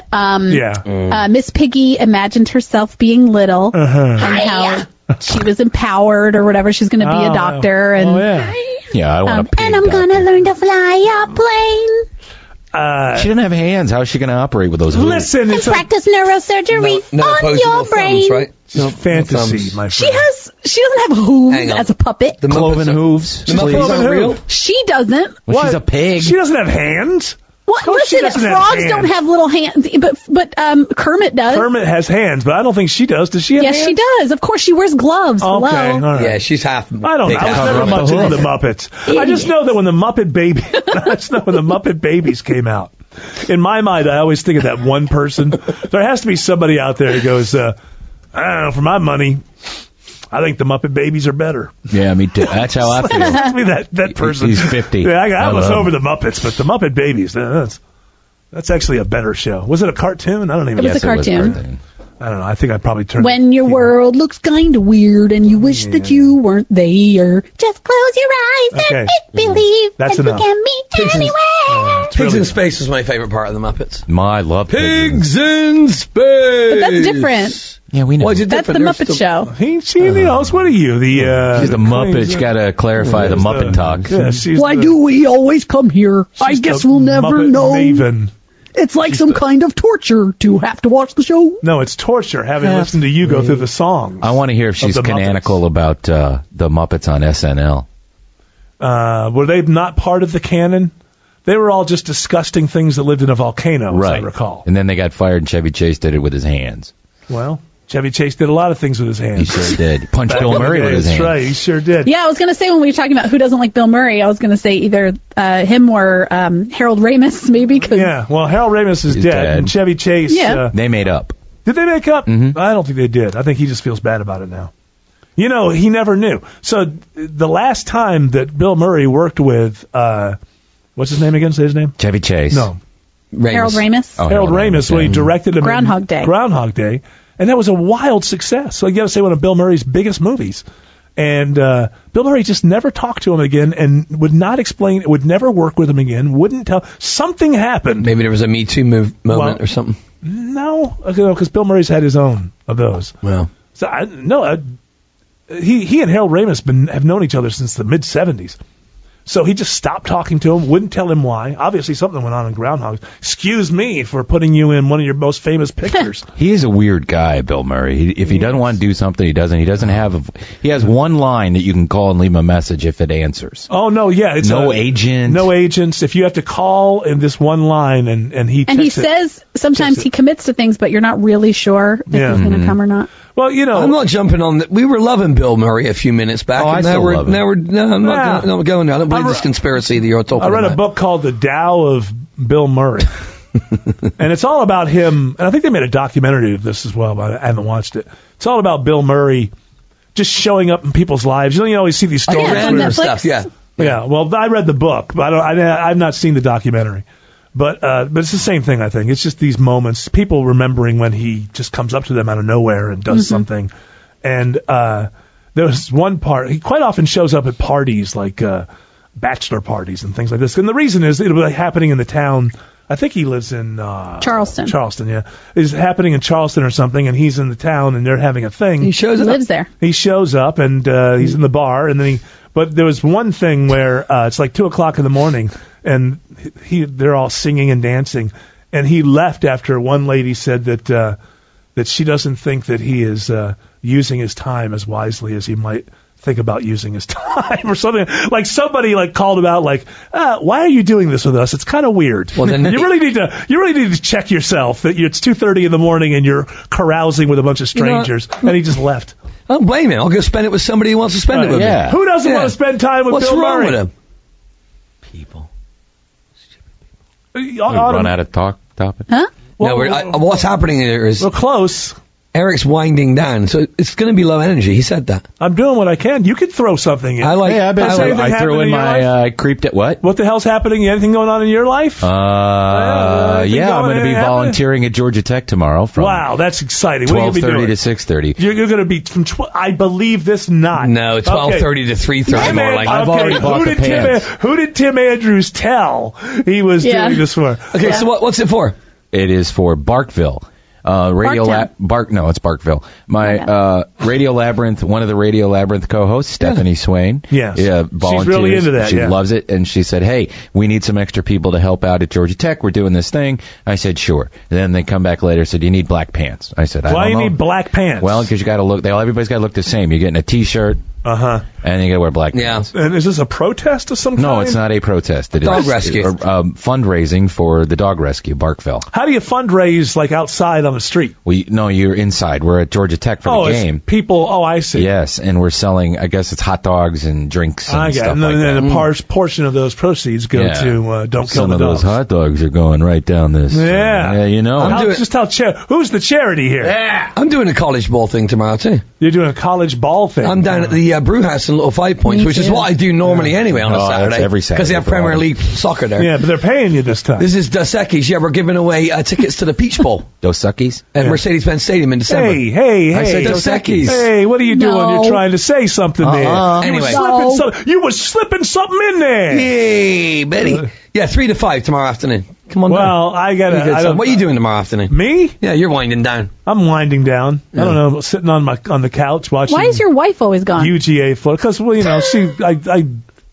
Miss Piggy imagined herself being little and how she was empowered or whatever. She's going to be a doctor and I want to. And I'm going to learn to fly a plane. She doesn't have hands. How is she going to operate with those hooves? Listen, and practice neurosurgery on your brain. Thumbs, right? No, fantasy, my friend. She doesn't have hooves as a puppet. The cloven hooves. The Muppets aren't real? She doesn't. Well, she's a pig. She doesn't have hands. What? Listen, frogs don't have little hands, but Kermit does. Kermit has hands, but I don't think she does. Does she have hands? Yes, she does. Of course, she wears gloves. Okay, all right. Yeah, she's half. I don't know. I was never much into the Muppets. I just know that when the Muppet Babies came out, in my mind, I always think of that one person. There has to be somebody out there who goes, I don't know, for my money, I think the Muppet Babies are better. Yeah, me too. That's how I feel. Has to be that person. He's 50. Yeah, I was over the Muppets, but the Muppet Babies, that's actually a better show. Was it a cartoon? I don't even know. It was a cartoon. I don't know. I think I'd probably turn. When your world looks kind of weird and you wish that you weren't there, just close your eyes and make believe that we can meet anywhere. Pigs in Space was my favorite part of the Muppets. I love Pigs in Space. But that's different. Yeah, we know. Why is it that's the different? Muppet Show. What are you? She's the Muppet. You got to clarify the Muppet talk. Yeah, why do we always come here? I guess we'll never know. Maven. It's like some kind of torture to have to watch the show. No, it's torture having listened to you go through the songs. I want to hear if she's canonical about the Muppets on SNL. Were they not part of the canon? They were all just disgusting things that lived in a volcano, as I recall. And then they got fired, and Chevy Chase did it with his hands. Well, Chevy Chase did a lot of things with his hands. He sure did. Punched Bill Murray with his hands. That's right, he sure did. Yeah, I was going to say when we were talking about who doesn't like Bill Murray, I was going to say either him or Harold Ramis, maybe. Yeah, well, Harold Ramis is dead, and Chevy Chase... Yeah. They made up. Did they make up? Mm-hmm. I don't think they did. I think he just feels bad about it now. You know, he never knew. So the last time that Bill Murray worked with... what's his name again? Say his name? Chevy Chase. No. Harold Ramis. Oh, Harold Ramis, when he directed him Groundhog Day. Groundhog Day. And that was a wild success. So you got to say one of Bill Murray's biggest movies. And Bill Murray just never talked to him again and would not explain, would never work with him again, wouldn't tell. Something happened. Maybe there was a Me Too moment or something. No, because Bill Murray's had his own of those. Well. So he and Harold Ramis have known each other since the mid-'70s. So he just stopped talking to him, wouldn't tell him why. Obviously, something went on in Groundhog. Excuse me for putting you in one of your most famous pictures. He is a weird guy, Bill Murray. If he doesn't want to do something, he doesn't. He doesn't have. He has one line that you can call and leave him a message if it answers. Oh no, yeah, it's no agent, no agents. If you have to call in this one line, and he says sometimes he commits to things, but you're not really sure if he's going to come or not. Well, you know, I'm not jumping on that. We were loving Bill Murray a few minutes back. Oh, and I still love him. I'm not going there. I don't believe this conspiracy that you're talking about. I read a book called The Tao of Bill Murray. And it's all about him. And I think they made a documentary of this as well, but I haven't watched it. It's all about Bill Murray just showing up in people's lives. You always see these stories. Random stuff, yeah. Yeah, well, I read the book, but I've not seen the documentary. But it's the same thing, I think. It's just these moments, people remembering when he just comes up to them out of nowhere and does something. And there was one part, he quite often shows up at parties, like bachelor parties and things like this. And the reason is it'll be happening in the town. I think he lives in Charleston. Charleston, yeah. It's happening in Charleston or something, and he's in the town, and they're having a thing. He lives there. He shows up, and he's in the bar, and then but there was one thing where it's like 2 o'clock in the morning, and they're all singing and dancing, and he left after one lady said that she doesn't think that he is using his time as wisely as he might think about using his time or something. Like somebody called him out why are you doing this with us? It's kind of weird. Well, then you really need to check yourself that it's 2:30 in the morning and you're carousing with a bunch of strangers, and he just left. I don't blame him. I'll go spend it with somebody who wants to spend it with me. Who doesn't want to spend time with Bill Murray? What's wrong with him? People. We run out of topic. Huh? Well, what's happening there is... We're close. Eric's winding down, so it's going to be low energy. He said that. I'm doing what I can. You could throw something in. I threw in my creeped at what? What the hell's happening? Anything going on in your life? I'm going to be volunteering at Georgia Tech tomorrow. Wow, that's exciting. 12:30 to 6:30. You're going to be from. I believe this not. No, 12:30 to 3:30 more like. I've already bought the pants. Who did Tim Andrews tell he was doing this for? Okay, so what's it for? It is for Barkville. It's Barkville. My Radio Labyrinth, one of the Radio Labyrinth co-hosts, Stephanie Swain. Yes. Yeah, volunteers. She's really into that. She loves it, and she said, "Hey, we need some extra people to help out at Georgia Tech. We're doing this thing." I said, "Sure." And then they come back later and said, "Do you need black pants?" I said, "I don't know." Why do you need black pants? Well, because you got to look. Everybody's got to look the same. You're getting a T-shirt. And you got to wear black pants. And is this a protest of some kind? No, it's not a protest. It dog is rescue. Fundraising for the dog rescue, Barkville. How do you fundraise outside on the street? No, you're inside. We're at Georgia Tech for the game. People. Oh, I see. Yes, and we're selling. I guess it's hot dogs and drinks and stuff and like that. And a portion of those proceeds go to Don't Kill the Dogs. Some of those hot dogs are going right down this. Yeah, you know. Who's the charity here? Yeah, I'm doing a college ball thing tomorrow too. You're doing a college ball thing. I'm down at the brew house in Little 5 Points, which is what I do normally anyway on a Saturday. Every Saturday. Because they have Premier League soccer there. Yeah, but they're paying you this time. This is Dos Equis. Yeah, we're giving away tickets to the Peach Bowl. Dos Equis? At Mercedes-Benz Stadium in December. Hey. I said Dos Equis. Hey, what are you doing? You're trying to say something there. Anyway. You were slipping something in there. Hey, Betty. 3 to 5 tomorrow afternoon. Come on down. Well, what are you doing tomorrow afternoon? Me? Yeah, you're winding down. I'm winding down. Yeah. I don't know, sitting on the couch watching. Why is your wife always gone? UGA foot, because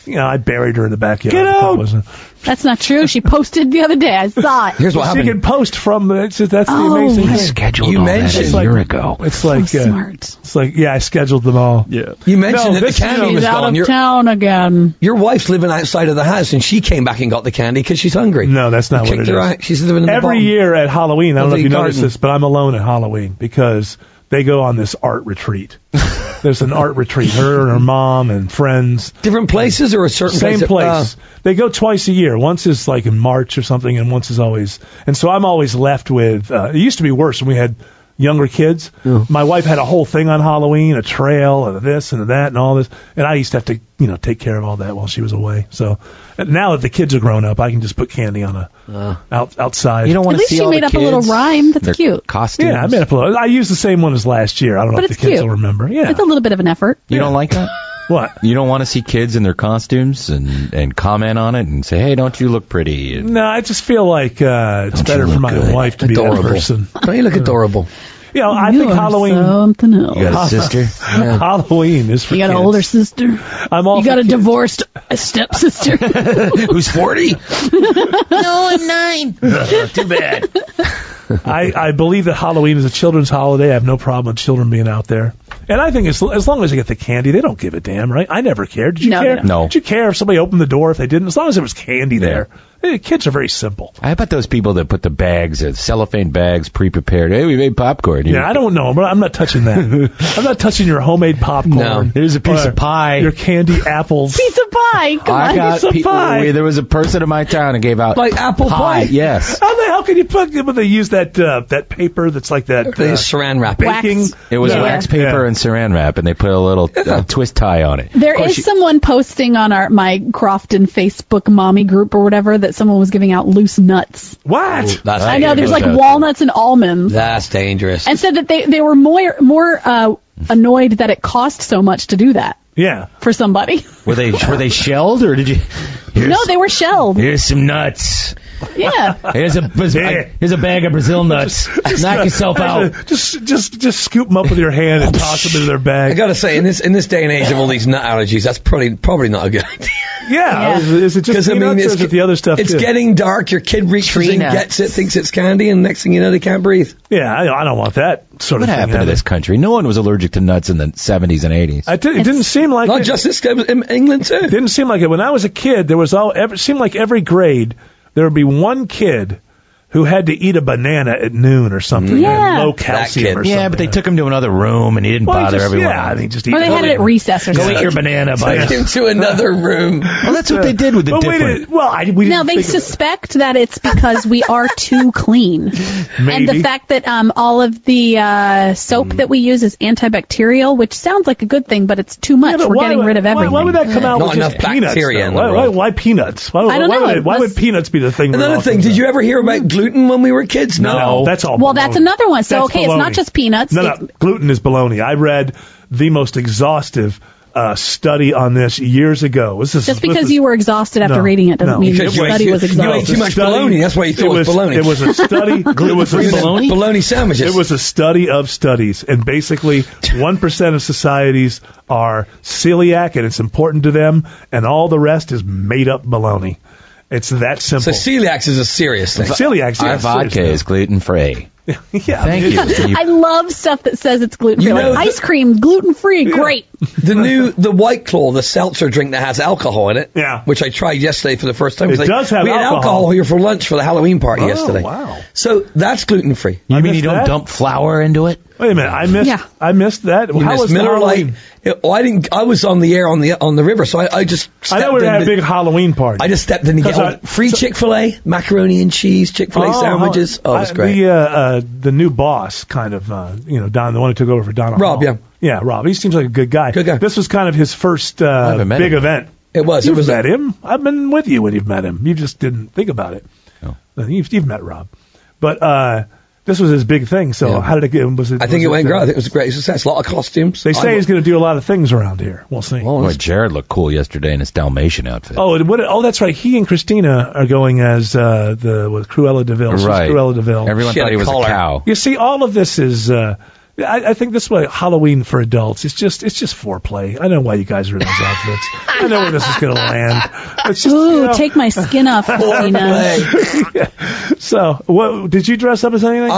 I buried her in the backyard. Get out! That's not true. She posted the other day. I saw it. Here's what happened. She can post from that's the amazing thing. I scheduled You all mentioned that a year ago. It's like smart. It's like I scheduled them all. Yeah. You mentioned that the candy was She's out gone. of town again. Your wife's living outside of the house, and she came back and got the candy because she's hungry. No, that's not what it Kicked her is. out. She's living in the Every bottom year at Halloween, I don't of know if you the noticed garden. this, but I'm alone at Halloween because they go on this art retreat. There's an art retreat. Her and her mom and friends. Different places or a certain Same place? place. They go twice a year. Once is like in March or something, and once is always. And so I'm always left with. It used to be worse when we had younger kids. My wife had a whole thing on Halloween, a trail and this and that and all this, and I used to have to take care of all that while she was away. So now that the kids are grown up, I can just put candy on outside. You don't want At to least see you all made the up kids, a little rhyme. That's their cute. Costumes. Yeah, I made up a little. I used the same one as last year. I don't know But if the it's kids cute. will remember. Yeah. It's a little bit of an effort. You don't like that? What? You don't want to see kids in their costumes and comment on it and say, hey, don't you look pretty? And No, I just feel like it's Don't better you for look my good? wife to be that person. Don't you look adorable? I You think are Halloween. something else. You got a sister? Halloween is for You got an kids. older sister. I'm all You for got a kids. divorced stepsister. Who's 40? No, I'm 9. Too bad. I believe that Halloween is a children's holiday. I have no problem with children being out there. And I think as long as they get the candy, they don't give a damn, right? I never cared. Did you No, care? they don't. No. Did you care if somebody opened the door if they didn't? As long as there was candy there. Hey, kids are very simple. How about those people that put the bags, cellophane bags, pre-prepared? Hey, we made popcorn. Yeah, I don't know, but I'm not touching that. I'm not touching your homemade popcorn. No. Here's a piece or of pie. Your candy apples. Piece of pie. Come I on. got Piece of pie. There was a person in my town who gave out Like apple pie? Yes. How the hell can you put? But they use that paper that's like that They use saran wrap. baking. Wax. It was Yeah. wax paper Yeah. and saran wrap, and they put a little twist tie on it. There is someone posting on my Crofton Facebook mommy group or whatever that someone was giving out loose nuts. What? That's I know there's like dangerous. walnuts and almonds, That's dangerous. and said that they were more annoyed that it cost so much to do that Yeah. for somebody. Were they shelled, or did you? No, they were shelled. Here's some nuts. Yeah. Here's a bag of Brazil nuts. Knock yourself out. Just scoop them up with your hand and toss them into their bag. I gotta say, in this day and age of all these nut allergies, that's probably not a good idea. Yeah. Is it just peanuts or is it the other stuff It's too? getting dark. Your kid reaches Tree in, nuts. gets it, thinks it's candy, and next thing you know, they can't breathe. Yeah, I don't want that sort What of thing. happened to this country? No one was allergic to nuts in the 70s and 80s. It didn't seem like Not it. just this guy, but in England too. It didn't seem like it. When I was a kid, there was seemed like every grade there would be one kid who had to eat a banana at noon or something. Yeah. Low calcium or something. Yeah, but they took him to another room and he didn't Well, bother everyone. Yeah, I mean, just eat Or they had it at recess or Go something. eat your banana, buddy. Take him to another room. Well, that's what they did with the But different. we Now didn't they think of it. suspect that it's because we are too clean, and the Maybe. fact that all of the soap that we use is antibacterial, which sounds like a good thing, but it's too much. Yeah, but We're why getting would- rid of everything. Why would that come out Not with enough just peanuts? bacteria though? in the Why world. peanuts? Why I don't know. Why would peanuts be the thing? that Another all thing, comes did out? you ever hear about gluten when we were kids? No, that's all. Well, baloney. that's another one. So, That's okay, it's not baloney. just peanuts. No, It's- gluten is baloney. I read the most exhaustive study on this years ago. Just because you were exhausted after reading it doesn't mean the study was You ate exhausted. too much bologna. That's why you thought it was bologna. It was a study. Gluten-free bologna? Bologna sandwiches. It was a study of studies, and basically 1% of societies are celiac, and it's important to them, and all the rest is made up baloney. It's that simple. So celiac is a serious thing. Celiac, Our yes, vodka seriously. is gluten free. Yeah, Thank you. I love stuff that says it's gluten free. You know, Like ice cream, gluten free, great. The White Claw, the seltzer drink that has alcohol in it. Yeah. Which I tried yesterday for the first time. It does have we had alcohol. alcohol here for lunch for the Halloween party Oh, yesterday. wow. So that's gluten free. You mean missed you don't that? dump flour into it? Wait a minute, I missed that. You How missed was the Miller Lite. Halloween? I didn't. I was on the air on the river, so I just. I know we stepped had a in big Halloween party. I just stepped in to get 'Cause all free Chick-fil-A, macaroni and cheese, Chick-fil-A sandwiches. Oh, it was great. The new boss, kind of, Don, the one who took over for Donald Rob, Hall. Yeah, Rob. He seems like a good guy. Good guy. This was kind of his first haven't met big him. event. It was. You've met him. I've been with you when you've met him. You just didn't think about it. Oh. You've met Rob, but this was his big thing. So Yeah. how did it go? I think it went great. I think it was a great success. A lot of costumes. They say he's going to do a lot of things around here. We'll see. Boy, Jared looked cool yesterday in his Dalmatian outfit. Oh, that's right. He and Christina are going as with Cruella de Vil. She's Right. Cruella de Vil. Everyone She had thought he a was collar. a cow. You see, all of this is I think this way Halloween for adults. It's just foreplay. I know why you guys are in those outfits. I know where this is going to land. It's just, take my skin off, Tina. So, what did you dress up as anything?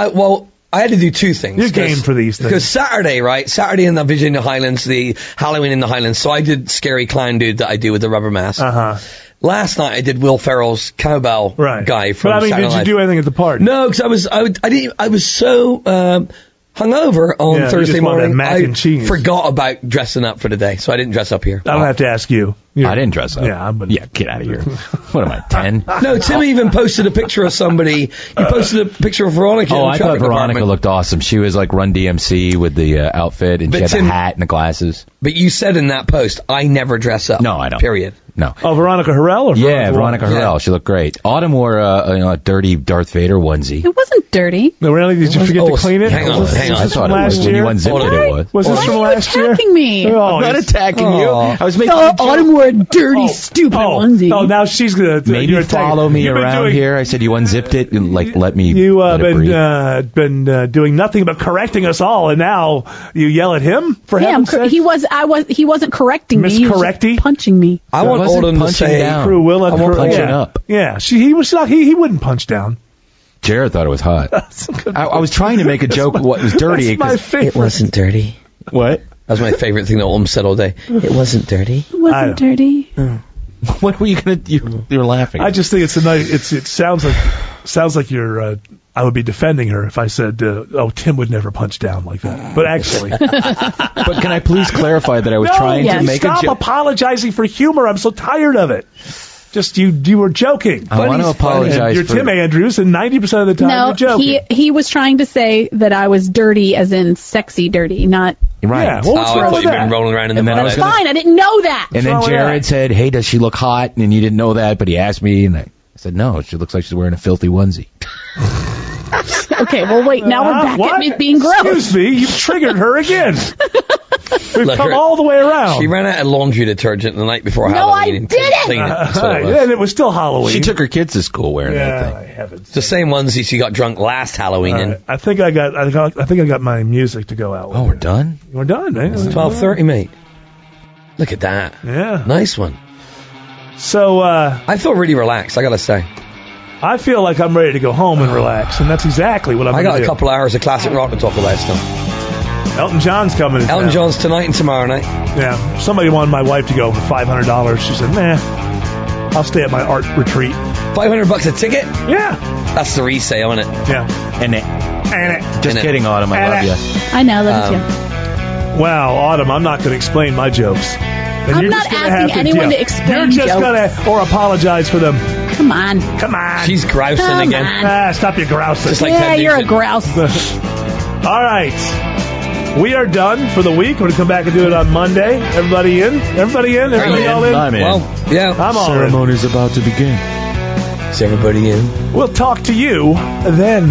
I had to do two things. You're game for these things. Because Saturday in the Virginia Highlands, the Halloween in the Highlands. So I did scary clown dude that I do with the rubber mask. Last night I did Will Ferrell's cowbell guy from But I mean, Saturday did you Night. do anything at the party? No, because I was so hungover on Thursday morning. I forgot about dressing up for the day, so I didn't dress up here. I don't have to ask you. I didn't dress up. Yeah, get out of here. What am I, 10? No, Tim even posted a picture of somebody. He posted a picture of Veronica. Oh, in the I thought traffic Veronica department. looked awesome. She was like Run DMC with the outfit, and she had the hat and the glasses. But you said in that post, I never dress up. No, I don't. Period. No. Oh, Veronica Harrell? Or Veronica Harrell. She looked great. Autumn wore a dirty Darth Vader onesie. It wasn't dirty. No, really? Did you forget to clean it? Hang on. I thought it was when you unzipped it was. Was this from last year? Attacking me. I'm not attacking you. I was making Autumn wore a dirty, stupid onesie. Oh, now she's going to... Maybe follow me around here. I said you unzipped it and let me... You've been doing nothing but correcting us all, and now you yell at him for heaven's sake? He wasn't correcting me. He was just punching me. I want Autumn to say... Cruella. Punching up. Yeah, he was not. He wouldn't punch down. Jared thought it was hot. I was trying to make a joke what was dirty. That's my favorite. It wasn't dirty. What? That was my favorite thing that Autumn said all day. It wasn't dirty. It wasn't dirty. What were you gonna? You're laughing. I just think it's a nice. It sounds like you're. I would be defending her if I said, Tim would never punch down like that. But actually. But can I please clarify that I was trying to make a joke? Stop apologizing for humor. I'm so tired of it. Just you were joking. I want to apologize. You're Tim Andrews, and 90% of the time you're joking. he was trying to say that I was dirty, as in sexy dirty, not. Right. Yeah, well, what's I wrong thought with you'd that? been rolling around in the And then mud. I was Fine, I didn't know that. And then Jared said, "Hey, does she look hot?" And you didn't know that, but he asked me, and I said, "No, she looks like she's wearing a filthy onesie." Okay, well, wait. Now we're back at me being gross. Excuse me, you've triggered her again. We've come all the way around. She ran out of laundry detergent the night before No, Halloween. I and didn't. cleaned it. That's what it was. And it was still Halloween. She took her kids to school wearing that thing. It's the same onesie she got drunk last Halloween in. I think I got my music to go out with. Oh, we're done? We're done, eh? It's 12:30, mate. Look at that. Yeah. Nice one. So, I feel really relaxed, I gotta say. I feel like I'm ready to go home and relax, and that's exactly what I'm going to do. I got a couple hours of classic rock to talk about still. Elton John's coming in Elton town. John's tonight and tomorrow night. Yeah. Somebody wanted my wife to go for $500. She said, nah, I'll stay at my art retreat. $500 a ticket? Yeah. That's the resale, isn't it? Yeah. And it. Just kidding, Autumn. I love you. I know, love you. Wow, Autumn, I'm not going to explain my jokes. And I'm you're not just gonna asking have to anyone deal. to explain You're just jokes. going to, or apologize for them. Come on. Come on. She's grousing Come again. on. Stop your grousing. Just like Yeah, Ted you're a Nugent. grouse. All right. We are done for the week. We're going to come back and do it on Monday. Everybody in? Everybody in? Everybody all in? I'm in. Well, yeah. I'm all in. Ceremony's about to begin. Is everybody in? We'll talk to you then.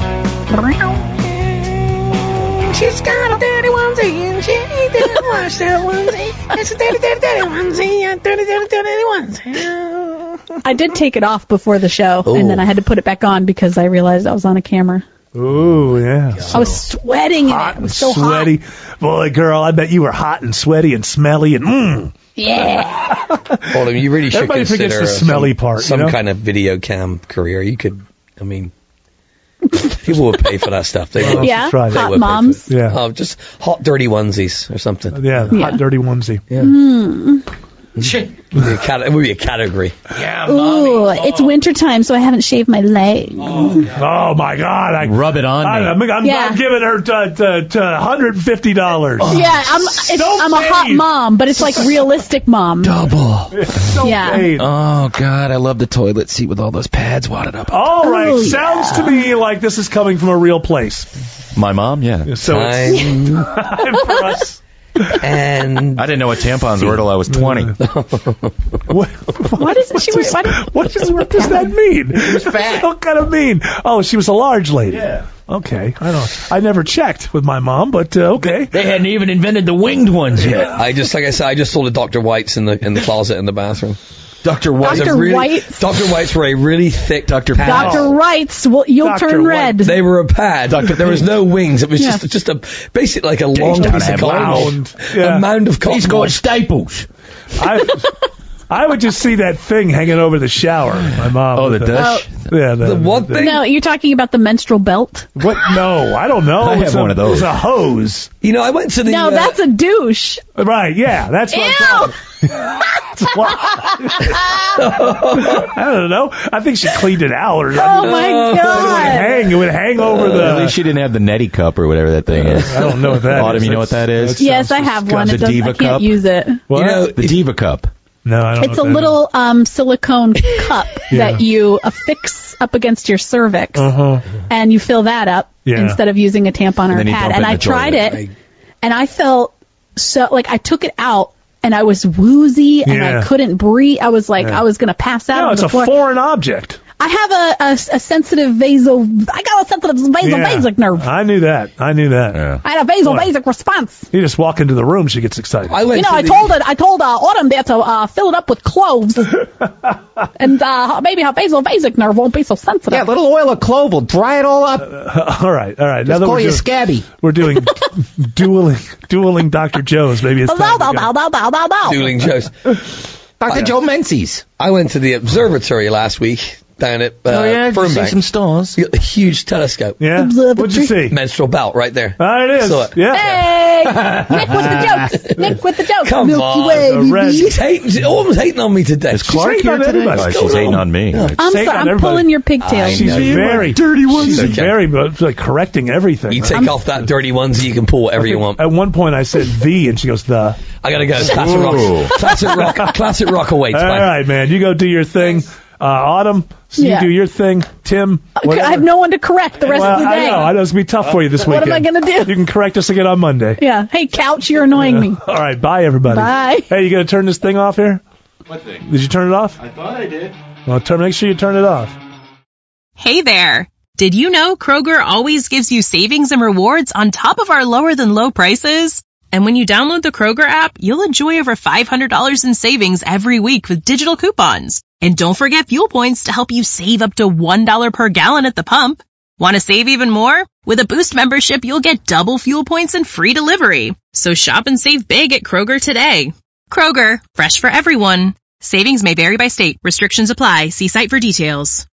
She's got a dirty onesie and she didn't wash that onesie. It's a dirty, dirty, dirty onesie. A dirty, dirty, dirty onesie. I did take it off before the show, and then I had to put it back on because I realized I was on a camera. Ooh, yeah. I was sweating in it. It was so sweaty. Boy, girl, I bet you were hot and sweaty and smelly and Yeah. Autumn, you really should Everybody forgets consider the smelly part, some you know? kind of video cam career. You could, I mean, people would pay for that stuff. They would. Yeah, try that. They hot would pay for moms. it. Yeah. Oh, just hot, dirty onesies or something. Yeah, hot, dirty onesie. Yeah. It would be a category. Ooh, it's wintertime, so I haven't shaved my leg. Oh, my God. Rub it on me. I'm giving her $150. Yeah, I'm a hot mom, but it's like realistic mom. Double. So Yeah. paid. Oh, God, I love the toilet seat with all those pads wadded up. All right. Oh, Sounds to me like this is coming from a real place. My mom, yeah. So it's time for us. And I didn't know what tampons were till I was 20. What does she wear? What does that mean? It's fat. What kind of mean? Oh, she was a large lady. Yeah. Okay. I never checked with my mom, but okay. They hadn't even invented the winged ones yet. like I said, I just saw the Dr. White's in the closet in the bathroom. Dr. White's Dr. White's were a really thick Dr. Dr. Wright's, you'll turn red. They were a pad. There was no wings. It was just a basically like a long piece of cotton. A mound of cotton. He's got staples. I would just see that thing hanging over the shower. My mom. Oh, the dish? Yeah, the what thing? No, you're talking about the menstrual belt. What? No, I don't know. I have one of those. It's a hose. You know, I went to the... No, that's a douche. Right, yeah, that's what I'm talking I don't know. I think she cleaned it out. Or oh, my God. It would hang over the... At least she didn't have the neti cup or whatever that thing is. I don't know what that is. Autumn, you know what that is? Yes, I have one. The Diva I cup? can't use it. What? You know, the Diva cup. No, I don't It's a little silicone cup that you affix up against your cervix, and you fill that up instead of using a tampon or a pad. And I tried it, and I felt so, like, I took it out, and I was woozy, and I couldn't breathe. I was like, I was going to pass out on the floor. It's a foreign object. I have a sensitive vasovagal nerve. I knew that. Yeah. I had a vasovagal response. You just walk into the room, she gets excited. I told Autumn there to fill it up with cloves, and maybe her vasovagal nerve won't be so sensitive. Yeah, a little oil of clove will dry it all up. All right. Just call you Scabby. We're doing dueling Dr. Joe's. Maybe it's time Dueling Joe's. Dr. Joe Menzies. I went to the observatory last week. Down at Did you see some stars? A huge telescope. Yeah. What'd you see? Menstrual belt right there. There it is. Saw it. Yeah. Hey, Nick with the jokes. Nick with the jokes. Come Milky on. Way, She's hating on me today. Is Clark here today? Oh, she's hating on me. I'm sorry. I'm pulling your pigtails. She's very dirty onesie. She's very like correcting everything. You take off that dirty onesie, you can pull whatever you want. At one point, I said the, and she goes the. I gotta go. Classic rock awaits. All right, man. You go do your thing. Autumn, you do your thing. Tim, I have no one to correct the rest of the day. I know. It's going to be tough for you this weekend. What am I going to do? You can correct us again on Monday. Yeah. Hey, Couch, you're annoying me. All right. Bye, everybody. Bye. Hey, you going to turn this thing off here? What thing? Did you turn it off? I thought I did. Well, make sure you turn it off. Hey there. Did you know Kroger always gives you savings and rewards on top of our lower than low prices? And when you download the Kroger app, you'll enjoy over $500 in savings every week with digital coupons. And don't forget fuel points to help you save up to $1 per gallon at the pump. Want to save even more? With a Boost membership, you'll get double fuel points and free delivery. So shop and save big at Kroger today. Kroger, fresh for everyone. Savings may vary by state. Restrictions apply. See site for details.